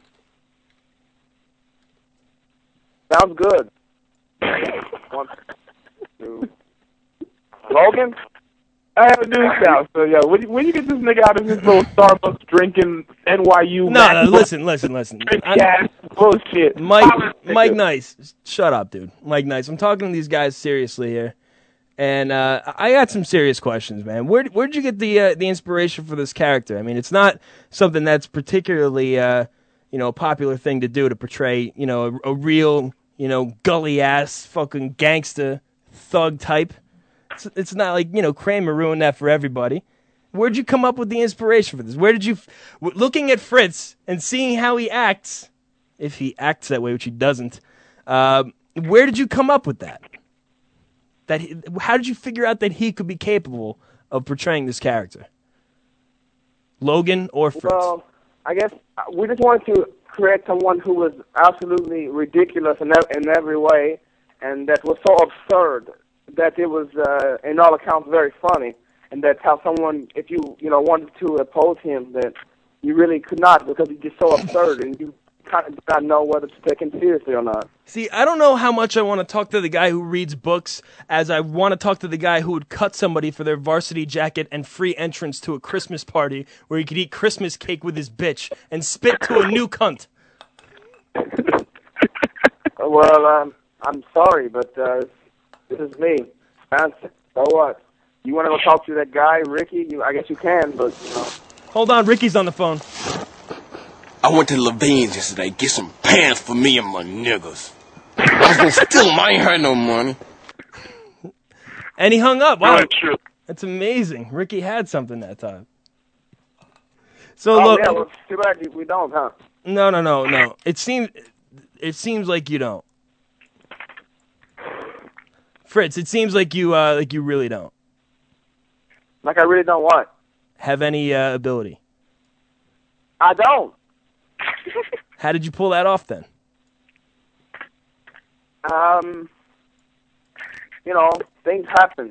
Sounds good. 1, 2. Logan? I have a news now. So, yeah, when you get this nigga out of his little Starbucks drinking NYU... No, listen. Gas bullshit. Mike Nice. Shut up, dude. Mike Nice. I'm talking to these guys seriously here. And I got some serious questions, man. Where'd you get the inspiration for this character? I mean, it's not something that's particularly a popular thing to do, to portray, a real, gully ass fucking gangster thug type. It's not like, Kramer ruined that for everybody. Where'd you come up with the inspiration for this? Where did you, looking at Fritz and seeing how he acts, if he acts that way, which he doesn't, where did you come up with that? How did you figure out that he could be capable of portraying this character? Logan or Fritz? Well, I guess we just wanted to create someone who was absolutely ridiculous in every way, and that was so absurd that it was, in all accounts, very funny. And that's how someone, if you wanted to oppose him, that you really could not, because he's just so absurd, and you kind of do not know whether to take him seriously or not. See, I don't know how much I want to talk to the guy who reads books as I want to talk to the guy who would cut somebody for their varsity jacket and free entrance to a Christmas party where he could eat Christmas cake with his bitch and spit to a new cunt. Well, I'm sorry, but this is me, Spencer. So what? You want to go talk to that guy, Ricky? I guess you can, but... Hold on, Ricky's on the phone. I went to Levine's yesterday, get some pants for me and my niggas. I was gonna steal them, I ain't had no money. And he hung up. Wow, that's amazing. Ricky had something that time. So look, yeah, well, too bad we don't, huh? No. It seems like you don't. Fritz, it seems like you really don't. Like I really don't what? Have any ability. I don't. How did you pull that off then? Things happen.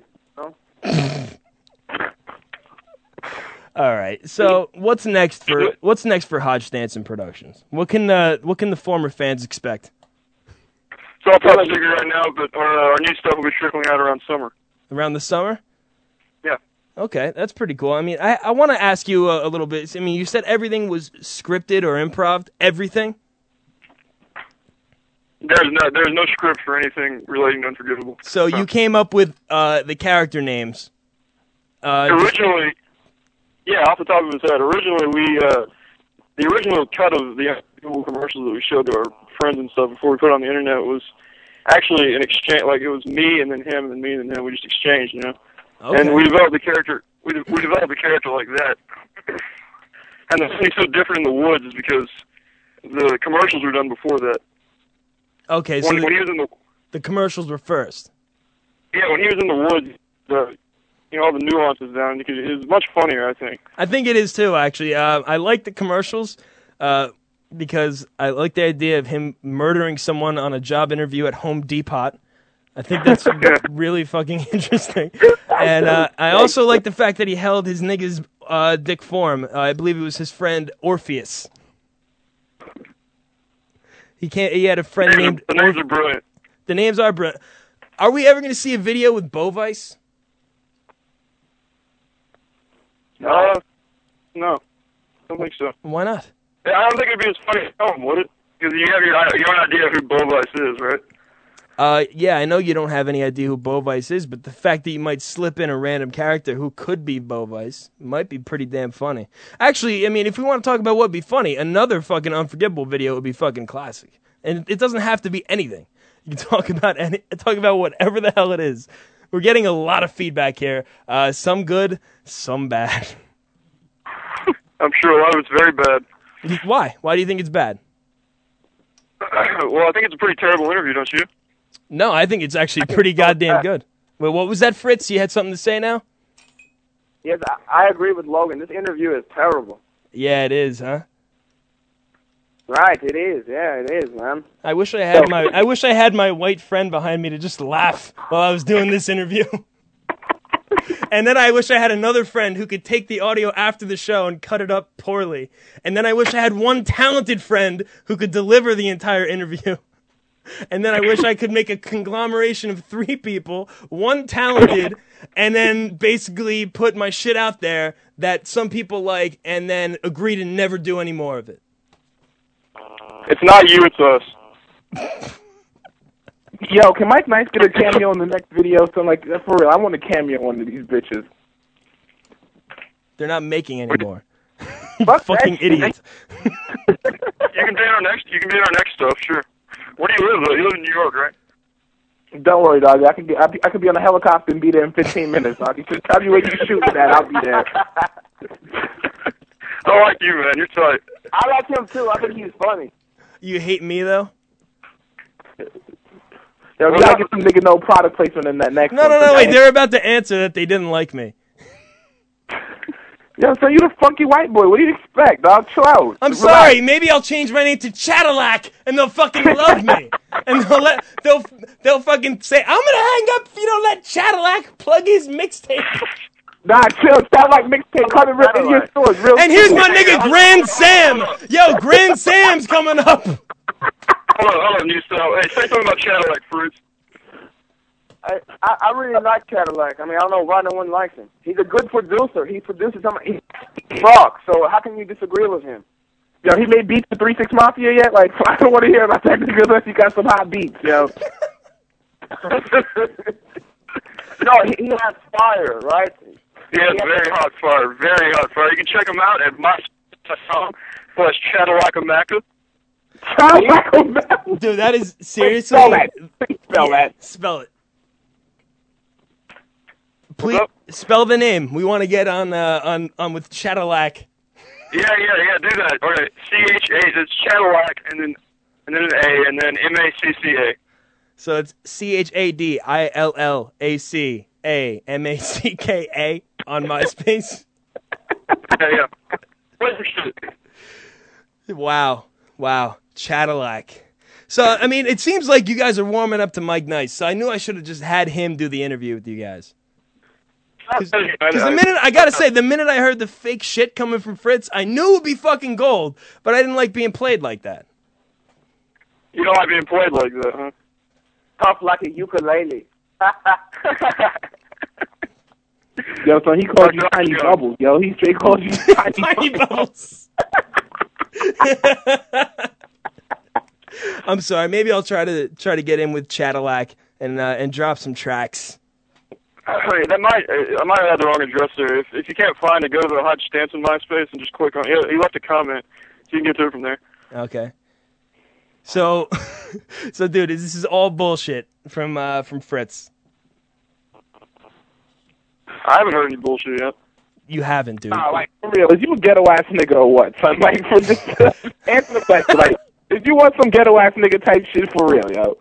All right. So what's next for Hodge Stanson Productions? What can the former fans expect? So I'll probably figure right now, but our new stuff will be trickling out around summer. Around the summer? Yeah. Okay, that's pretty cool. I mean, I want to ask you a little bit. I mean, you said everything was scripted or improv. Everything? There's no script for anything relating to Unforgivable. So you came up with the character names. Originally, yeah, off the top of his head. Originally, the original cut of the Unforgivable commercials that we showed to our friends and stuff before we put it on the internet was actually an exchange. Like it was me and then him and then me and then him. We just exchanged, Okay. And we developed the character. We developed the character like that. And the thing so different in the woods is because the commercials were done before that. Okay, so when he was in the commercials were first. Yeah, when he was in the woods, all the nuances down. It was much funnier, I think. I think it is too. Actually, I like the commercials because I like the idea of him murdering someone on a job interview at Home Depot. I think that's really fucking interesting. And I also like the fact that he held his nigga's dick for him. I believe it was his friend Orpheus. He had a friend named... The names are brilliant. The names are brilliant. Are we ever going to see a video with Bovice? No. Don't think so. Why not? I don't think it'd be as funny as film, would it? Because you have your own idea of who Bovice is, right? Yeah, I know you don't have any idea who Bovice is, but the fact that you might slip in a random character who could be Bovice might be pretty damn funny. Actually, I mean, if we want to talk about what'd be funny, another fucking Unforgivable video would be fucking classic. And it doesn't have to be anything. You can talk about whatever the hell it is. We're getting a lot of feedback here. Some good, some bad. I'm sure a lot of it's very bad. Why? Why do you think it's bad? Well, I think it's a pretty terrible interview, don't you? No, I think it's actually pretty goddamn good. Well, what was that, Fritz? You had something to say now? Yes, I agree with Logan. This interview is terrible. Yeah, it is, huh? Right, it is. Yeah, it is, man. I wish I had my white friend behind me to just laugh while I was doing this interview. And then I wish I had another friend who could take the audio after the show and cut it up poorly. And then I wish I had one talented friend who could deliver the entire interview. And then I wish I could make a conglomeration of 3 people, one talented, and then basically put my shit out there that some people like and then agree to never do any more of it. It's not you, it's us. Yo, can Mike Nice get a cameo in the next video? So, like, for real, I want a cameo on these bitches. They're not making anymore. You fucking idiot. You can be in our next. You can be in our next stuff, sure. Where do you live, though? You live in New York, right? Don't worry, dog. I could be on a helicopter and be there in 15 minutes, dog. You just tell me where you shoot at. I'll be there. I like you, man. You're tight. I like him, too. I think he's funny. You hate me, though? Yo, we gotta get some nigga no product placement in that next one. No, wait. They're about to answer that they didn't like me. Yo, so you the funky white boy. What do you expect, dog? Chill out. I'm sorry. Maybe I'll change my name to Cadillac, and they'll fucking love me. And they'll fucking say, I'm gonna hang up if you don't let Cadillac plug his mixtape. Nah, chill. Cadillac mixtape coming in your stores. Real and here's my nigga Grand Sam. Yo, Grand Sam's coming up. Hold on, you style. Hey, say something about Cadillac, Fruits. I really like Cadillac. I mean, I don't know why no one likes him. He's a good producer. He produces something. He rocks. So how can you disagree with him? Yo, he made beats for 3 6 Mafia yet? Like, I don't want to hear about that nigga unless he got some hot beats, yo. No, he has fire, right? He has very hot fire. Very hot fire. You can check him out at my.com/Cadillac-A-Maca. Dude, that is seriously. Spell that. Please spell that. Spell it. Please spell the name. We want to get on with Cadillac. Yeah. Do that. All right. CHA. It's Cadillac, and then an A, and then MACCA. So it's CHADILLACAMACKA on MySpace. Yeah. Wow. Cadillac. So, I mean, it seems like you guys are warming up to Mike Nice, so I knew I should have just had him do the interview with you guys. Because the minute I heard the fake shit coming from Fritz, I knew it would be fucking gold, but I didn't like being played like that. You don't like being played like that, huh? Tough like a ukulele. Yo, so he called you Tiny Bubbles. Yo, he straight called you Tiny Bubbles. I'm sorry. Maybe I'll try to get in with Cadillac and drop some tracks. Hey, I might have had the wrong address there. If you can't find it, go to the Hodge Stanton MySpace and just click on. He left a comment, so you can get to it from there. Okay. So, dude, this is all bullshit from Fritz. I haven't heard any bullshit yet. You haven't, dude. Nah, like, for real, is you a ghetto-ass nigga or what, son? Like, for this, answer the question. Like, if you want some ghetto-ass nigga type shit for real, yo.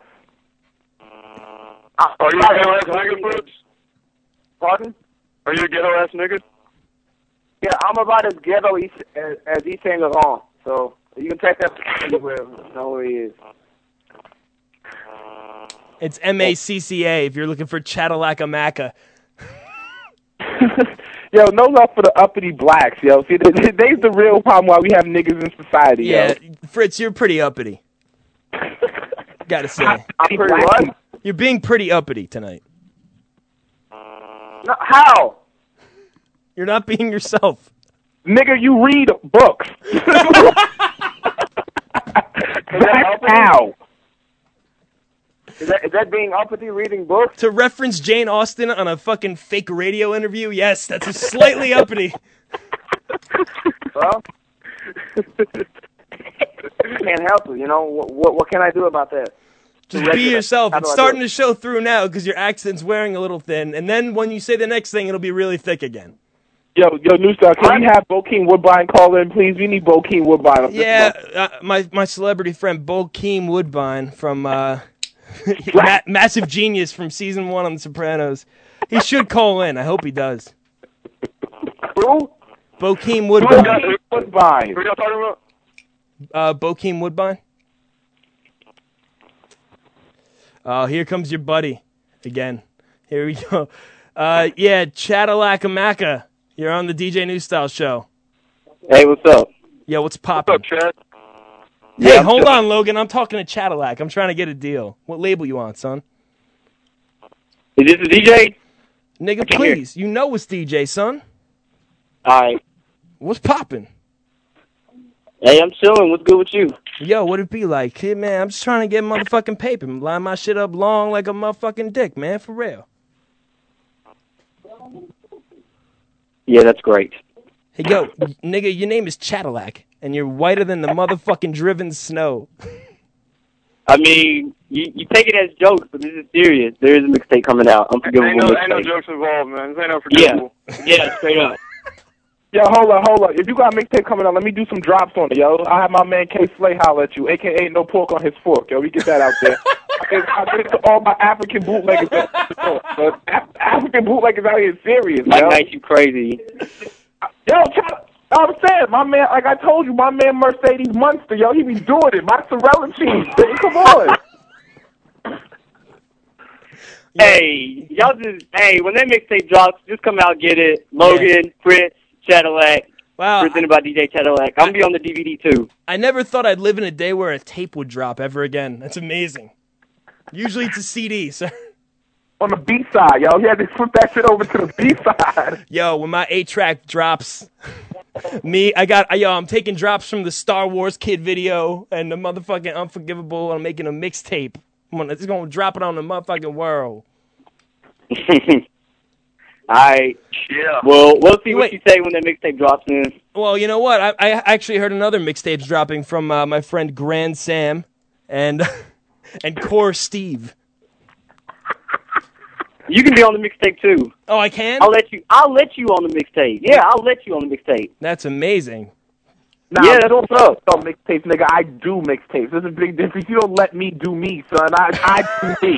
Are you a ghetto-ass nigga, Fritz? Pardon? Are you a ghetto-ass nigga? Yeah, I'm about as ghetto as East St. Laurent, so you can take that anywhere. Know who he is. It's MACCA if you're looking for Cadillac-A-Maca. Yo, no love for the uppity blacks, yo. See, they's the real problem why we have niggas in society, yeah, yo. Fritz, you're pretty uppity. Gotta say. I'm pretty what? You're being pretty uppity tonight. No, how? You're not being yourself. Nigga, you read books. That's how. Is that being uppity reading books? To reference Jane Austen on a fucking fake radio interview, yes, that's a slightly uppity. Well, can't help it. You know what can I do about that? Just be yourself. It's starting to show through now because your accent's wearing a little thin, and then when you say the next thing, it'll be really thick again. Yo, New Style, can we have Bokeem Woodbine call in, please? We need Bokeem Woodbine. Yeah, my celebrity friend Bokeem Woodbine from Massive Genius from season 1 on The Sopranos. He should call in. I hope he does. Who? Bokeem Woodbine. Woodbine. Who are y'all talking about? Bokeem Woodbine. Oh, here comes your buddy again. Here we go. Yeah, Chatalacamaca. You're on the DJ New Style show. Hey, what's up? Yo, what's poppin'? What's up, Chad? Hey, hold on, Logan. I'm talking to Cadillac. I'm trying to get a deal. What label you on, son? Is this a DJ? Nigga, please. You know it's DJ, son. All right. What's poppin'? Hey, I'm chilling. What's good with you? Yo, what it be like? Kid, man, I'm just trying to get motherfucking paper. Line my shit up long like a motherfucking dick, man, for real. Yeah, that's great. Hey, yo, nigga, your name is Cadillac, and you're whiter than the motherfucking driven snow. I mean, you take it as jokes, but this is serious. There is a mixtape coming out. Unforgivable Ain't no mixtape. jokes involved, man. This ain't unforgivable. Yeah, straight up. Yo, hold up. If you got a mixtape coming out, let me do some drops on it, yo. I have my man K Slay holler at you, a.k.a. No Pork on His Fork, yo. We get that out there. I get it to all my African bootleggers. But African bootleggers out here serious, Mike yo. Knight, you crazy. Yo, I'm saying, my man, like I told you, my man Mercedes Munster, yo, he be doing it. Mozzarella cheese, baby. Come on. Hey, y'all just, when that mixtape drops, just come out, get it. Logan, Fritz, Cadillac. Wow. Presented by DJ Cadillac. I'm going to be on the DVD, too. I never thought I'd live in a day where a tape would drop ever again. That's amazing. Usually it's a CD, sir. On the B-side, yo. He had to flip that shit over to the B-side. Yo, when my 8-track drops, I'm taking drops from the Star Wars Kid video and the motherfucking Unforgivable. I'm making a mixtape. It's going to drop it on the motherfucking world. Alright. Yeah. Well, we'll see what you say when that mixtape drops in. Well, you know what? I actually heard another mixtape's dropping from my friend Grand Sam and Core Steve. You can be on the mixtape too. Oh, I can? I'll let you on the mixtape. Yeah, I'll let you on the mixtape. That's amazing. Nah, yeah, that's what's up. Mixtapes, nigga. I do mixtapes. There's a big difference. You don't let me do me, son. I do me.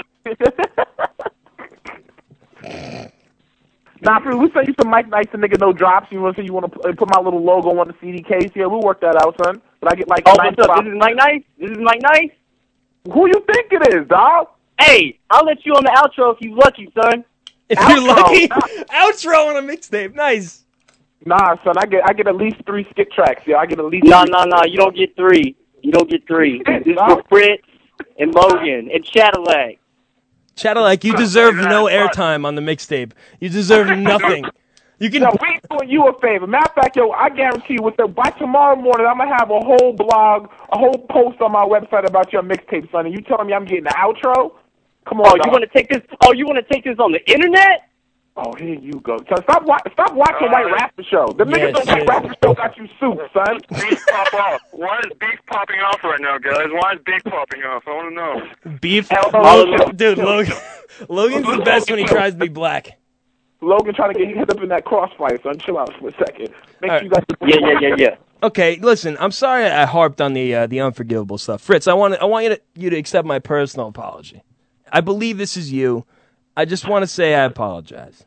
Nah, we send you some Mike Nice and nigga no drops. You want to say you want to put my little logo on the CD case? Yeah, we'll work that out, son. But I get like. Oh, what's up? This is Mike Nice. This is Mike Nice. Who you think it is, dog? Hey, I'll let you on the outro if you're lucky, son. If you're lucky, outro on a mixtape. Nice. Nah, son, I get at least 3 skit tracks. Yeah, I get at least. No. You don't get 3. You don't get 3. This is for Fritz and Logan and Cadillac. Cadillac, you deserve no airtime on the mixtape. You deserve nothing. You can. No, we doing you a favor. Matter of fact, yo, I guarantee you, by tomorrow morning, I'm gonna have a whole blog, a whole post on my website about your mixtape, son. And you telling me I'm getting the outro? Come on. Oh, you want to take this? Oh, you want to take this on the internet? Oh, here you go. So stop watching White Rapper Show. The niggas on White Rapper Show got you soup, son. Beef pop off. Why is beef popping off right now, guys? Why is beef popping off? I want to know. Beef? Dude, Logan's the best when he tries to be black. Logan trying to get hit up in that crossfire, son. Chill out for a second. Make sure you got Yeah. Okay, listen, I'm sorry I harped on the Unforgivable stuff. Fritz, I want you to accept my personal apology. I believe this is you. I just want to say I apologize.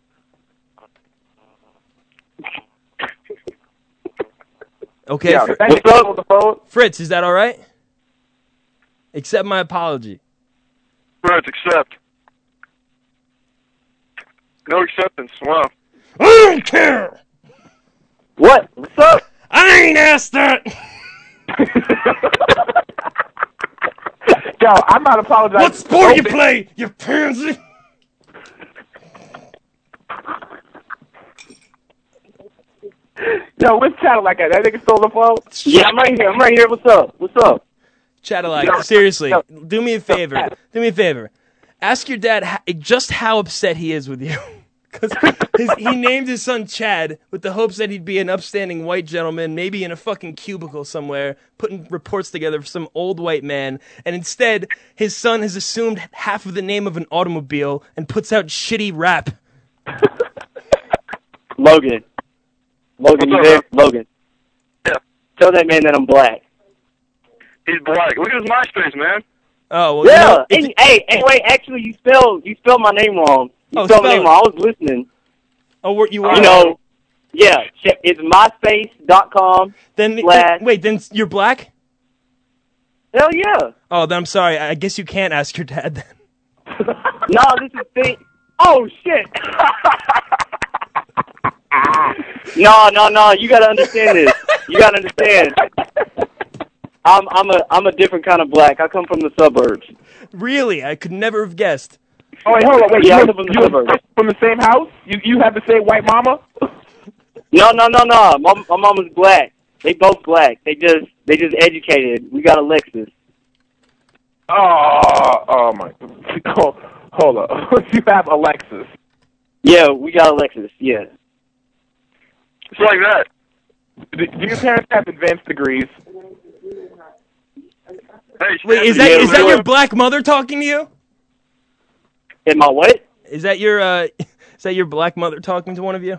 Okay, yeah, what's up? Fritz, is that all right? Accept my apology. Fritz, accept. No acceptance. Wow. I don't care. What? What's up? I ain't asked that. Yo, I'm not apologizing. What sport you play, you pansy? Yo, what's Cadillac at? That nigga stole the phone? Yeah, I'm right here. What's up? Cadillac, seriously, do me a favor. Do me a favor. Ask your dad just how upset he is with you. Because he named his son Chad with the hopes that he'd be an upstanding white gentleman, maybe in a fucking cubicle somewhere, putting reports together for some old white man. And instead, his son has assumed half of the name of an automobile and puts out shitty rap. Logan, you there? Logan. Yeah. Tell that man that I'm black. He's black. Look at his MySpace, man. Oh, well, Yeah. Hey, wait. Actually, you spelled my name wrong. You spelled my name wrong. I was listening. Oh, you are? You know, yeah. It's myspace.com. Then you're black? Hell yeah. Oh, then I'm sorry. I guess you can't ask your dad then. No, this is thing. Oh shit. No. You gotta understand this. You gotta understand. I'm a different kind of black. I come from the suburbs. Really? I could never have guessed. Oh, wait, hold on. Wait, Yeah, you I'm from the suburbs. from the same house? You have the same white mama? No. My mama's black. They both black. They just educated. We got a Lexus. Oh my. Hold up. You have a Lexus. Yeah, we got a Lexus. Yeah. It's like that. Do your parents have advanced degrees? Hey, Wait, is that your black mother talking to you? In my what? Is that your black mother talking to one of you?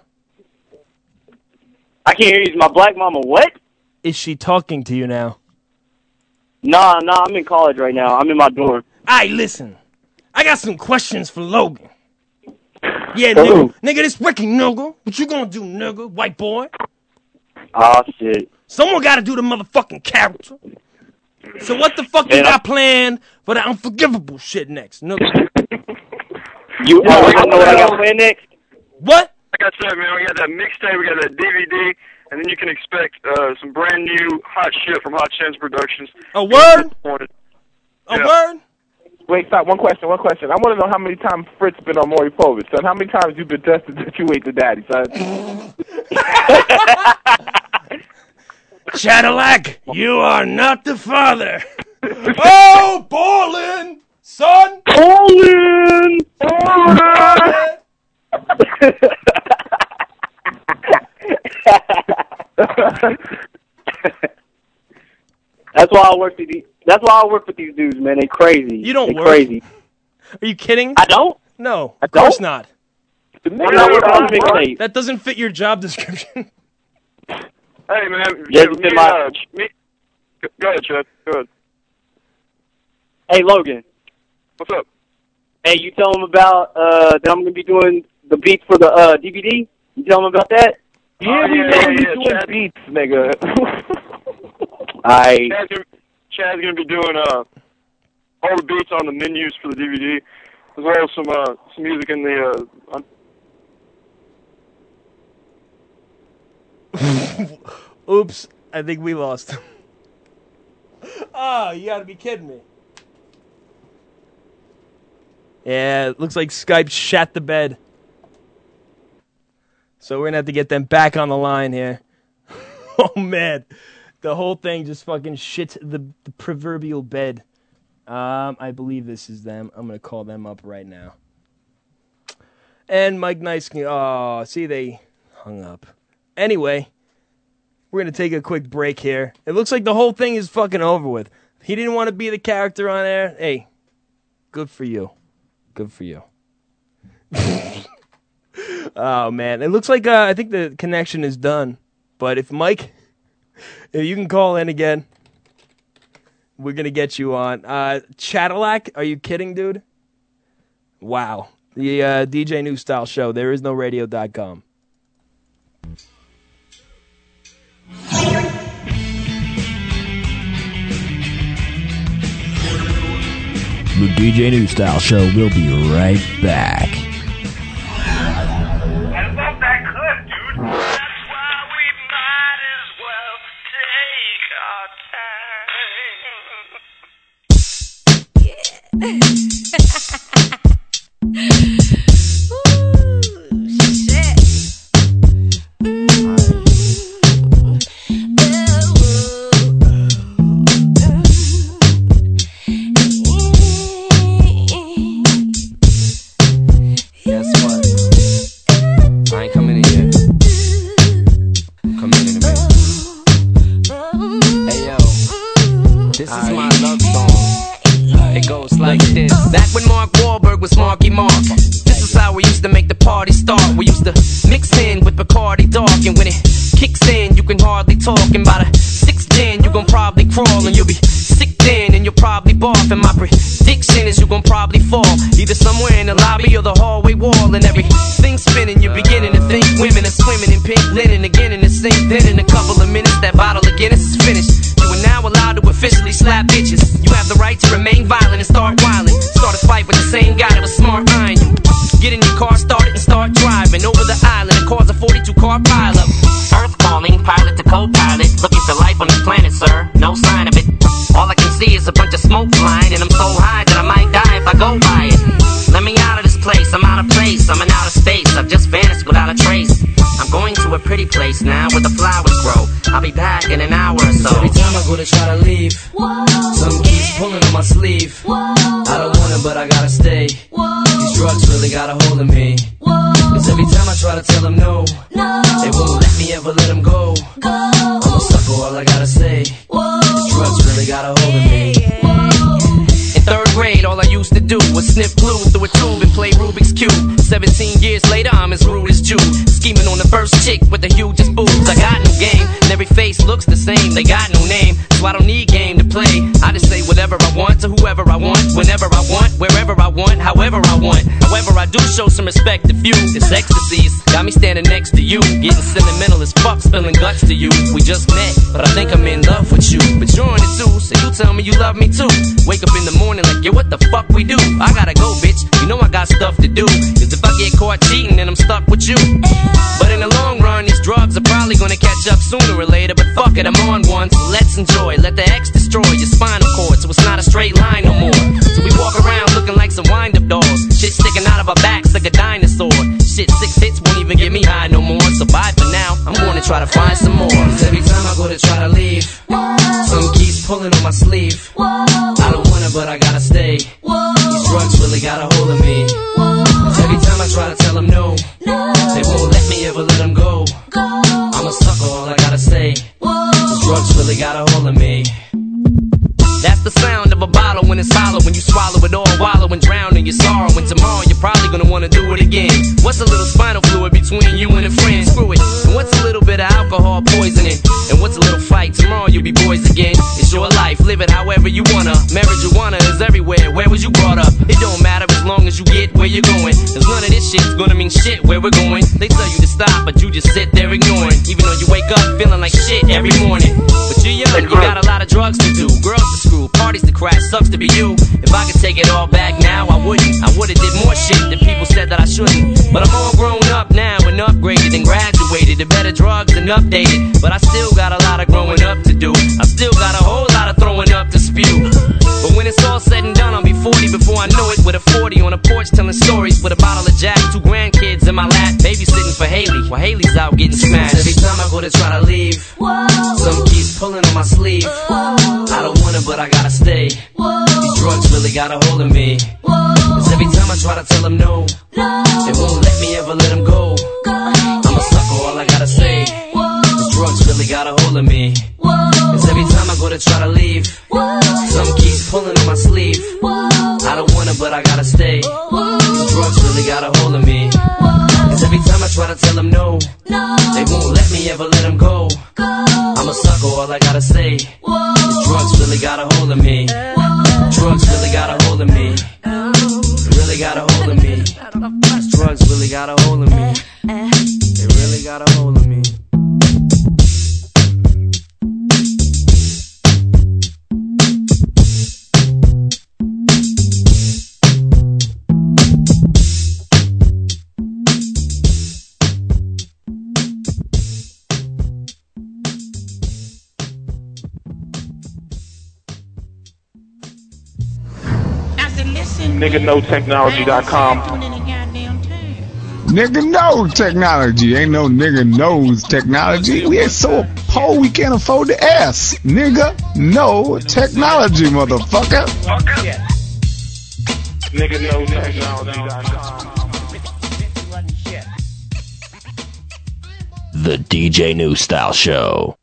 I can't hear you. Is my black mama what? Is she talking to you now? Nah, I'm in college right now. I'm in my dorm. Aight, listen. I got some questions for Logan. Yeah, nigga, this Ricky, nigga. What you gonna do, nigga? White boy? Oh, shit. Someone gotta do the motherfucking character. So what the fuck you got planned for the unforgivable shit next, nigga? You already know what I got planned next? What? Like I said, man, we got that mixtape, we got that DVD, and then you can expect some brand new hot shit from Hot Chance Productions. A word? A word? Wait, stop. One question. I want to know how many times Fritz been on Maury Povich, son. How many times you been tested that you ate the daddy, son? Cadillac, you are not the father. Oh, ballin', son. Ballin'. That's why I work with these dudes, man. They crazy. You don't They're work. crazy. Are you kidding? I don't? No, of course not. That doesn't fit your job description. Hey, man. Yeah, Go ahead, Chad. Go ahead. Hey, Logan. What's up? Hey, you tell them about that I'm going to be doing the beats for the DVD? You tell them about that? Yeah, we know you doing Chad. beats, nigga. Chad's gonna be doing all the beats on the menus for the DVD, as well as some music in the. Oops, I think we lost him. Oh, you gotta be kidding me. Yeah, it looks like Skype shat the bed. So we're gonna have to get them back on the line here. Oh man, the whole thing just fucking shit the proverbial bed. I believe this is them. I'm gonna call them up right now. And Mike Nice, see, they hung up. Anyway, we're gonna take a quick break here. It looks like the whole thing is fucking over with. He didn't want to be the character on there. Hey, good for you. Good for you. Oh man, it looks like I think the connection is done. But if you can call in again, we're gonna get you on. Cadillac, are you kidding, dude? Wow, the DJ New Style Show. There is no radio.com. The DJ New Style Show will be right back. I love that clip, dude. That's why we might as well take our time. dark, and when it kicks in, you can hardly talk. And by the sixth den, you gon' probably crawl, and you'll be sick then, and you'll probably barf. And my prediction is you gon' probably fall, either somewhere in the lobby or the hallway wall. And everything's spinning, you're beginning to think women are swimming in pink linen again in the sink. Then in a couple of minutes, that bottle of Guinness is finished. You are now allowed to officially slap bitches. You have the right to remain violent and start wilding. Start a fight with the same guy that was smart eyeing you. Get in your car, start it, and start driving over the island and cause a 42-car pileup. Earth calling, pilot to co-pilot. Looking for life on this planet, sir. No sign of it. All I can see is a bunch of smoke flying, and I'm so high that I might die if I go by it. Let me out of this place, I'm out of place, I'm in outer space. I've just vanished without a trace. I'm going to a pretty place now where the flowers grow. I'll be back in an hour or so. Every time I go to try to leave, something keeps pulling on my sleeve. I don't want it, but I gotta stay. These drugs really got a hold of me. Cause every time I try to tell them no, they won't let me ever let them go. I'm a sucker, all I gotta say. These drugs really got a hold of me. In third grade, all I used to do was sniff glue through a tube and play Rubik's Cube. 17 years later, I'm as rude as Jude, scheming on the first chick with the hugest boobs. I got no game, and every face looks the same. They got no name, so I don't need game to play. I just say whatever I want to whoever I want, whenever I want, wherever I want, however I want. However, I do show some respect to few. This ecstasy's got me standing next to you, getting sentimental as fuck, spilling guts to you. We just met, but I think I'm in love with you. But you're on it too, so you tell me you love me too. Wake up in the morning like, yo, what the fuck we do? I gotta go, bitch, you know I got stuff to do. Cause if I get caught cheating, then I'm stuck with you. But in the long run, these drugs are probably gonna catch up sooner or later. But fuck it, I'm on one, so let's enjoy. Let the X destroy your spinal cord, so it's not a straight line no more. So we walk around looking like some wind-up dolls. Shit sticking out of our backs like a dinosaur. Shit, 6 hits won't even get me high no more. So bye for now, I'm gonna try to find some more. Cause every time I go to try to leave, something keeps pulling on my sleeve. I don't want it, but I gotta stay. These drugs really got a hold of me. Cause every time I try to tell them no, they won't let me ever let them go. I'm a sucker, all I gotta say. These drugs really got a hold of me. That's the sound of a bottle when it's hollow, when you swallow it all, wallow and drown in your sorrow. And tomorrow you're probably gonna wanna do it again. What's a little spinal fluid between you and a friend? Screw it. And what's a little bit of alcohol poisoning? And what's a little fight? Tomorrow you'll be boys again. It's your life, live it however you wanna. Marijuana is everywhere, where was you brought up? It don't matter as long as you get where you're going. Cause none of this shit's gonna mean shit where we're going. They tell you to stop, but you just sit there ignoring. Even though you wake up feeling like shit every morning. But you're young, you got a lot of drugs to do, girls to screw, parties to crash, sucks to be you. If I could take it all back now, I wouldn't. I would've did more shit that people said that I shouldn't. But I'm all grown up now and upgraded and graduated to better drugs and updated. But I still got a lot of growing up to do. I still got a whole lot of throwing up to spew. But when it's all said and done, I'll be 40 before I know it. With a 40 on a porch telling stories with a bottle of Jack, 2 grandkids in my lap, babysitting for Haley while Haley's out getting smashed. Every time I go to try to leave, something keeps pulling on my sleeve. I don't want it, but I gotta stay. These drugs really got a hold of me. Cause every time I try to tell them no, they won't let me ever let them go. I'm a sucker, all I gotta say. These drugs really got a hold of me. Cause every time I go to try to leave, something keeps pulling on my sleeve. I don't want it, but I gotta stay. These drugs really got a hold of me. Cause every time I try to tell them no, they won't let me ever let them go. I'm a sucker, all I gotta say. These drugs really got a hold of me. Drugs really got a hold of me. Really got a hold of me. These drugs really got a hold of me. They really got a hold of me. NiggaKnowTechnology.com. Nigga knows technology. Ain't no nigga knows technology. We are so poor we can't afford the ass. Nigga know technology, motherfucker. NiggaKnowTechnology.com. The DJ New Style Show.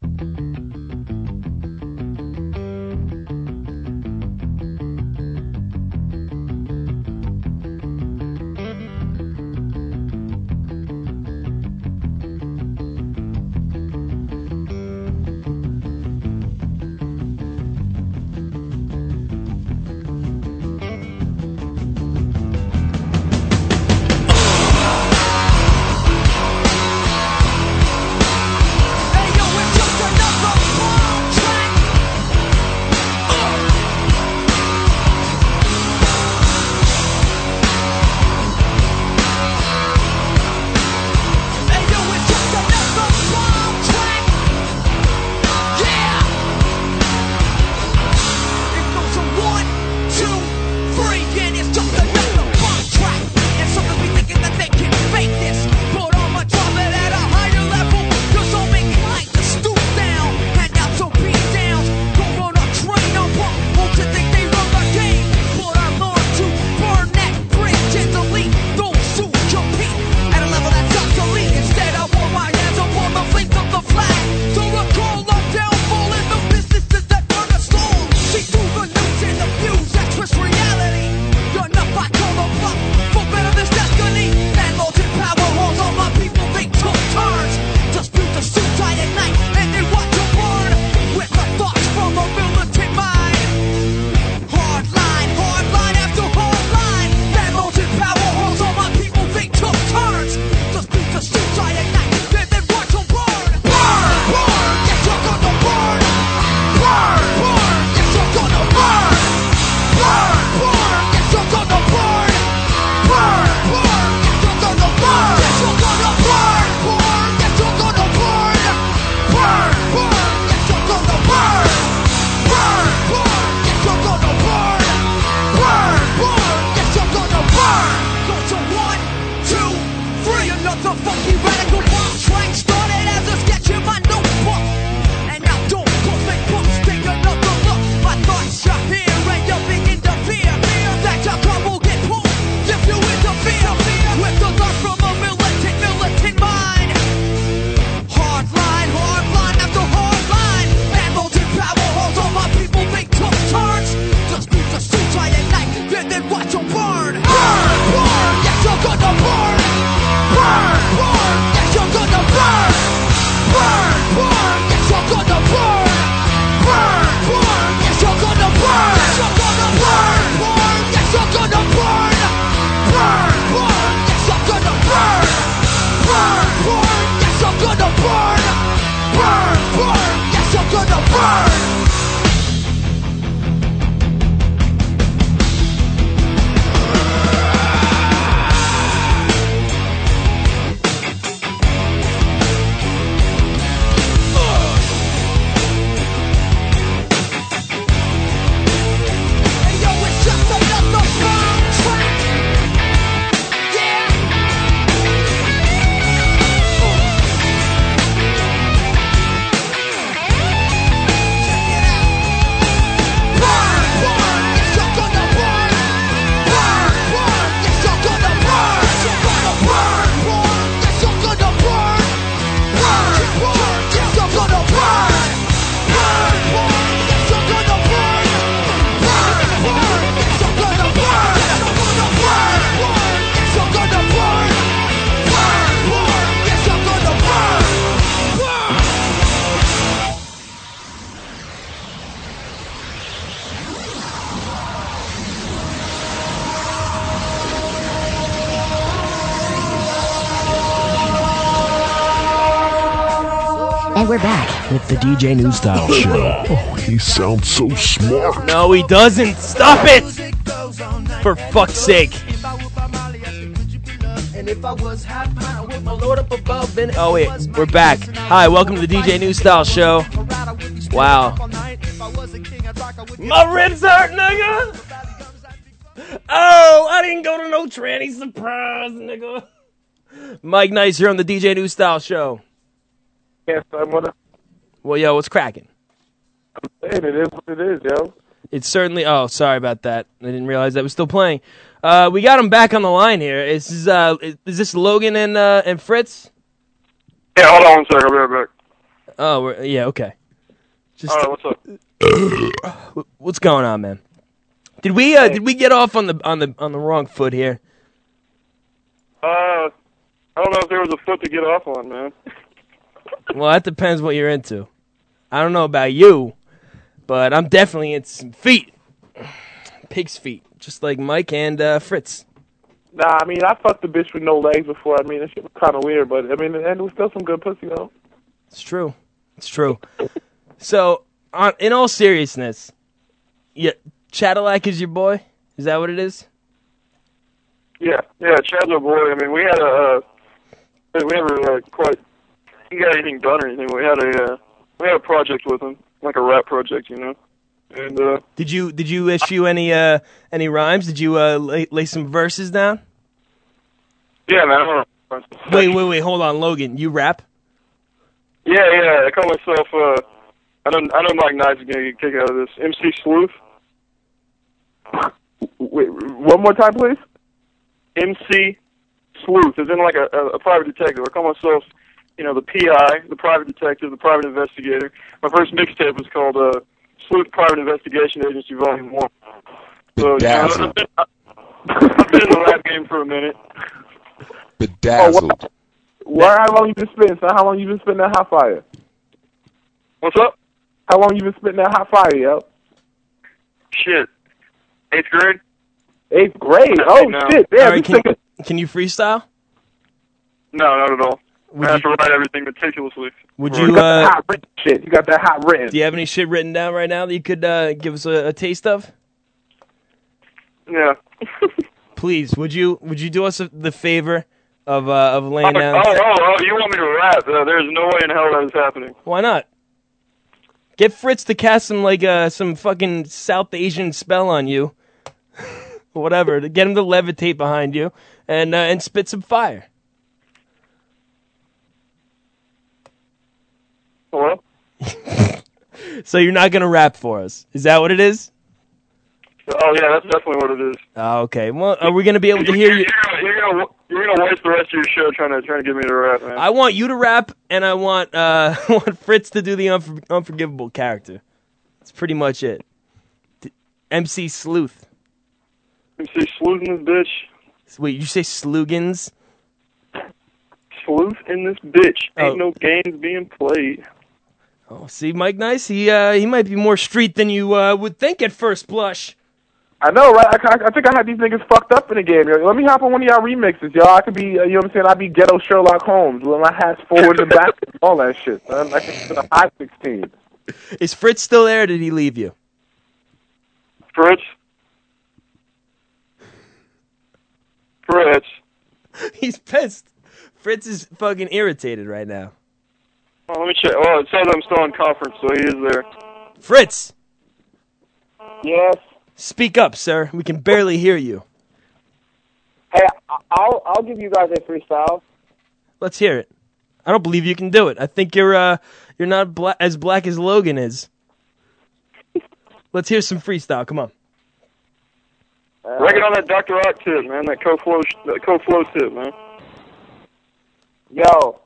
And we're back with the DJ New Style Show. Oh, he sounds so smart. No, he doesn't. Stop it! For fuck's sake. Oh, wait. We're back. Hi, welcome to the DJ New Style Show. Wow. My ribs hurt, nigga! Oh, I didn't go to no tranny surprise, nigga. Mike Nice here on the DJ New Style Show. Yes, I'm gonna. Well, yo, what's cracking? I'm saying it is what it is, yo. It's certainly. Oh, sorry about that. I didn't realize that was still playing. We got him back on the line here. Is this Logan and Fritz? Yeah, hold on one second. I'll be right back. Oh, yeah, okay. Just. All right, what's up? What's going on, man? Did we get off on the wrong foot here? I don't know if there was a foot to get off on, man. Well, that depends what you're into. I don't know about you, but I'm definitely into some feet. Pig's feet, just like Mike and Fritz. Nah, I mean, I fucked a bitch with no legs before. I mean, that shit was kind of weird, but I mean, and it was still some good pussy, though. It's true. It's true. So, in all seriousness, yeah, Cadillac is your boy? Is that what it is? Yeah, Chad's our boy. I mean, we never quite got anything done or anything. We had a project with him, like a rap project, you know. And did you issue any rhymes? Did you lay some verses down? Yeah, man. Wait, hold on, Logan. You rap? Yeah. I call myself. I know Mike Nice is gonna get a kick out of this. MC Sleuth. Wait, one more time, please. MC Sleuth, as in like a private detective. I call myself, the PI, the private detective, the private investigator. My first mixtape was called Sleuth Private Investigation Agency Volume 1. So, I've been in the rap game for a minute. Bedazzled. How long you been spitting, son? How long you been spitting that hot fire? What's up? How long you been spitting that hot fire, yo? Shit. 8th grade? 8th grade? Oh, shit. Damn, right, can you freestyle? No, not at all. I have to write everything meticulously. Would you? You got that hot written shit. You got that hot written. Do you have any shit written down right now that you could give us a taste of? Yeah. Please, would you do us the favor of laying down? Oh! You want me to rap? There's no way in hell that is happening. Why not? Get Fritz to cast some fucking South Asian spell on you, whatever. To get him to levitate behind you and spit some fire. Hello? So you're not gonna rap for us? Is that what it is? Oh yeah, that's definitely what it is. Oh, okay. Well, are we gonna be able to hear you? You're gonna waste the rest of your show trying to get me to rap, man. I want you to rap, and I want Fritz to do the unforgivable character. That's pretty much it. MC Sleuth. MC Sleuth in this bitch. Wait, you say Slugans? Sleuth in this bitch. Ain't no games being played. Oh, see, Mike Nice, he might be more street than you would think at first blush. I know, right? I think I had these niggas fucked up in the game. Yo. Let me hop on one of y'all remixes, y'all. I could be, you know what I'm saying? I'd be ghetto Sherlock Holmes with my hats forward and back, all that shit. Man. I can a high 16. Is Fritz still there, or did he leave you? Fritz? He's pissed. Fritz is fucking irritated right now. Oh, let me check. Oh, it says I'm still in conference, so he is there. Fritz! Yes? Speak up, sir. We can barely hear you. Hey, I'll give you guys a freestyle. Let's hear it. I don't believe you can do it. I think you're not as black as Logan is. Let's hear some freestyle. Come on. Reckon on that Dr. Rock tip, man. That co-flow tip, man. Yo,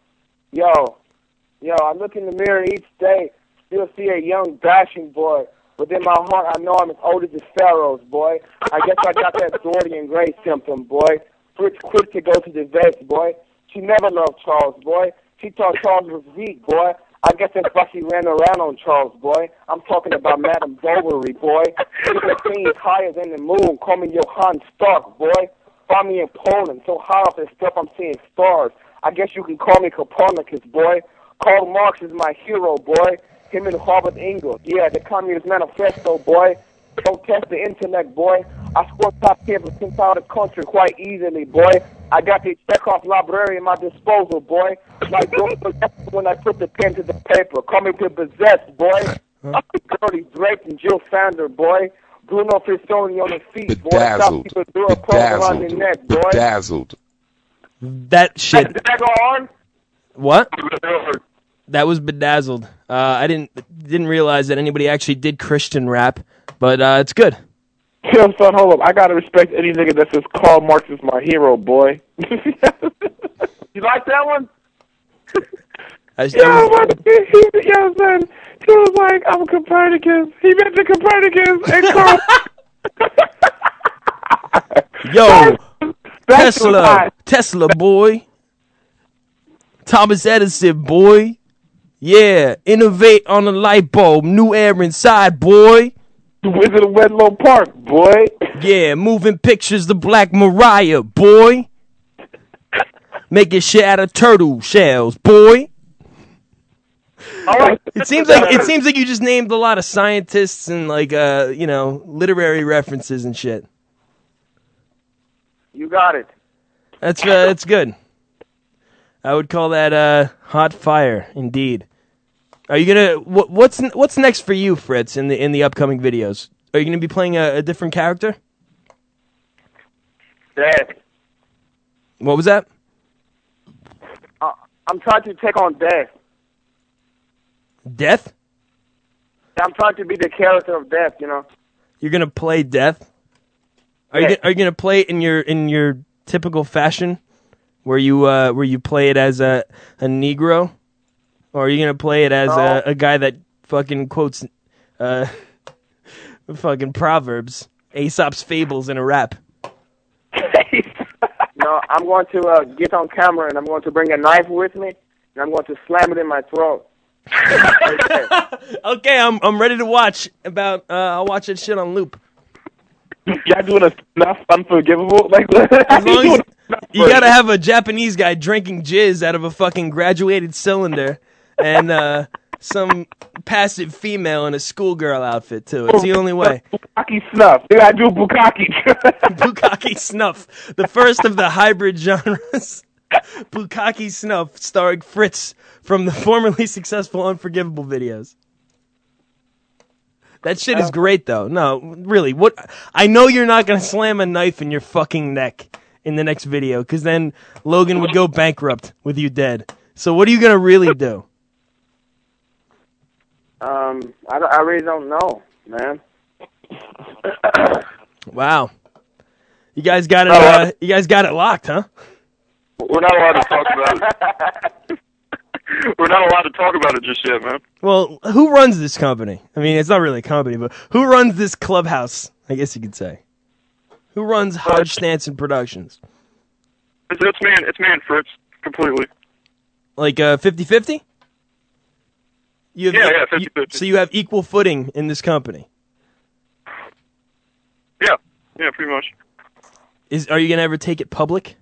I look in the mirror each day, still see a young, dashing boy. Within my heart, I know I'm as old as the pharaohs, boy. I guess I got that Dorian Gray symptom, boy. Fritz quick to go to the vets, boy. She never loved Charles, boy. She thought Charles was weak, boy. I guess that's why she ran around on Charles, boy. I'm talking about Madame Bovary, boy. She can see higher than the moon. Call me Johann Stark, boy. Find me in Poland, so high off this stuff I'm seeing stars. I guess you can call me Copernicus, boy. Karl Marx is my hero, boy. Him and Robert Engels. Yeah, the Communist Manifesto, boy. Don't test the intellect, boy. I scored top 10 since out of the country quite easily, boy. I got the Chekhov library at my disposal, boy. My door when I put the pen to the paper. Coming to possess, boy. Gertie Drake and Jill Sander, boy. Bruno Frisoni on the feet, boy. Stop people do a program on the neck, boy. Bedazzled. That shit. Did that go on? What? That was Bedazzled. I didn't realize that anybody actually did Christian rap, but it's good. Yo, son, hold up. I gotta respect any nigga that says Karl Marx is my hero, boy. You like that one? Yo, son, he was like, I'm Copernicus. He meant to Copernicus and Karl. Yo, Tesla, boy. Thomas Edison, boy. Yeah, innovate on the light bulb. New air inside, boy. The Wizard of Wedlow Park, boy. Yeah, moving pictures, the Black Mariah, boy. Making shit out of turtle shells, boy. All right. It seems like you just named a lot of scientists and literary references and shit. You got it. That's good. I would call that hot fire, indeed. Are you gonna what's next for you, Fritz, in the upcoming videos? Are you gonna be playing a different character? Death. What was that? I'm trying to take on Death. Death? I'm trying to be the character of Death, you know. You're gonna play Death? Are you gonna play it in your typical fashion, where you play it as a Negro, or are you gonna play it as a guy that fucking quotes fucking proverbs, Aesop's fables in a rap? No, I'm going to get on camera and I'm going to bring a knife with me and I'm going to slam it in my throat. Okay, I'm ready to watch. I'll watch that shit on loop. Y'all doing a snuff unforgivable? Like, as long as you gotta have a Japanese guy drinking jizz out of a fucking graduated cylinder, and some passive female in a schoolgirl outfit too. It's the only way. Bukkake snuff. They gotta do bukkake. Bukkake snuff, the first of the hybrid genres. Bukkake snuff, starring Fritz from the formerly successful Unforgivable videos. That shit is great, though. No, really. What? I know you're not gonna slam a knife in your fucking neck in the next video, because then Logan would go bankrupt with you dead. So what are you gonna really do? I really don't know, man. Wow. You guys got it. You guys got it locked, huh? We're not allowed to talk about it. We're not allowed to talk about it just yet, man. Well, who runs this company? I mean, it's not really a company, but who runs this clubhouse, I guess you could say? Who runs Hodge Stanson Productions? It's me and Fritz, completely. Like 50-50? Yeah, 50-50. So you have equal footing in this company? Yeah, pretty much. Are you going to ever take it public?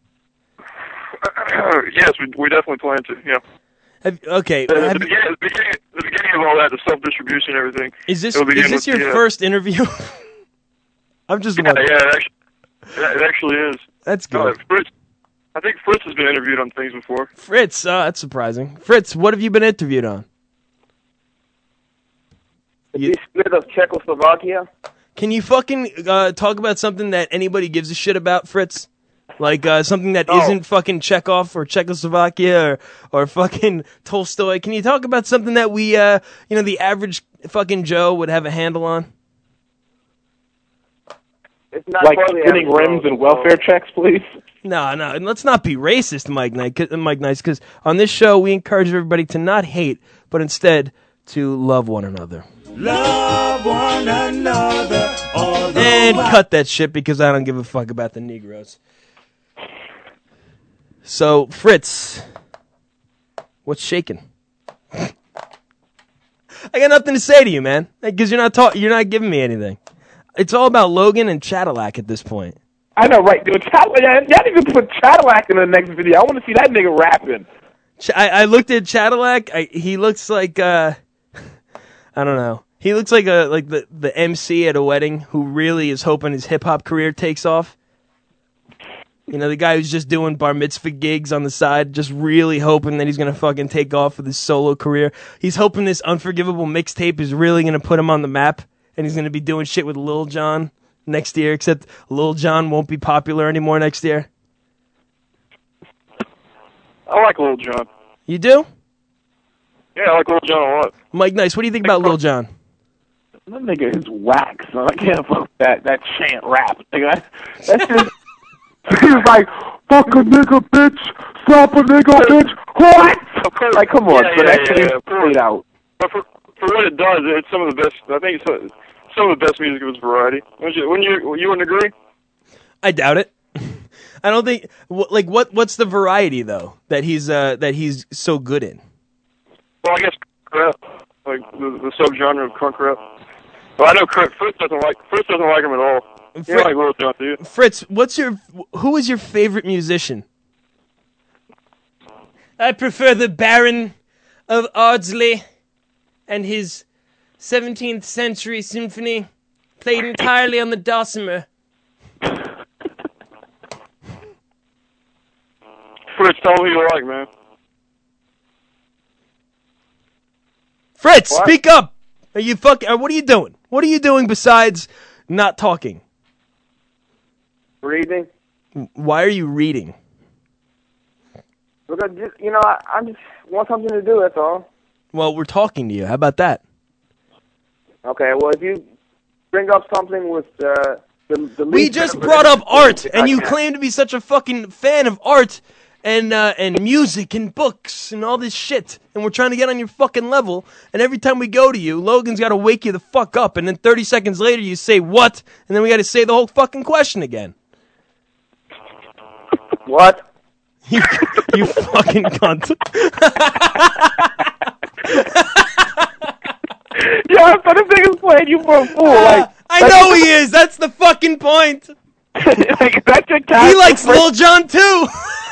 Yes, we definitely plan to, yeah. Okay. The beginning of all that, the self-distribution and everything. Is this your first interview? I'm just wondering. Yeah, it actually is. That's good. I think Fritz has been interviewed on things before. Fritz, that's surprising. Fritz, what have you been interviewed on? The split of Czechoslovakia. Can you fucking talk about something that anybody gives a shit about, Fritz? Like something that isn't fucking Chekhov or Czechoslovakia or fucking Tolstoy. Can you talk about something that we, the average fucking Joe would have a handle on? It's not like spinning rims and welfare checks, please. No, let's not be racist, Mike Nice, because on this show we encourage everybody to not hate, but instead to love one another. Love one another. And cut that shit because I don't give a fuck about the Negroes. So, Fritz, what's shaking? I got nothing to say to you, man, because you're not giving me anything. It's all about Logan and Cadillac at this point. I know, right, dude. Y'all need to put Cadillac in the next video. I want to see that nigga rapping. I looked at Cadillac. He looks like I don't know. He looks like the MC at a wedding who really is hoping his hip hop career takes off. You know, the guy who's just doing bar mitzvah gigs on the side, just really hoping that he's gonna fucking take off with his solo career. He's hoping this Unforgivable mixtape is really gonna put him on the map, and he's gonna be doing shit with Lil Jon next year. Except Lil Jon won't be popular anymore next year. I like Lil Jon. You do? Yeah, I like Lil Jon a lot. Mike Nice, what do you think about Lil Jon? That nigga is whack, son. I can't fuck that chant rap. Nigga. That's just... He's like, fuck a nigga, bitch. Stop a nigga, bitch. What? Like, come on, Yeah, so yeah, that's yeah. played out. But for what it does, it's some of the best. I think it's some of the best music of its variety. Wouldn't you agree? I doubt it. I don't think. What's the variety though that he's so good in? Well, I guess rap, like the subgenre of crunk rap. Well, I know Fritz doesn't like him at all. You don't like Lil Jon, do you? Fritz, who is your favorite musician? I prefer the Baron of Ardsley and his 17th century symphony, played entirely on the dulcimer. Fritz, tell me who you like, man. Fritz, What? speak up! Are you what are you doing? What are you doing besides not talking? Reading. Why are you reading? Because, I just want something to do, that's all. Well, we're talking to you. How about that? Okay, well, if you bring up something with the We just brought up art, and you claim to be such a fucking fan of art and music and books and all this shit, and we're trying to get on your fucking level, and every time we go to you, Logan's got to wake you the fuck up, and then 30 seconds later you say what, and then we got to say the whole fucking question again. What? You fucking cunt. Yeah, but this nigga's playing you for a fool. I know he is. That's the fucking point. That's your He likes Lil Jon too.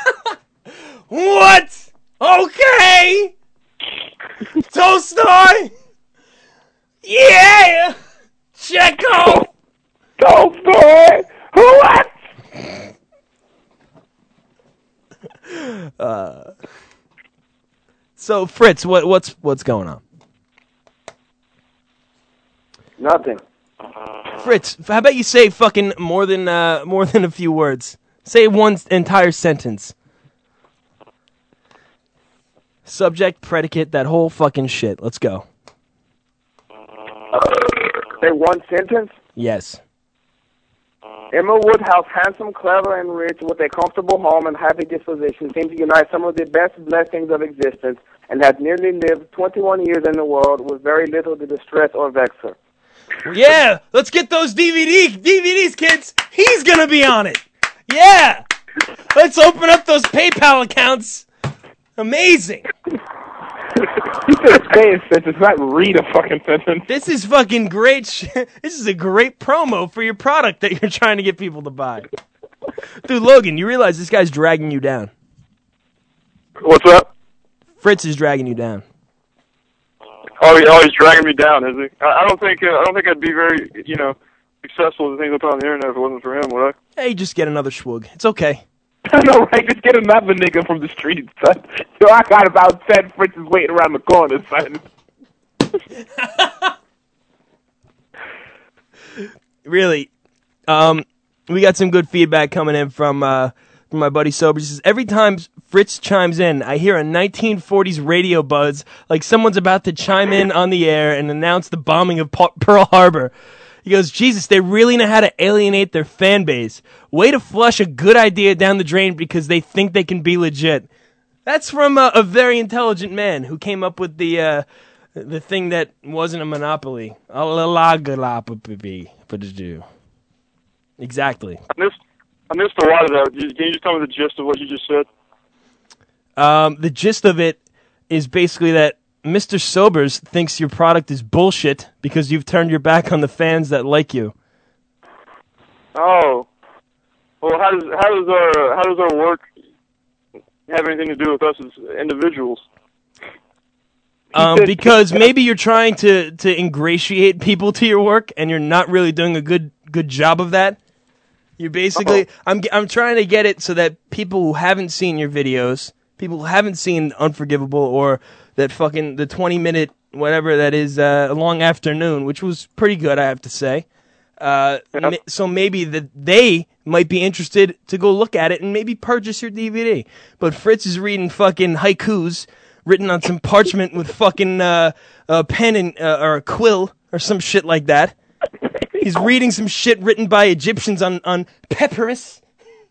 What? Okay. Tolstoy. Yeah. Chekhov. Tolstoy. What? So Fritz, what's going on? Nothing. Fritz, how about you say fucking more than a few words? Say one entire sentence. Subject, predicate, that whole fucking shit. Let's go. Say one sentence? Yes. Emma Woodhouse, handsome, clever, and rich, with a comfortable home and happy disposition, seems to unite some of the best blessings of existence, and has nearly lived 21 years in the world with very little to distress or vex her. Yeah, let's get those DVDs, kids. He's gonna be on it. Yeah, let's open up those PayPal accounts. Amazing. You should say a sentence, not read a fucking sentence. This is fucking great shit. This is a great promo for your product that you're trying to get people to buy. Dude, Logan, you realize this guy's dragging you down. What's up? Fritz is dragging you down. Oh, he's dragging me down, is he? I don't think I'd be very, successful with the things I put on the internet if it wasn't for him, would I? Hey, just get another schwug. It's okay. I know, right? Just get another nigga from the street, son. So I got about 10 Fritzes waiting around the corner, son. Really, we got some good feedback coming in from my buddy Sober. He says, every time Fritz chimes in, I hear a 1940s radio buzz, like someone's about to chime in on the air and announce the bombing of Pearl Harbor. He goes, Jesus, they really know how to alienate their fan base. Way to flush a good idea down the drain because they think they can be legit. That's from a very intelligent man who came up with the thing that wasn't a monopoly. Exactly. I missed a lot of that. Can you just tell me the gist of what you just said? The gist of it is basically that Mr. Sobers thinks your product is bullshit because you've turned your back on the fans that like you. Oh, well, how does our work have anything to do with us as individuals. Because maybe you're trying to ingratiate people to your work, and you're not really doing a good job of that. You basically, I'm trying to get it so that people who haven't seen your videos, people who haven't seen Unforgivable or that fucking the 20-minute whatever that is, Long Afternoon, which was pretty good, I have to say. So maybe that they might be interested to go look at it and maybe purchase your DVD. But Fritz is reading fucking haikus written on some parchment with fucking a pen and or a quill or some shit like that. He's reading some shit written by Egyptians on papyrus.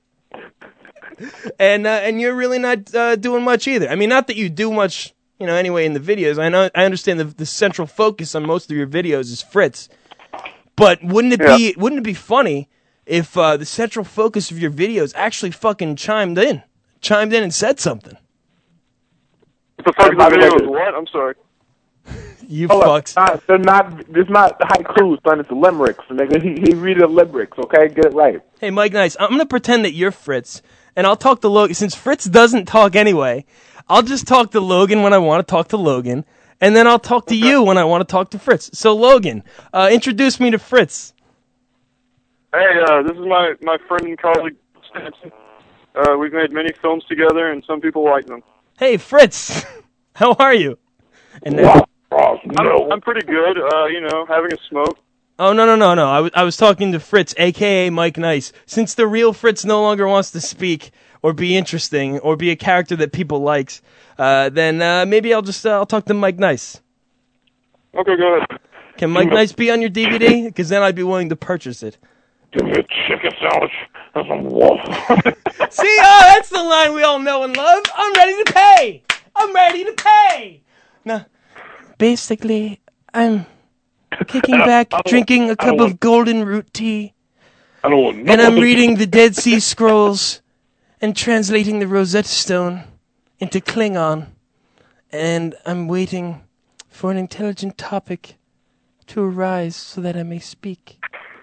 And you're really not doing much either. I mean, not that you do much, anyway in the videos. I understand the central focus on most of your videos is Fritz. But wouldn't it be funny if the central focus of your videos actually fucking chimed in and said something? The focus of the video is what? I'm sorry. You fucks. It's not haikus, son. It's limericks, nigga. He read the limericks, okay? Get it right. Hey, Mike Nice, I'm going to pretend that you're Fritz, and I'll talk to Logan. Since Fritz doesn't talk anyway, I'll just talk to Logan when I want to talk to Logan, and then I'll talk to you when I want to talk to Fritz. So, Logan, introduce me to Fritz. Hey, this is my friend and colleague, Stanton. We've made many films together, and some people like them. Hey, Fritz, how are you? And I'm pretty good, having a smoke. Oh, no. I was talking to Fritz, a.k.a. Mike Nice. Since the real Fritz no longer wants to speak or be interesting or be a character that people likes, then maybe I'll talk to Mike Nice. Okay, go ahead. Can Mike Nice be on your DVD? Because then I'd be willing to purchase it. Give me a chicken sandwich and some water. See, that's the line we all know and love. I'm ready to pay. I'm ready to pay. Now, basically, I'm kicking back, drinking a cup of golden root tea, and I'm reading the Dead Sea Scrolls and translating the Rosetta Stone into Klingon, and I'm waiting for an intelligent topic to arise so that I may speak.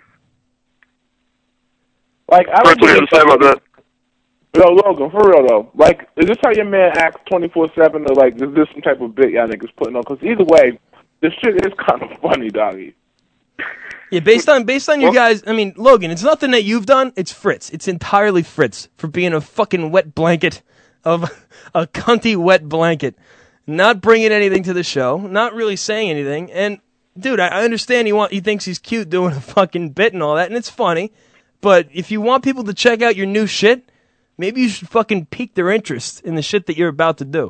Like, I Fritz, what do you have to say about that? Yo, Logan, for real though, like, is this how your man acts 24/7, or like, is this some type of bit y'all niggas putting on? Because either way, this shit is kind of funny, doggy. Yeah, based on you guys, I mean, Logan, it's nothing that you've done, it's Fritz. It's entirely Fritz for being a fucking wet blanket of a cunty wet blanket. Not bringing anything to the show, not really saying anything, and, dude, I understand he thinks he's cute doing a fucking bit and all that, and it's funny, but if you want people to check out your new shit, maybe you should fucking pique their interest in the shit that you're about to do.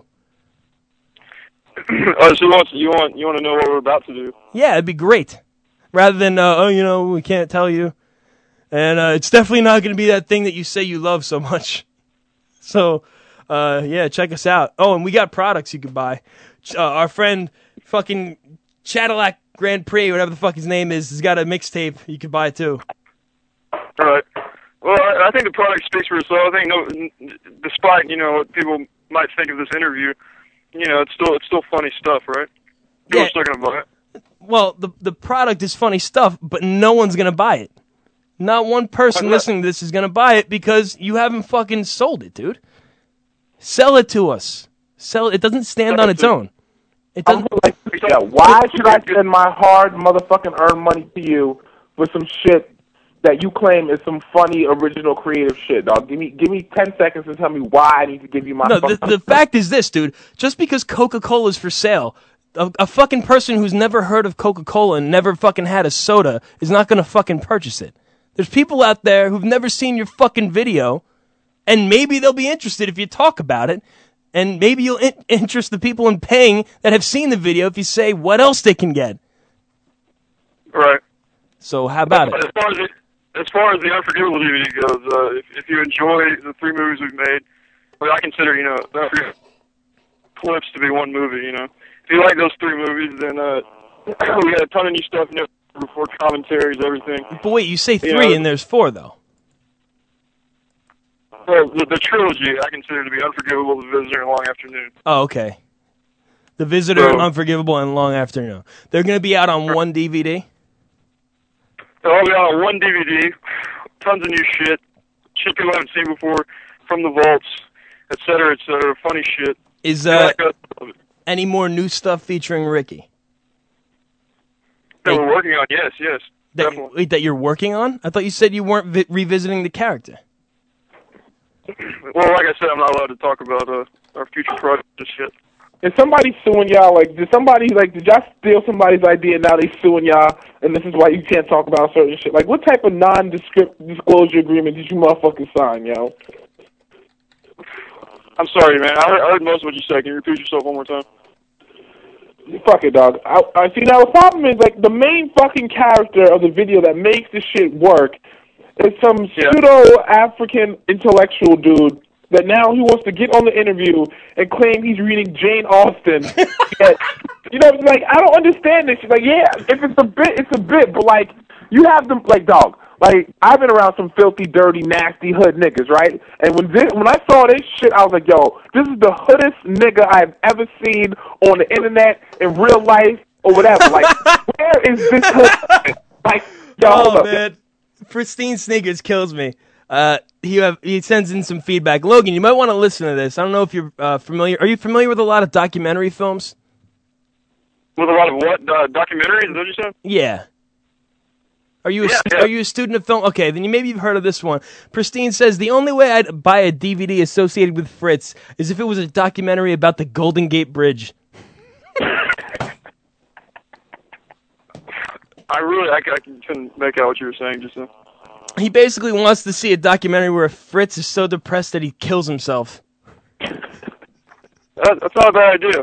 So you want to know what we're about to do? Yeah, it'd be great. Rather than, we can't tell you. And it's definitely not going to be that thing that you say you love so much. So, yeah, check us out. Oh, and we got products you could buy. Our friend fucking Cadillac Grand Prix, whatever the fuck his name is, has got a mixtape you could buy too. All right. Well, I think the product speaks for itself. I think, despite what people might think of this interview, it's still funny stuff, right? People are still gonna buy it. Well, the product is funny stuff, but no one's gonna buy it. Not one person listening to this is gonna buy it because you haven't fucking sold it, dude. Sell it to us. Sell it. It doesn't stand on its own. It doesn't. Yeah, why should I send my hard motherfucking earned money to you for some shit that you claim is some funny, original, creative shit, dog? Give me 10 seconds and tell me why I need to give you my... No, the fact is this, dude. Just because Coca-Cola is for sale, a fucking person who's never heard of Coca-Cola and never fucking had a soda is not going to fucking purchase it. There's people out there who've never seen your fucking video, and maybe they'll be interested if you talk about it, and maybe you'll interest the people in paying that have seen the video if you say what else they can get. Right. So how about it? As far as the Unforgivable DVD goes, if you enjoy the 3 movies we've made, well, I consider, the Unforgivable clips to be one movie, If you like those 3 movies, then we got a ton of new stuff in there before commentaries, everything. But wait, you say 3 and there's 4, though. Well, the trilogy I consider to be Unforgivable, The Visitor, and Long Afternoon. Oh, okay. The Visitor, Unforgivable, and Long Afternoon. They're going to be out on one DVD? They'll be on one DVD, tons of new shit people haven't seen before from the vaults. et cetera, funny shit. Is any more new stuff featuring Ricky? That we're working on, yes, definitely. Wait, that you're working on? I thought you said you weren't revisiting the character. Well, like I said, I'm not allowed to talk about our future projects and shit. Is somebody suing y'all? Like, did y'all steal somebody's idea? Now they suing y'all, and this is why you can't talk about certain shit. Like, what type of non-disclosure agreement did you motherfucking sign, yo? I'm sorry, man. I heard most of what you said. Can you repeat yourself one more time? Fuck it, dog. I see. Now the problem is, like, the main fucking character of the video that makes this shit work is some pseudo-African intellectual dude that now he wants to get on the interview and claim he's reading Jane Austen. You know, like, I don't understand this. Like, yeah, if it's a bit, it's a bit, but, like, you have them, like, dog. Like, I've been around some filthy, dirty, nasty hood niggas, right? And when I saw this shit, I was like, yo, this is the hoodest nigga I've ever seen on the internet, in real life, or whatever. Like, where is this hood? Like, yo, hold up. Man. Pristine Sneakers kills me. He sends in some feedback. Logan, you might want to listen to this. I don't know if you're familiar. Are you familiar with a lot of documentary films? With a lot of what? Documentaries? Is that what you said? Yeah. Are you a student of film? Okay, then maybe you've heard of this one. Pristine says, the only way I'd buy a DVD associated with Fritz is if it was a documentary about the Golden Gate Bridge. I couldn't make out what you were saying just now. He basically wants to see a documentary where Fritz is so depressed that he kills himself. That's not a bad idea.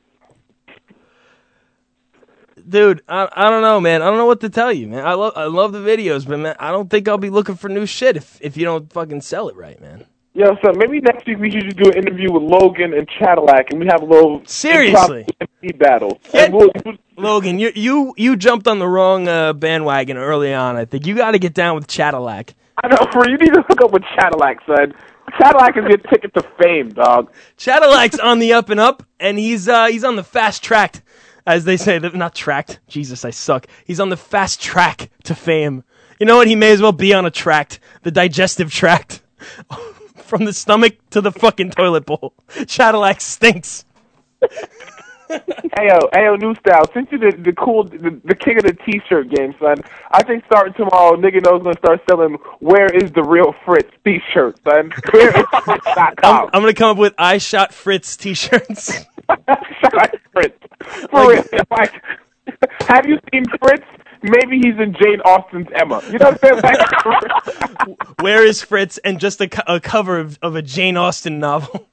Dude, I don't know, man. I don't know what to tell you, man. I love the videos, but man, I don't think I'll be looking for new shit if you don't fucking sell it right, man. Yo, so maybe next week we should just do an interview with Logan and Cadillac, and we have a little seriously MC battle. Logan, you jumped on the wrong bandwagon early on. I think you got to get down with Cadillac. I know, you need to hook up with Cadillac, son. Cadillac is your ticket to fame, dog. Cadillac's on the up and up, and he's on the fast track, as they say. Not tracked. Jesus, I suck. He's on the fast track to fame. You know what? He may as well be on a tract, the digestive tract. From the stomach to the fucking toilet bowl. Cadillac stinks. Ayo, New Style. Since you're the king of the t-shirt game, son, I think starting tomorrow, nigga knows gonna start selling "Where is the real Fritz" t-shirts, son. Where is Fritz.com? I'm gonna come up with "I shot Fritz" t-shirts. Shot Fritz. For real. Like, have you seen Fritz? Maybe he's in Jane Austen's Emma. You know what I'm saying? Where is Fritz? And just a cover of a Jane Austen novel.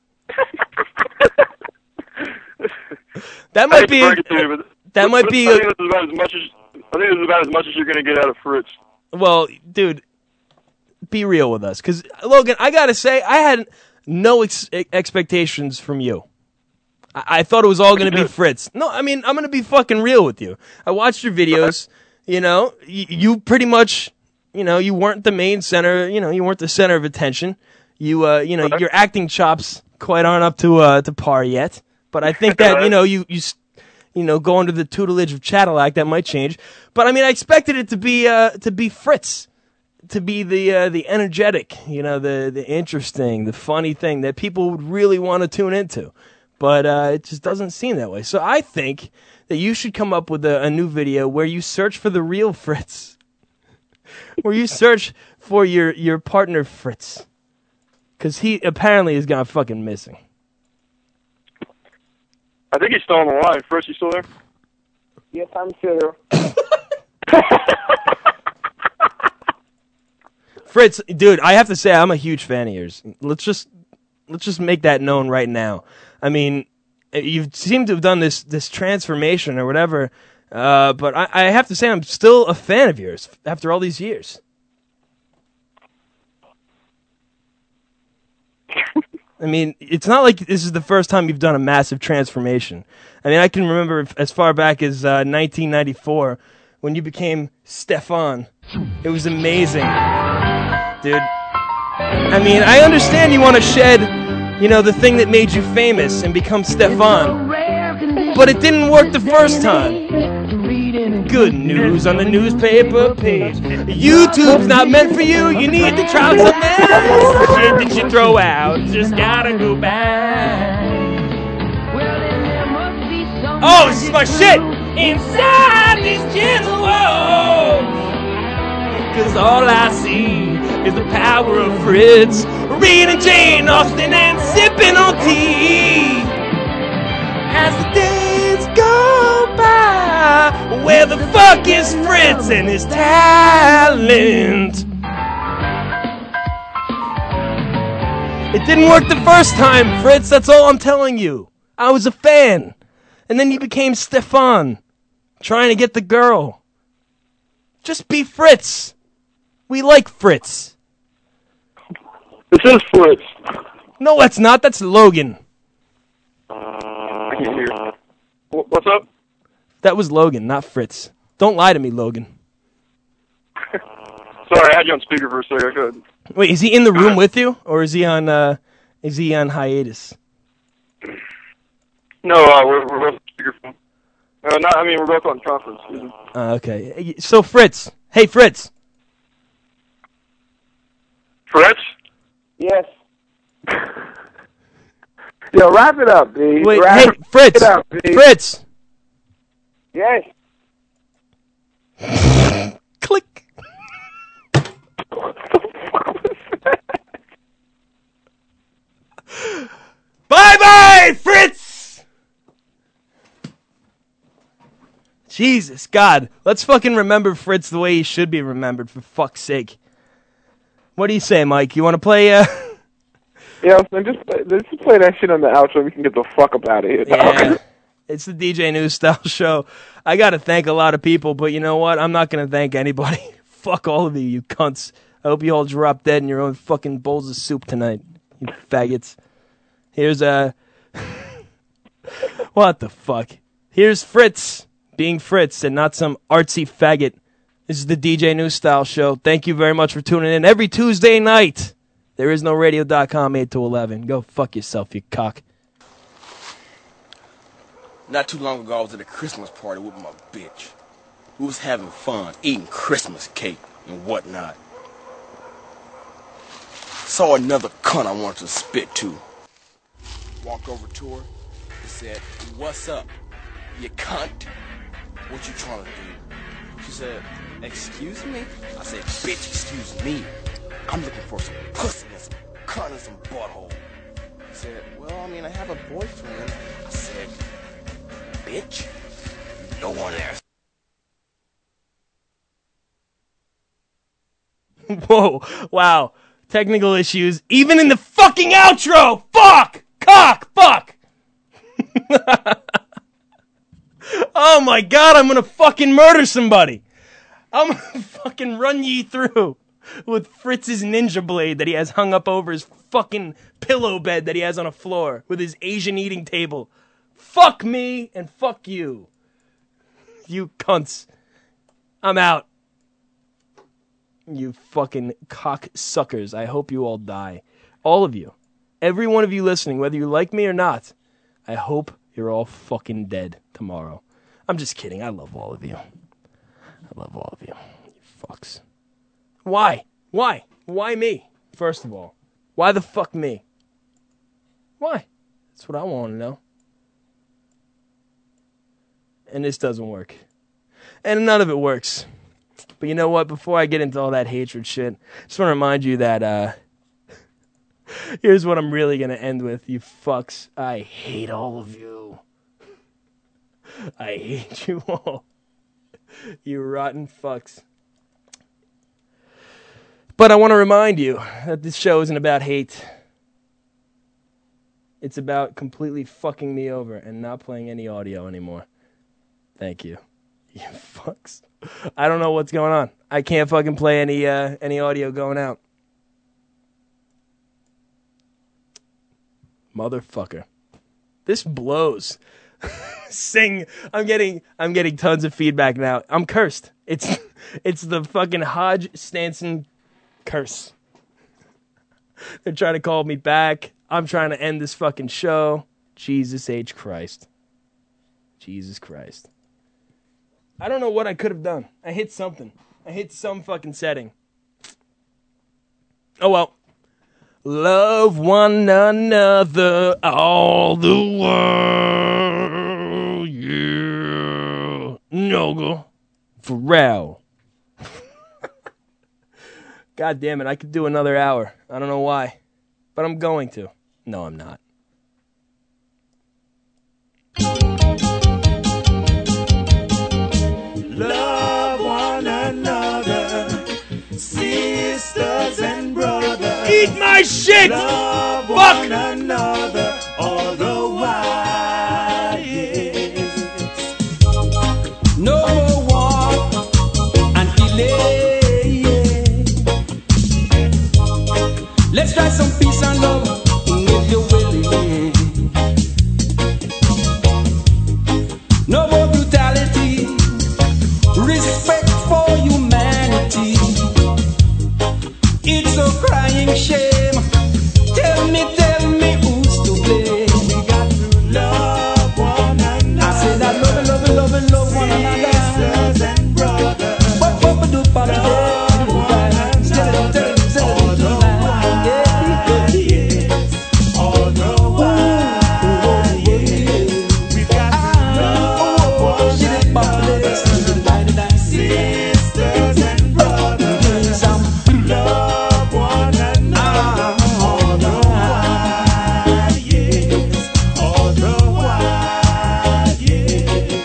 That might be. That might be. I think this is about as much as you're going to get out of Fritz. Well, dude, be real with us, because Logan, I gotta say, I had no expectations from you. I thought it was all going to be Fritz. No, I mean, I'm going to be fucking real with you. I watched your videos. You know, you pretty much, you know, you weren't the main center. You know, you weren't the center of attention. You know, your acting chops quite aren't up to par yet. But I think that you know, go under the tutelage of Cadillac, that might change. But I mean, I expected it to be Fritz, to be the energetic, you know, the interesting, the funny thing that people would really want to tune into. But it just doesn't seem that way. So I think that you should come up with a new video where you search for the real Fritz. Where you search for your partner Fritz. Because he apparently has gone fucking missing. I think he's still on the line. Fritz, you still there? Yes, I'm still here. Fritz, dude, I have to say I'm a huge fan of yours. Let's just make that known right now. I mean, you seem to have done this transformation or whatever, but I have to say I'm still a fan of yours after all these years. I mean, it's not like this is the first time you've done a massive transformation. I mean, I can remember as far back as 1994 when you became Stefan. It was amazing, dude. I mean, I understand you want to shed, you know, the thing that made you famous and become Stefan, but it didn't work the first time. reading Good news on the newspaper page. YouTube's not meant for you. You need to try something else. The shit that you throw out just gotta go back. Oh, this is my shit. Inside these gentle walls. 'Cause all I see is the power of Fritz. Reading Jane Austen and sipping on tea. As the days go by, where the fuck is Fritz and his talent? It didn't work the first time, Fritz, that's all I'm telling you. I was a fan. And then you became Stefan, trying to get the girl. Just be Fritz. We like Fritz. This is Fritz. No, that's not. That's Logan. I can't hear. What's up? That was Logan, not Fritz. Don't lie to me, Logan. Sorry, I had you on speaker for a second. I couldn't. Wait, is he in the room with you, or is he on hiatus? No, we're both on speakerphone. We're both on conference. Okay. So, Fritz. Hey, Fritz. Fritz? Yes. Yo, wrap it up, B. Wait, wrap hey, Fritz. it up, B. Fritz. Yes. Click. Bye-bye, Fritz! Jesus, God. Let's fucking remember Fritz the way he should be remembered, for fuck's sake. What do you say, Mike? You want to play, Yeah, let's just play that shit on the outro. We can get the fuck up out of here. Yeah. It's the DJ News Style Show. I got to thank a lot of people, but you know what? I'm not going to thank anybody. Fuck all of you, you cunts. I hope you all drop dead in your own fucking bowls of soup tonight, you faggots. Here's what the fuck? Here's Fritz being Fritz and not some artsy faggot. This is the DJ News Style Show. Thank you very much for tuning in every Tuesday night. ThereIsNoRadio.com, 8 to 11. Go fuck yourself, you cock. Not too long ago, I was at a Christmas party with my bitch. We was having fun, eating Christmas cake and whatnot. Saw another cunt I wanted to spit to. Walked over to her and said, "What's up, you cunt? What you trying to do?" She said, "Excuse me?" I said, "Bitch, excuse me. I'm looking for some pussy and some cunt and some butthole." She said, "Well, I have a boyfriend." I said, "Bitch, no one there." Whoa, wow. Technical issues, even in the fucking outro! Fuck! Cock! Fuck! Oh my god, I'm gonna fucking murder somebody! I'm gonna fucking run ye through with Fritz's ninja blade that he has hung up over his fucking pillow bed that he has on a floor with his Asian eating table. Fuck me and fuck you. You cunts. I'm out. You fucking cocksuckers. I hope you all die. All of you. Every one of you listening, whether you like me or not, I hope you're all fucking dead tomorrow. I'm just kidding. I love all of you. I love all of you. You fucks. Why? Why? Why me? First of all. Why the fuck me? Why? That's what I want to know. And this doesn't work. And none of it works. But you know what? Before I get into all that hatred shit, I just want to remind you that, here's what I'm really going to end with, you fucks. I hate all of you. I hate you all. You rotten fucks. But I want to remind you that this show isn't about hate. It's about completely fucking me over and not playing any audio anymore. Thank you. You fucks. I don't know what's going on. I can't fucking play any audio going out. Motherfucker. This blows. Sing. I'm getting tons of feedback now. I'm cursed. It's the fucking Hodge Stanson curse. They're trying to call me back. I'm trying to end this fucking show. Jesus H. Christ. Jesus Christ. I don't know what I could have done. I hit something. I hit some fucking setting. Oh well. Love one another all the while. Yeah. Noga. Pharrell. God damn it. I could do another hour. I don't know why. But I'm going to. No, I'm not. Love one another, sisters and brothers. Eat my shit! Love Fuck! one another all the while. Yes. No more war and delay. Let's try some peace and love if you're willing. No more brutality, respect for humanity. It's a crying shame. Tell me who's to blame. We got to love one another. I said I love one another. Sisters and brothers. Love one another all the while. Yes, all the while. Yes. We got to love one another. Sisters and brothers. Love one another all the while. Yes, all the while. Yes.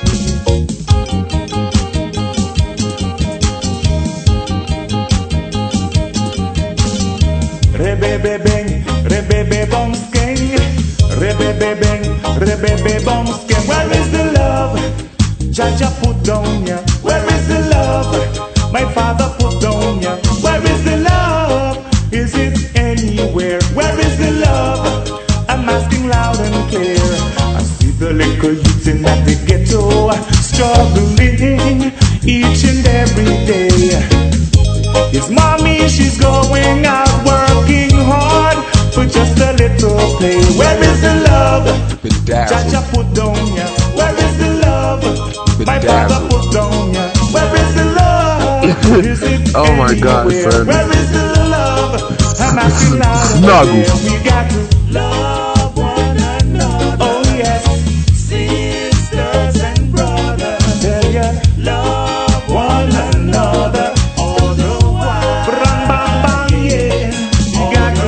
Rebebe bang, rebebe bong skeng, rebebe bang, rebebe bong skeng. Where is the love? Jaja put down ya. Where is the love? My father put down ya. Where is the love? Is it anywhere? Where is the love? I'm asking loud and clear. I see the little youths in that the ghetto struggling each and every day. His mommy, she's going out working hard for just a little pay. Where is the love? Jaja put down ya. Where is the love? My father put down ya. Where is the love? Is it Oh my God, anywhere? son. Where is the love? I'm asking loud and Snuggle. clear. We got to love one another. Oh yes, sisters and brothers. Tell ya, love one another. All the while. Bang, bang, bang, yes. We got to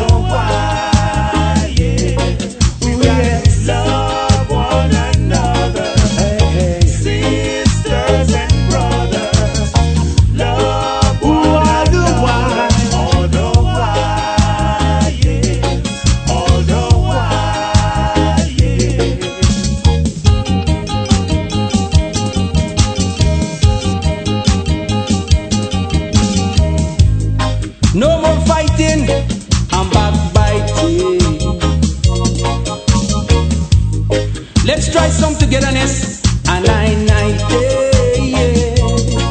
we got to love one another. Hey, hey. Sisters and brothers. Love one another. All the while. Yes. All the while. Yes. No more fighting and backbiting. Let's try some togetherness and yeah.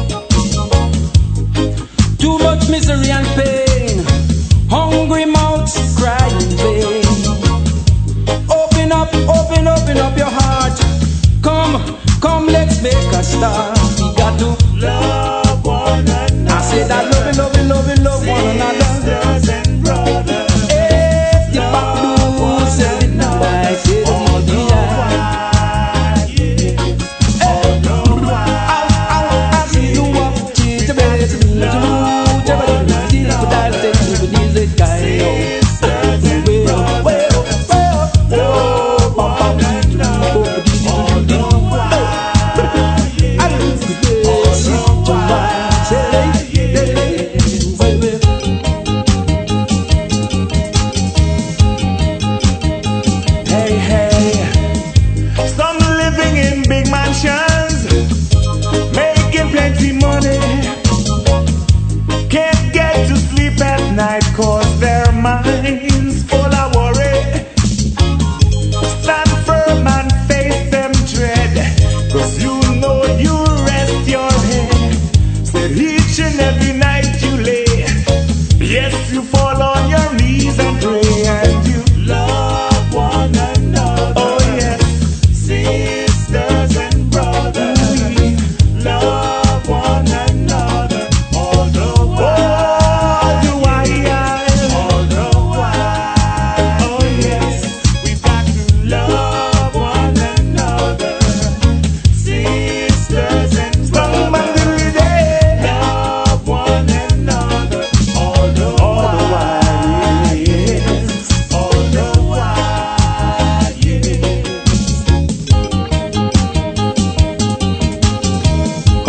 Too much misery and pain. Hungry mouths crying vain. Open up your heart. Come, let's make a start. We got to love one another. I said I love one another. Sisters and brothers. If the back do say I say all the while. Yes. All the while. I see you up to the bed to me.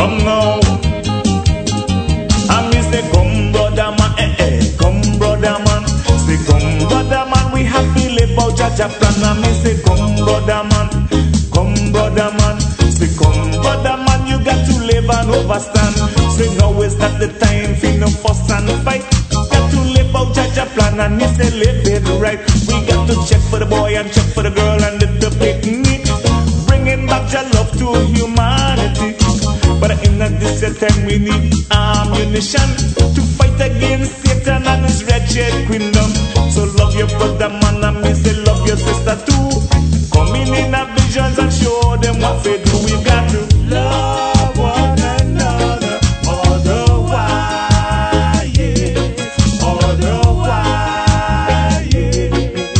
come now. And me say come brother man, come brother man. Say come brother man, we have to live out Jaja plan. And me say come brother man, come brother man. Say come brother man, you got to live and overstand. Say now is not the time for no fuss and fight. Got to live out Jaja plan and me say live it right. We got to check for the boy and check for the girl and the picnic. Bringing back your love to humanity. But in this time we need ammunition to fight against Satan and his wretched kingdom. So love your brother man and me say love your sister too. Coming in our visions and show them what they do. We got to love one another. Otherwise, yeah. Otherwise, yeah.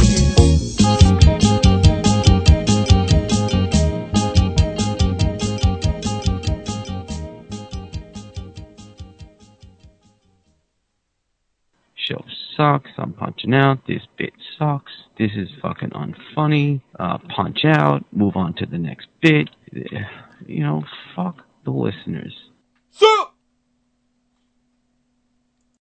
Show sucks. I'm punching out. This bit sucks. This is fucking unfunny. Punch out. Move on to the next bit. You know, fuck the listeners. So